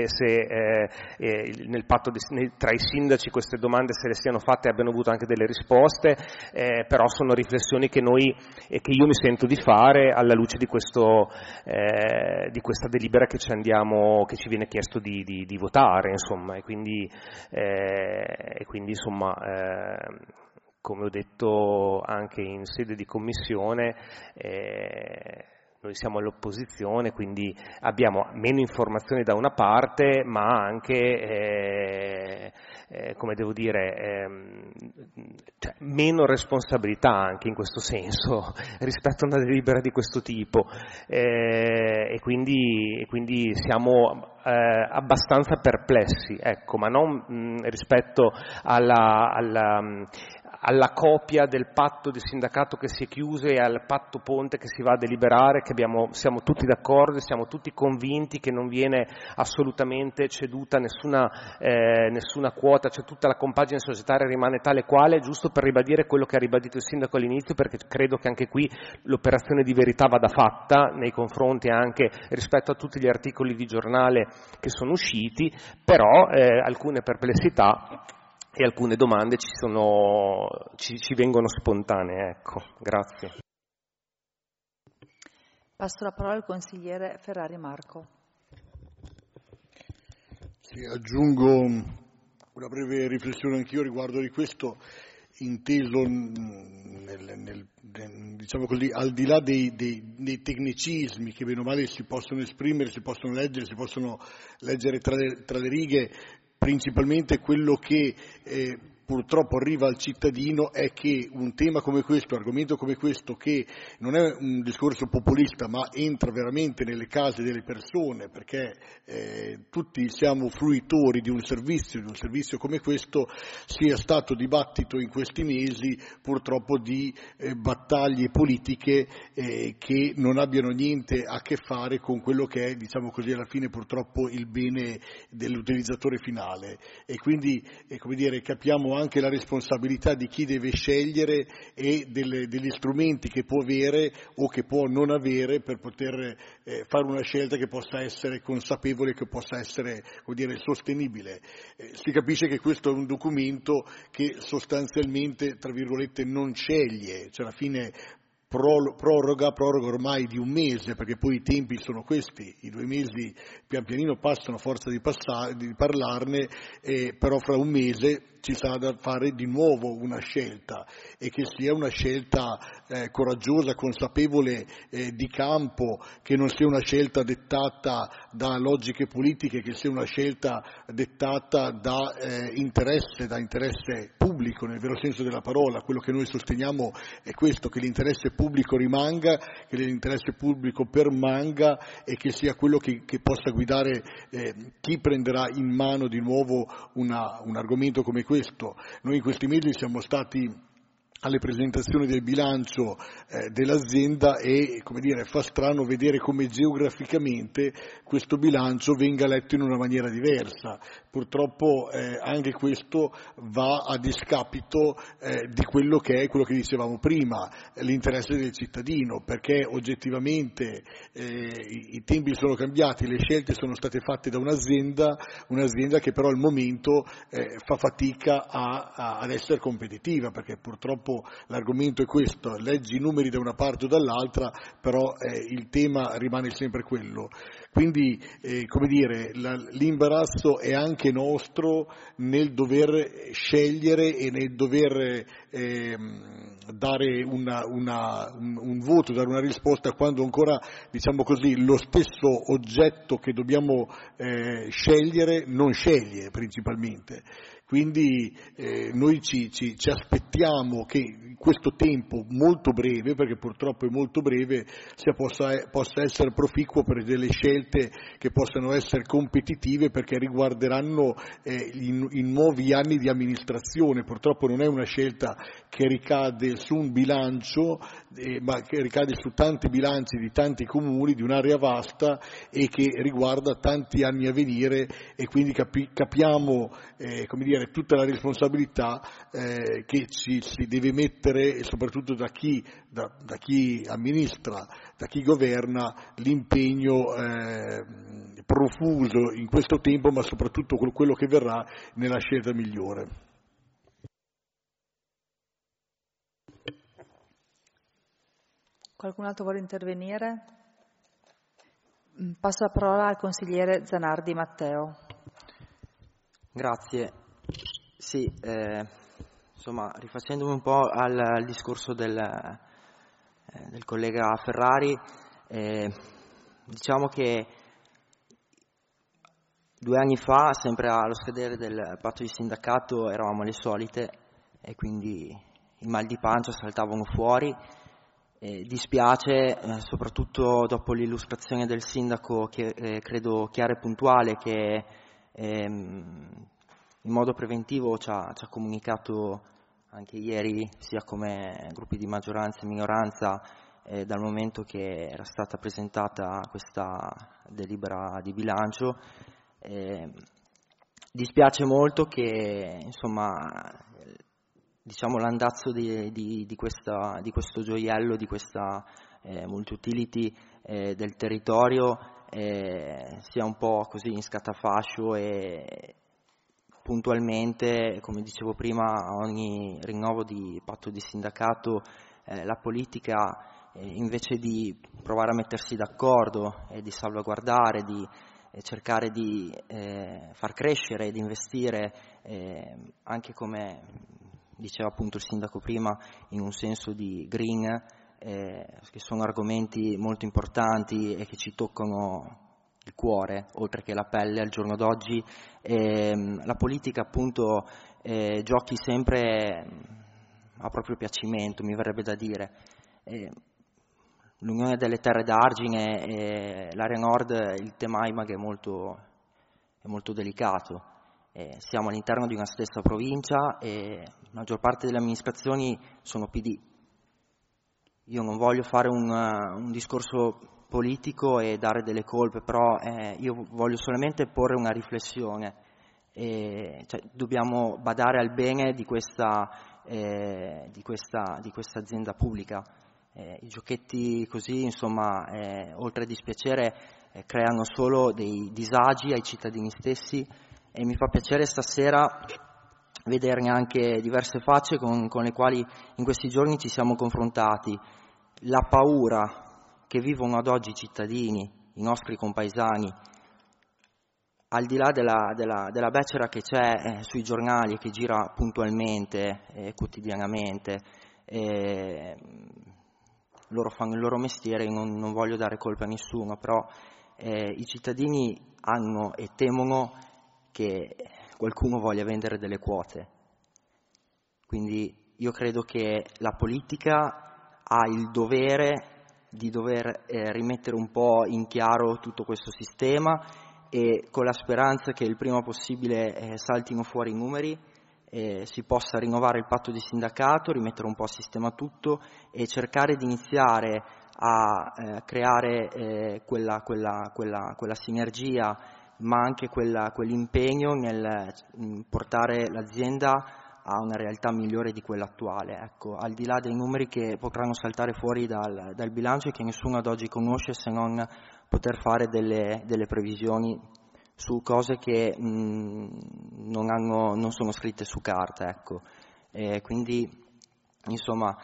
nel patto tra i sindaci queste domande, se le siano fatte, abbiano avuto anche delle risposte, però sono riflessioni che io mi sento di fare alla luce di questa delibera che ci viene chiesto di votare, insomma, e quindi insomma, come ho detto anche in sede di commissione, noi siamo all'opposizione, quindi abbiamo meno informazioni da una parte, ma anche, come devo dire, meno responsabilità anche in questo senso rispetto a una delibera di questo tipo, e quindi siamo abbastanza perplessi, ecco, ma non rispetto alla copia del patto di sindacato che si è chiuso e al patto ponte che si va a deliberare, che siamo tutti d'accordo e siamo tutti convinti che non viene assolutamente ceduta nessuna quota, cioè tutta la compagine societaria rimane tale quale, giusto per ribadire quello che ha ribadito il sindaco all'inizio, perché credo che anche qui l'operazione di verità vada fatta nei confronti anche rispetto a tutti gli articoli di giornale che sono usciti, però alcune perplessità e alcune domande ci vengono spontanee, ecco. Grazie. Passo la parola al consigliere Ferrari Marco. Sì, aggiungo una breve riflessione anch'io riguardo di questo, inteso diciamo così, al di là dei tecnicismi che bene o male si possono esprimere, si possono leggere tra le righe. Principalmente quello che purtroppo arriva al cittadino è che un tema come questo, argomento come questo, che non è un discorso populista ma entra veramente nelle case delle persone, perché tutti siamo fruitori di un servizio come questo, sia stato dibattito in questi mesi purtroppo di battaglie politiche che non abbiano niente a che fare con quello che è, diciamo così, alla fine purtroppo il bene dell'utilizzatore finale, e quindi come dire, capiamo anche la responsabilità di chi deve scegliere e degli strumenti che può avere o che può non avere per poter fare una scelta che possa essere consapevole, che possa essere, come dire, sostenibile. Si capisce che questo è un documento che sostanzialmente, tra virgolette, non sceglie, cioè alla fine proroga ormai di un mese, perché poi i tempi sono questi, i 2 mesi pian pianino passano a forza di parlarne, però fra un mese ci sarà da fare di nuovo una scelta, e che sia una scelta coraggiosa, consapevole, di campo, che non sia una scelta dettata da logiche politiche, che sia una scelta dettata da interesse pubblico nel vero senso della parola. Quello che noi sosteniamo è questo, che l'interesse pubblico rimanga, che l'interesse pubblico permanga, e che sia quello che possa guidare chi prenderà in mano di nuovo un argomento come questo. Noi in questi mesi siamo stati alle presentazioni del bilancio dell'azienda e, come dire, fa strano vedere come geograficamente questo bilancio venga letto in una maniera diversa. Purtroppo anche questo va a discapito di quello che dicevamo prima, l'interesse del cittadino, perché oggettivamente i tempi sono cambiati, le scelte sono state fatte da un'azienda che però al momento fa fatica ad essere competitiva, perché purtroppo purtroppo l'argomento è questo, leggi i numeri da una parte o dall'altra, però il tema rimane sempre quello. Quindi, come dire, l'imbarazzo è anche nostro nel dover scegliere e nel dover dare un voto, dare una risposta quando ancora, diciamo così, lo stesso oggetto che dobbiamo scegliere non sceglie principalmente. Quindi noi ci aspettiamo che in questo tempo molto breve, perché purtroppo è molto breve, possa essere proficuo per delle scelte che possano essere competitive, perché riguarderanno i nuovi anni di amministrazione. Purtroppo non è una scelta che ricade su un bilancio, ma che ricade su tanti bilanci di tanti comuni, di un'area vasta, e che riguarda tanti anni a venire, e quindi capiamo come dire, tutta la responsabilità che si deve mettere, e soprattutto da chi amministra, da chi governa, l'impegno profuso in questo tempo, ma soprattutto quello che verrà nella scelta migliore. Qualcun altro vuole intervenire? Passo la parola al consigliere Zanardi Matteo. Grazie. Sì, insomma, rifacendomi un po' al discorso del collega Ferrari, diciamo che 2 anni fa, sempre allo scadere del patto di sindacato, eravamo alle solite e quindi i mal di pancia saltavano fuori. Dispiace, soprattutto dopo l'illustrazione del sindaco, che credo chiara e puntuale, che in modo preventivo ci ha comunicato anche ieri, sia come gruppi di maggioranza e minoranza, dal momento che era stata presentata questa delibera di bilancio. Dispiace molto che, insomma, diciamo, l'andazzo di questo gioiello, di questa multi-utility del territorio sia un po' così in scatafascio, e puntualmente, come dicevo prima, a ogni rinnovo di patto di sindacato la politica, invece di provare a mettersi d'accordo e di salvaguardare, di cercare di far crescere ed investire, anche come diceva appunto il sindaco prima, in un senso di green, che sono argomenti molto importanti e che ci toccano il cuore, oltre che la pelle al giorno d'oggi. La politica appunto giochi sempre a proprio piacimento, mi verrebbe da dire. L'Unione delle Terre d'Argine e l'area nord, il tema IMAG è molto delicato. Siamo all'interno di una stessa provincia e la maggior parte delle amministrazioni sono PD. Io non voglio fare un discorso politico e dare delle colpe, però io voglio solamente porre una riflessione. Cioè, dobbiamo badare al bene di questa azienda pubblica. I giochetti così, insomma, oltre a dispiacere, creano solo dei disagi ai cittadini stessi, e mi fa piacere stasera vederne anche diverse facce con le quali in questi giorni ci siamo confrontati. La paura che vivono ad oggi i cittadini, i nostri compaesani, al di là della becera che c'è sui giornali e che gira puntualmente, quotidianamente, loro fanno il loro mestiere, non voglio dare colpa a nessuno, però i cittadini hanno e temono che qualcuno voglia vendere delle quote. Quindi io credo che la politica ha il dovere di dover rimettere un po' in chiaro tutto questo sistema, e con la speranza che il prima possibile saltino fuori i numeri, si possa rinnovare il patto di sindacato, rimettere un po' a sistema tutto e cercare di iniziare a creare quella sinergia, ma anche quell'impegno nel portare l'azienda a una realtà migliore di quella attuale. Ecco, al di là dei numeri che potranno saltare fuori dal bilancio e che nessuno ad oggi conosce, se non poter fare delle previsioni su cose che non sono scritte su carta. Ecco. Quindi insomma,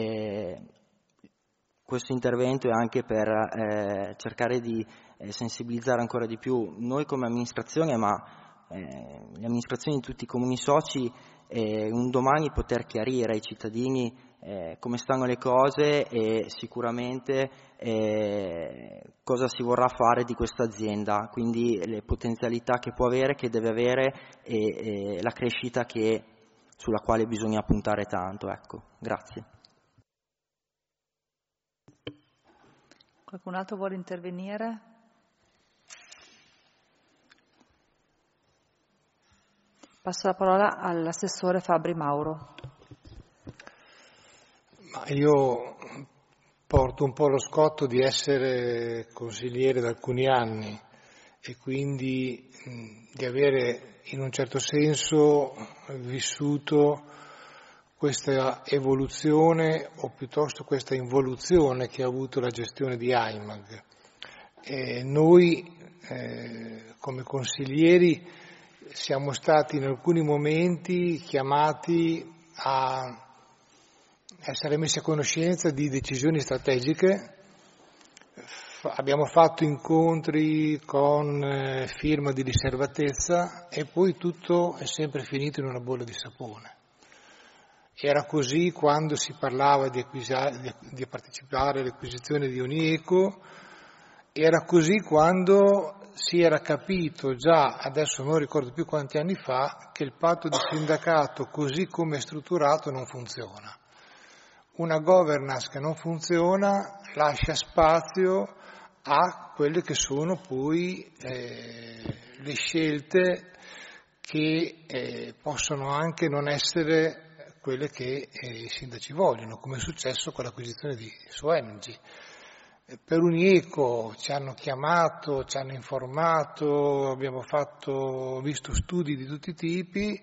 questo intervento è anche per cercare di sensibilizzare ancora di più noi come amministrazione, ma le amministrazioni di tutti i comuni soci, un domani poter chiarire ai cittadini come stanno le cose e sicuramente cosa si vorrà fare di questa azienda, quindi le potenzialità che può avere, che deve avere e la crescita sulla quale bisogna puntare tanto. Ecco, grazie. Qualcun altro vuole intervenire? Passo la parola all'assessore Fabri Mauro. Ma io porto un po' lo scotto di essere consigliere da alcuni anni e quindi di avere in un certo senso vissuto questa evoluzione o piuttosto questa involuzione che ha avuto la gestione di AIMAG. Noi come consiglieri siamo stati in alcuni momenti chiamati a essere messi a conoscenza di decisioni strategiche. Abbiamo fatto incontri con firma di riservatezza e poi tutto è sempre finito in una bolla di sapone. Era così quando si parlava di partecipare all'acquisizione di Unieco, era così quando si era capito già, adesso non ricordo più quanti anni fa, che il patto di sindacato così come è strutturato non funziona. Una governance che non funziona lascia spazio a quelle che sono poi le scelte che possono anche non essere quelle che i sindaci vogliono, come è successo con l'acquisizione di Suenergy. Per Unieco ci hanno chiamato, ci hanno informato, abbiamo visto studi di tutti i tipi,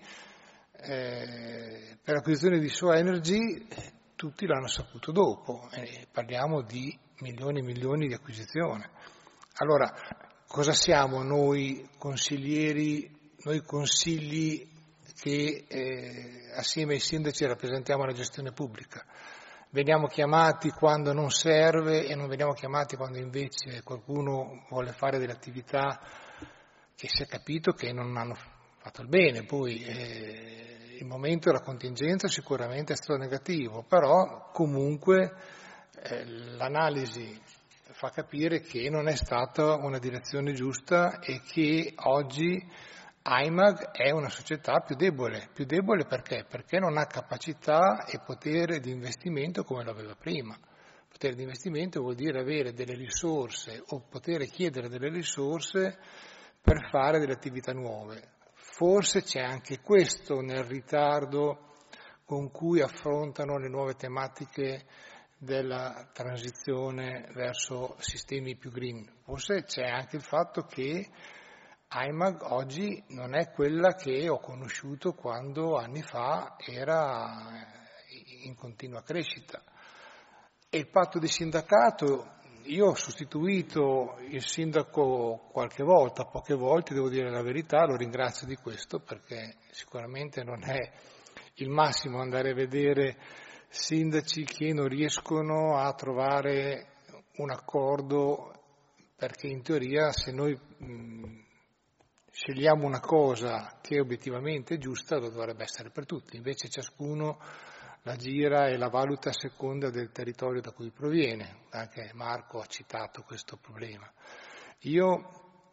per l'acquisizione di Suenergy tutti l'hanno saputo dopo, parliamo di milioni e milioni di acquisizione. Allora, cosa siamo noi consiglieri, noi consigli che assieme ai sindaci rappresentiamo la gestione pubblica? Veniamo chiamati quando non serve e non veniamo chiamati quando invece qualcuno vuole fare delle attività che si è capito che non hanno fatto il bene. Poi il momento della contingenza sicuramente è stato negativo, però comunque l'analisi fa capire che non è stata una direzione giusta e che oggi AIMAG è una società più debole perché? Perché non ha capacità e potere di investimento come lo aveva prima. Potere di investimento vuol dire avere delle risorse o poter chiedere delle risorse per fare delle attività nuove. Forse c'è anche questo nel ritardo con cui affrontano le nuove tematiche della transizione verso sistemi più green. Forse c'è anche il fatto che AIMAG oggi non è quella che ho conosciuto quando anni fa era in continua crescita. E il patto di sindacato, io ho sostituito il sindaco qualche volta, poche volte, devo dire la verità, lo ringrazio di questo perché sicuramente non è il massimo andare a vedere sindaci che non riescono a trovare un accordo, perché in teoria se noi scegliamo una cosa che obiettivamente è giusta, lo dovrebbe essere per tutti, invece ciascuno la gira e la valuta a seconda del territorio da cui proviene. Anche Marco ha citato questo problema. Io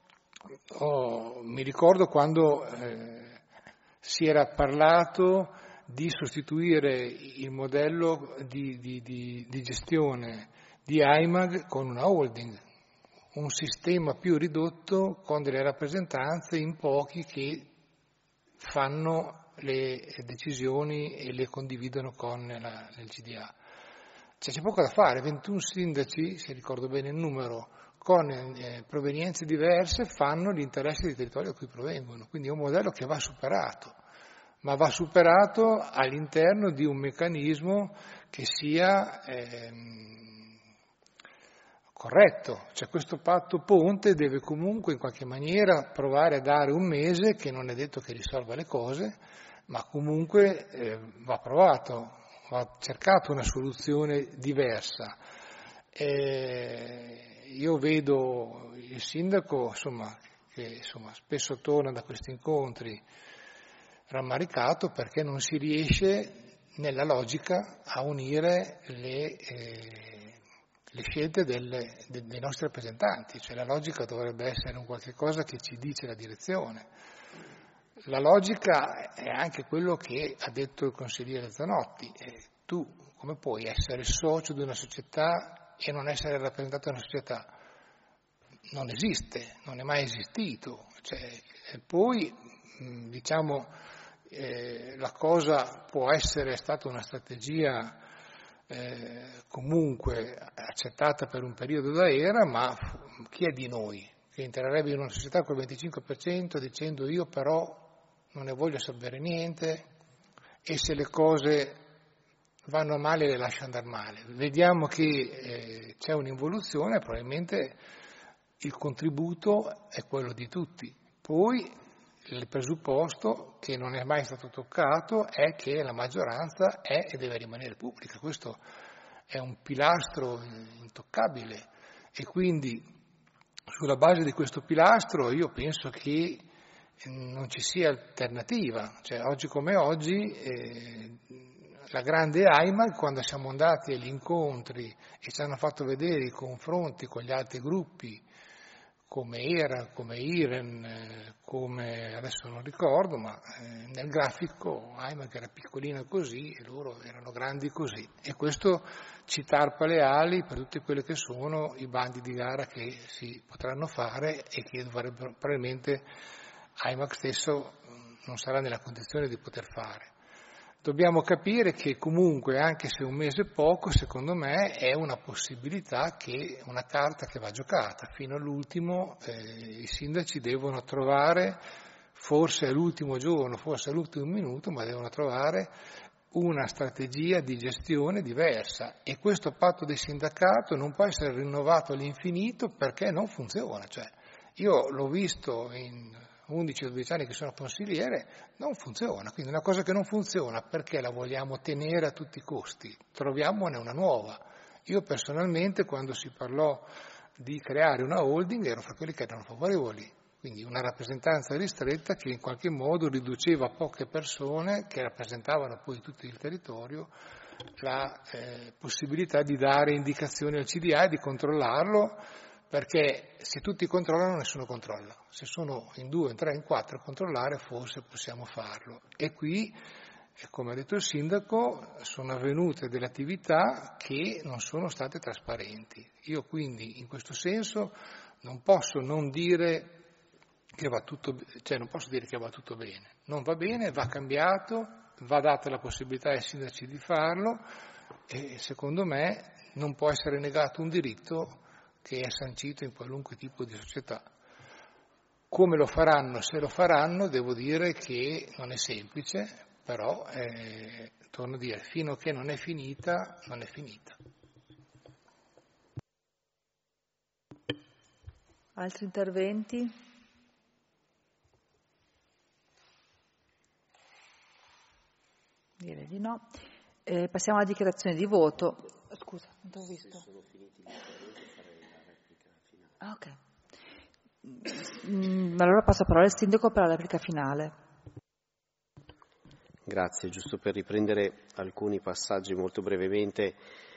mi ricordo quando si era parlato di sostituire il modello di gestione di AIMAG con una holding, un sistema più ridotto con delle rappresentanze in pochi che fanno le decisioni e le condividono con il GDA. C'è poco da fare, 21 sindaci, se ricordo bene il numero, con provenienze diverse fanno gli interessi del territorio da cui provengono, quindi è un modello che va superato, ma va superato all'interno di un meccanismo che sia corretto. Cioè questo patto ponte deve comunque in qualche maniera provare a dare un mese, che non è detto che risolva le cose, ma comunque va provato. va cercato una soluzione diversa. Io vedo il sindaco che spesso torna da questi incontri rammaricato perché non si riesce nella logica a unire le scelte dei nostri rappresentanti, cioè la logica dovrebbe essere un qualche cosa che ci dice la direzione. La logica è anche quello che ha detto il consigliere Zanotti. Tu come puoi essere socio di una società e non essere rappresentato da una società? Non esiste, non è mai esistito. Poi, la cosa può essere stata una strategia comunque accettata per un periodo da era, ma chi è di noi che entrerebbe in una società col 25% dicendo io però non ne voglio sapere niente e se le cose vanno male le lascio andare male? Vediamo che c'è un'involuzione, probabilmente il contributo è quello di tutti. Poi il presupposto che non è mai stato toccato è che la maggioranza è e deve rimanere pubblica. Questo è un pilastro intoccabile e quindi sulla base di questo pilastro io penso che non ci sia alternativa. Oggi come oggi la grande AIMA, quando siamo andati agli incontri e ci hanno fatto vedere i confronti con gli altri gruppi come ERA, come IREN, come adesso non ricordo, ma nel grafico AIMA che era piccolina così e loro erano grandi così. E questo ci tarpa le ali per tutti quelli che sono i bandi di gara che si potranno fare e che dovrebbero, probabilmente AIMA stesso non sarà nella condizione di poter fare. Dobbiamo capire che comunque, anche se un mese è poco, secondo me è una possibilità, una carta che va giocata. Fino all'ultimo i sindaci devono trovare, forse all'ultimo giorno, forse all'ultimo minuto, ma devono trovare una strategia di gestione diversa e questo patto di sindacato non può essere rinnovato all'infinito perché non funziona. Io l'ho visto in 11-12 anni che sono consigliere, non funziona. Quindi una cosa che non funziona, perché la vogliamo tenere a tutti i costi? Troviamone una nuova. Io personalmente, quando si parlò di creare una holding, ero fra quelli che erano favorevoli. Quindi una rappresentanza ristretta che in qualche modo riduceva a poche persone, che rappresentavano poi tutto il territorio, la possibilità di dare indicazioni al CDA e di controllarlo, perché se tutti controllano nessuno controlla, se sono in 2, in 3, in 4 a controllare forse possiamo farlo. E qui, come ha detto il sindaco, sono avvenute delle attività che non sono state trasparenti. Io quindi in questo senso non posso non dire che va tutto, non posso dire che va tutto bene, non va bene, va cambiato, va data la possibilità ai sindaci di farlo e secondo me non può essere negato un diritto che è sancito in qualunque tipo di società. Come lo faranno? Se lo faranno, devo dire che non è semplice, però, torno a dire, fino a che non è finita, non è finita. Altri interventi? Direi di no. Passiamo alla dichiarazione di voto. Scusa, non t'ho visto. Ok. Allora passo la parola al sindaco per la replica finale. Grazie, giusto per riprendere alcuni passaggi molto brevemente.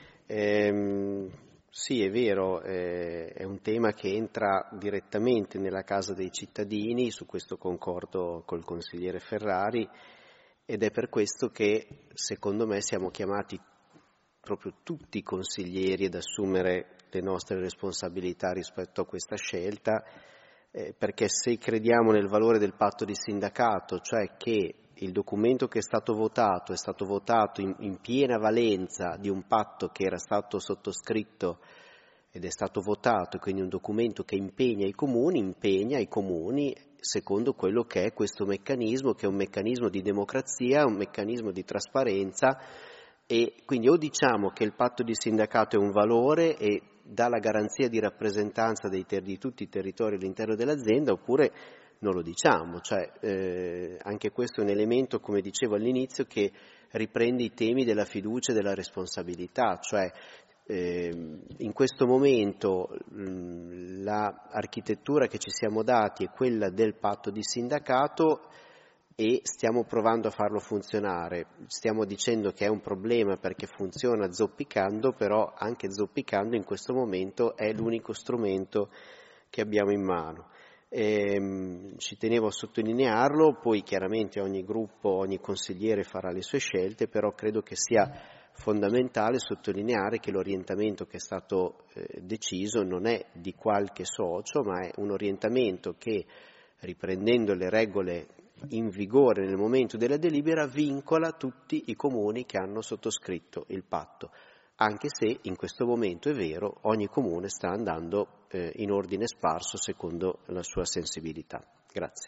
Sì, è vero, è un tema che entra direttamente nella casa dei cittadini, su questo concordo col consigliere Ferrari, ed è per questo che secondo me siamo chiamati proprio tutti i consiglieri ad assumere le nostre responsabilità rispetto a questa scelta, perché se crediamo nel valore del patto di sindacato, cioè che il documento che è stato votato in piena valenza di un patto che era stato sottoscritto ed è stato votato, quindi un documento che impegna i comuni secondo quello che è questo meccanismo, che è un meccanismo di democrazia, un meccanismo di trasparenza, e quindi o diciamo che il patto di sindacato è un valore e dà la garanzia di rappresentanza di tutti i territori all'interno dell'azienda, oppure non lo diciamo. Anche questo è un elemento, come dicevo all'inizio, che riprende i temi della fiducia e della responsabilità, cioè in questo momento l'architettura che ci siamo dati è quella del patto di sindacato e stiamo provando a farlo funzionare. Stiamo dicendo che è un problema perché funziona zoppicando, però anche zoppicando in questo momento è l'unico strumento che abbiamo in mano. Ci tenevo a sottolinearlo, poi chiaramente ogni gruppo, ogni consigliere farà le sue scelte, però credo che sia fondamentale sottolineare che l'orientamento che è stato deciso non è di qualche socio, ma è un orientamento che, riprendendo le regole in vigore nel momento della delibera, vincola tutti i comuni che hanno sottoscritto il patto, anche se in questo momento è vero, ogni comune sta andando in ordine sparso secondo la sua sensibilità. Grazie.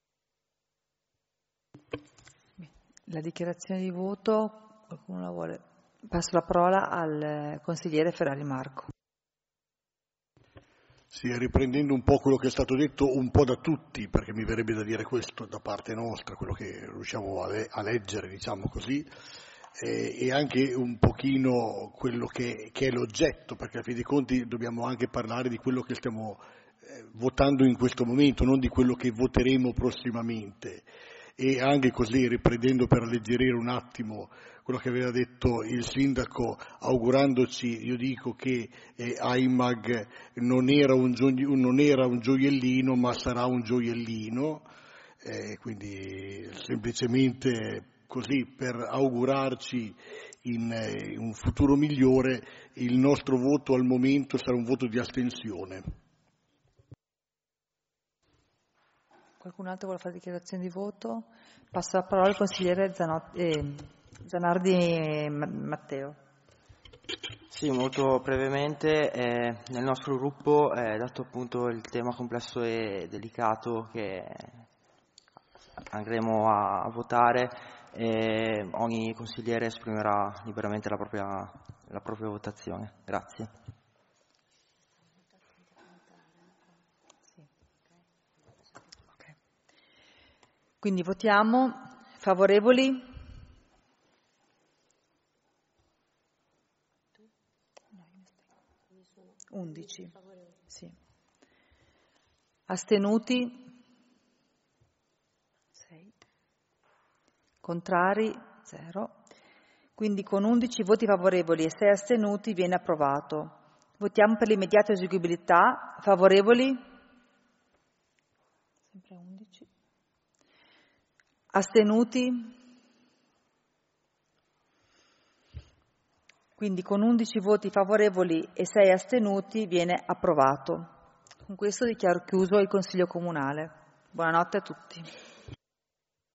La dichiarazione di voto, qualcuno la vuole? Passo la parola al consigliere Ferrari Marco. Sì, riprendendo un po' quello che è stato detto un po' da tutti, perché mi verrebbe da dire questo da parte nostra, quello che riusciamo a leggere, diciamo così, e anche un pochino quello che è l'oggetto, perché a fin dei conti dobbiamo anche parlare di quello che stiamo votando in questo momento, non di quello che voteremo prossimamente. E anche così, riprendendo per alleggerire un attimo quello che aveva detto il sindaco, augurandoci, io dico che AIMAG non era un gioiellino, ma sarà un gioiellino, quindi semplicemente così per augurarci in un futuro migliore, il nostro voto al momento sarà un voto di astensione. Qualcun altro vuole fare dichiarazione di voto? Passo la parola al consigliere Zanardi Matteo. Sì, molto brevemente, nel nostro gruppo, dato appunto il tema complesso e delicato che andremo a votare, ogni consigliere esprimerà liberamente la propria votazione. Grazie. Quindi votiamo favorevoli? Undici. Sì. Astenuti? 6. Contrari? 0. Quindi con 11 voti favorevoli e 6 astenuti viene approvato. Votiamo per l'immediata eseguibilità. Favorevoli? Sempre 11. Astenuti? Quindi con 11 voti favorevoli e 6 astenuti viene approvato. Con questo dichiaro chiuso il Consiglio Comunale. Buonanotte a tutti.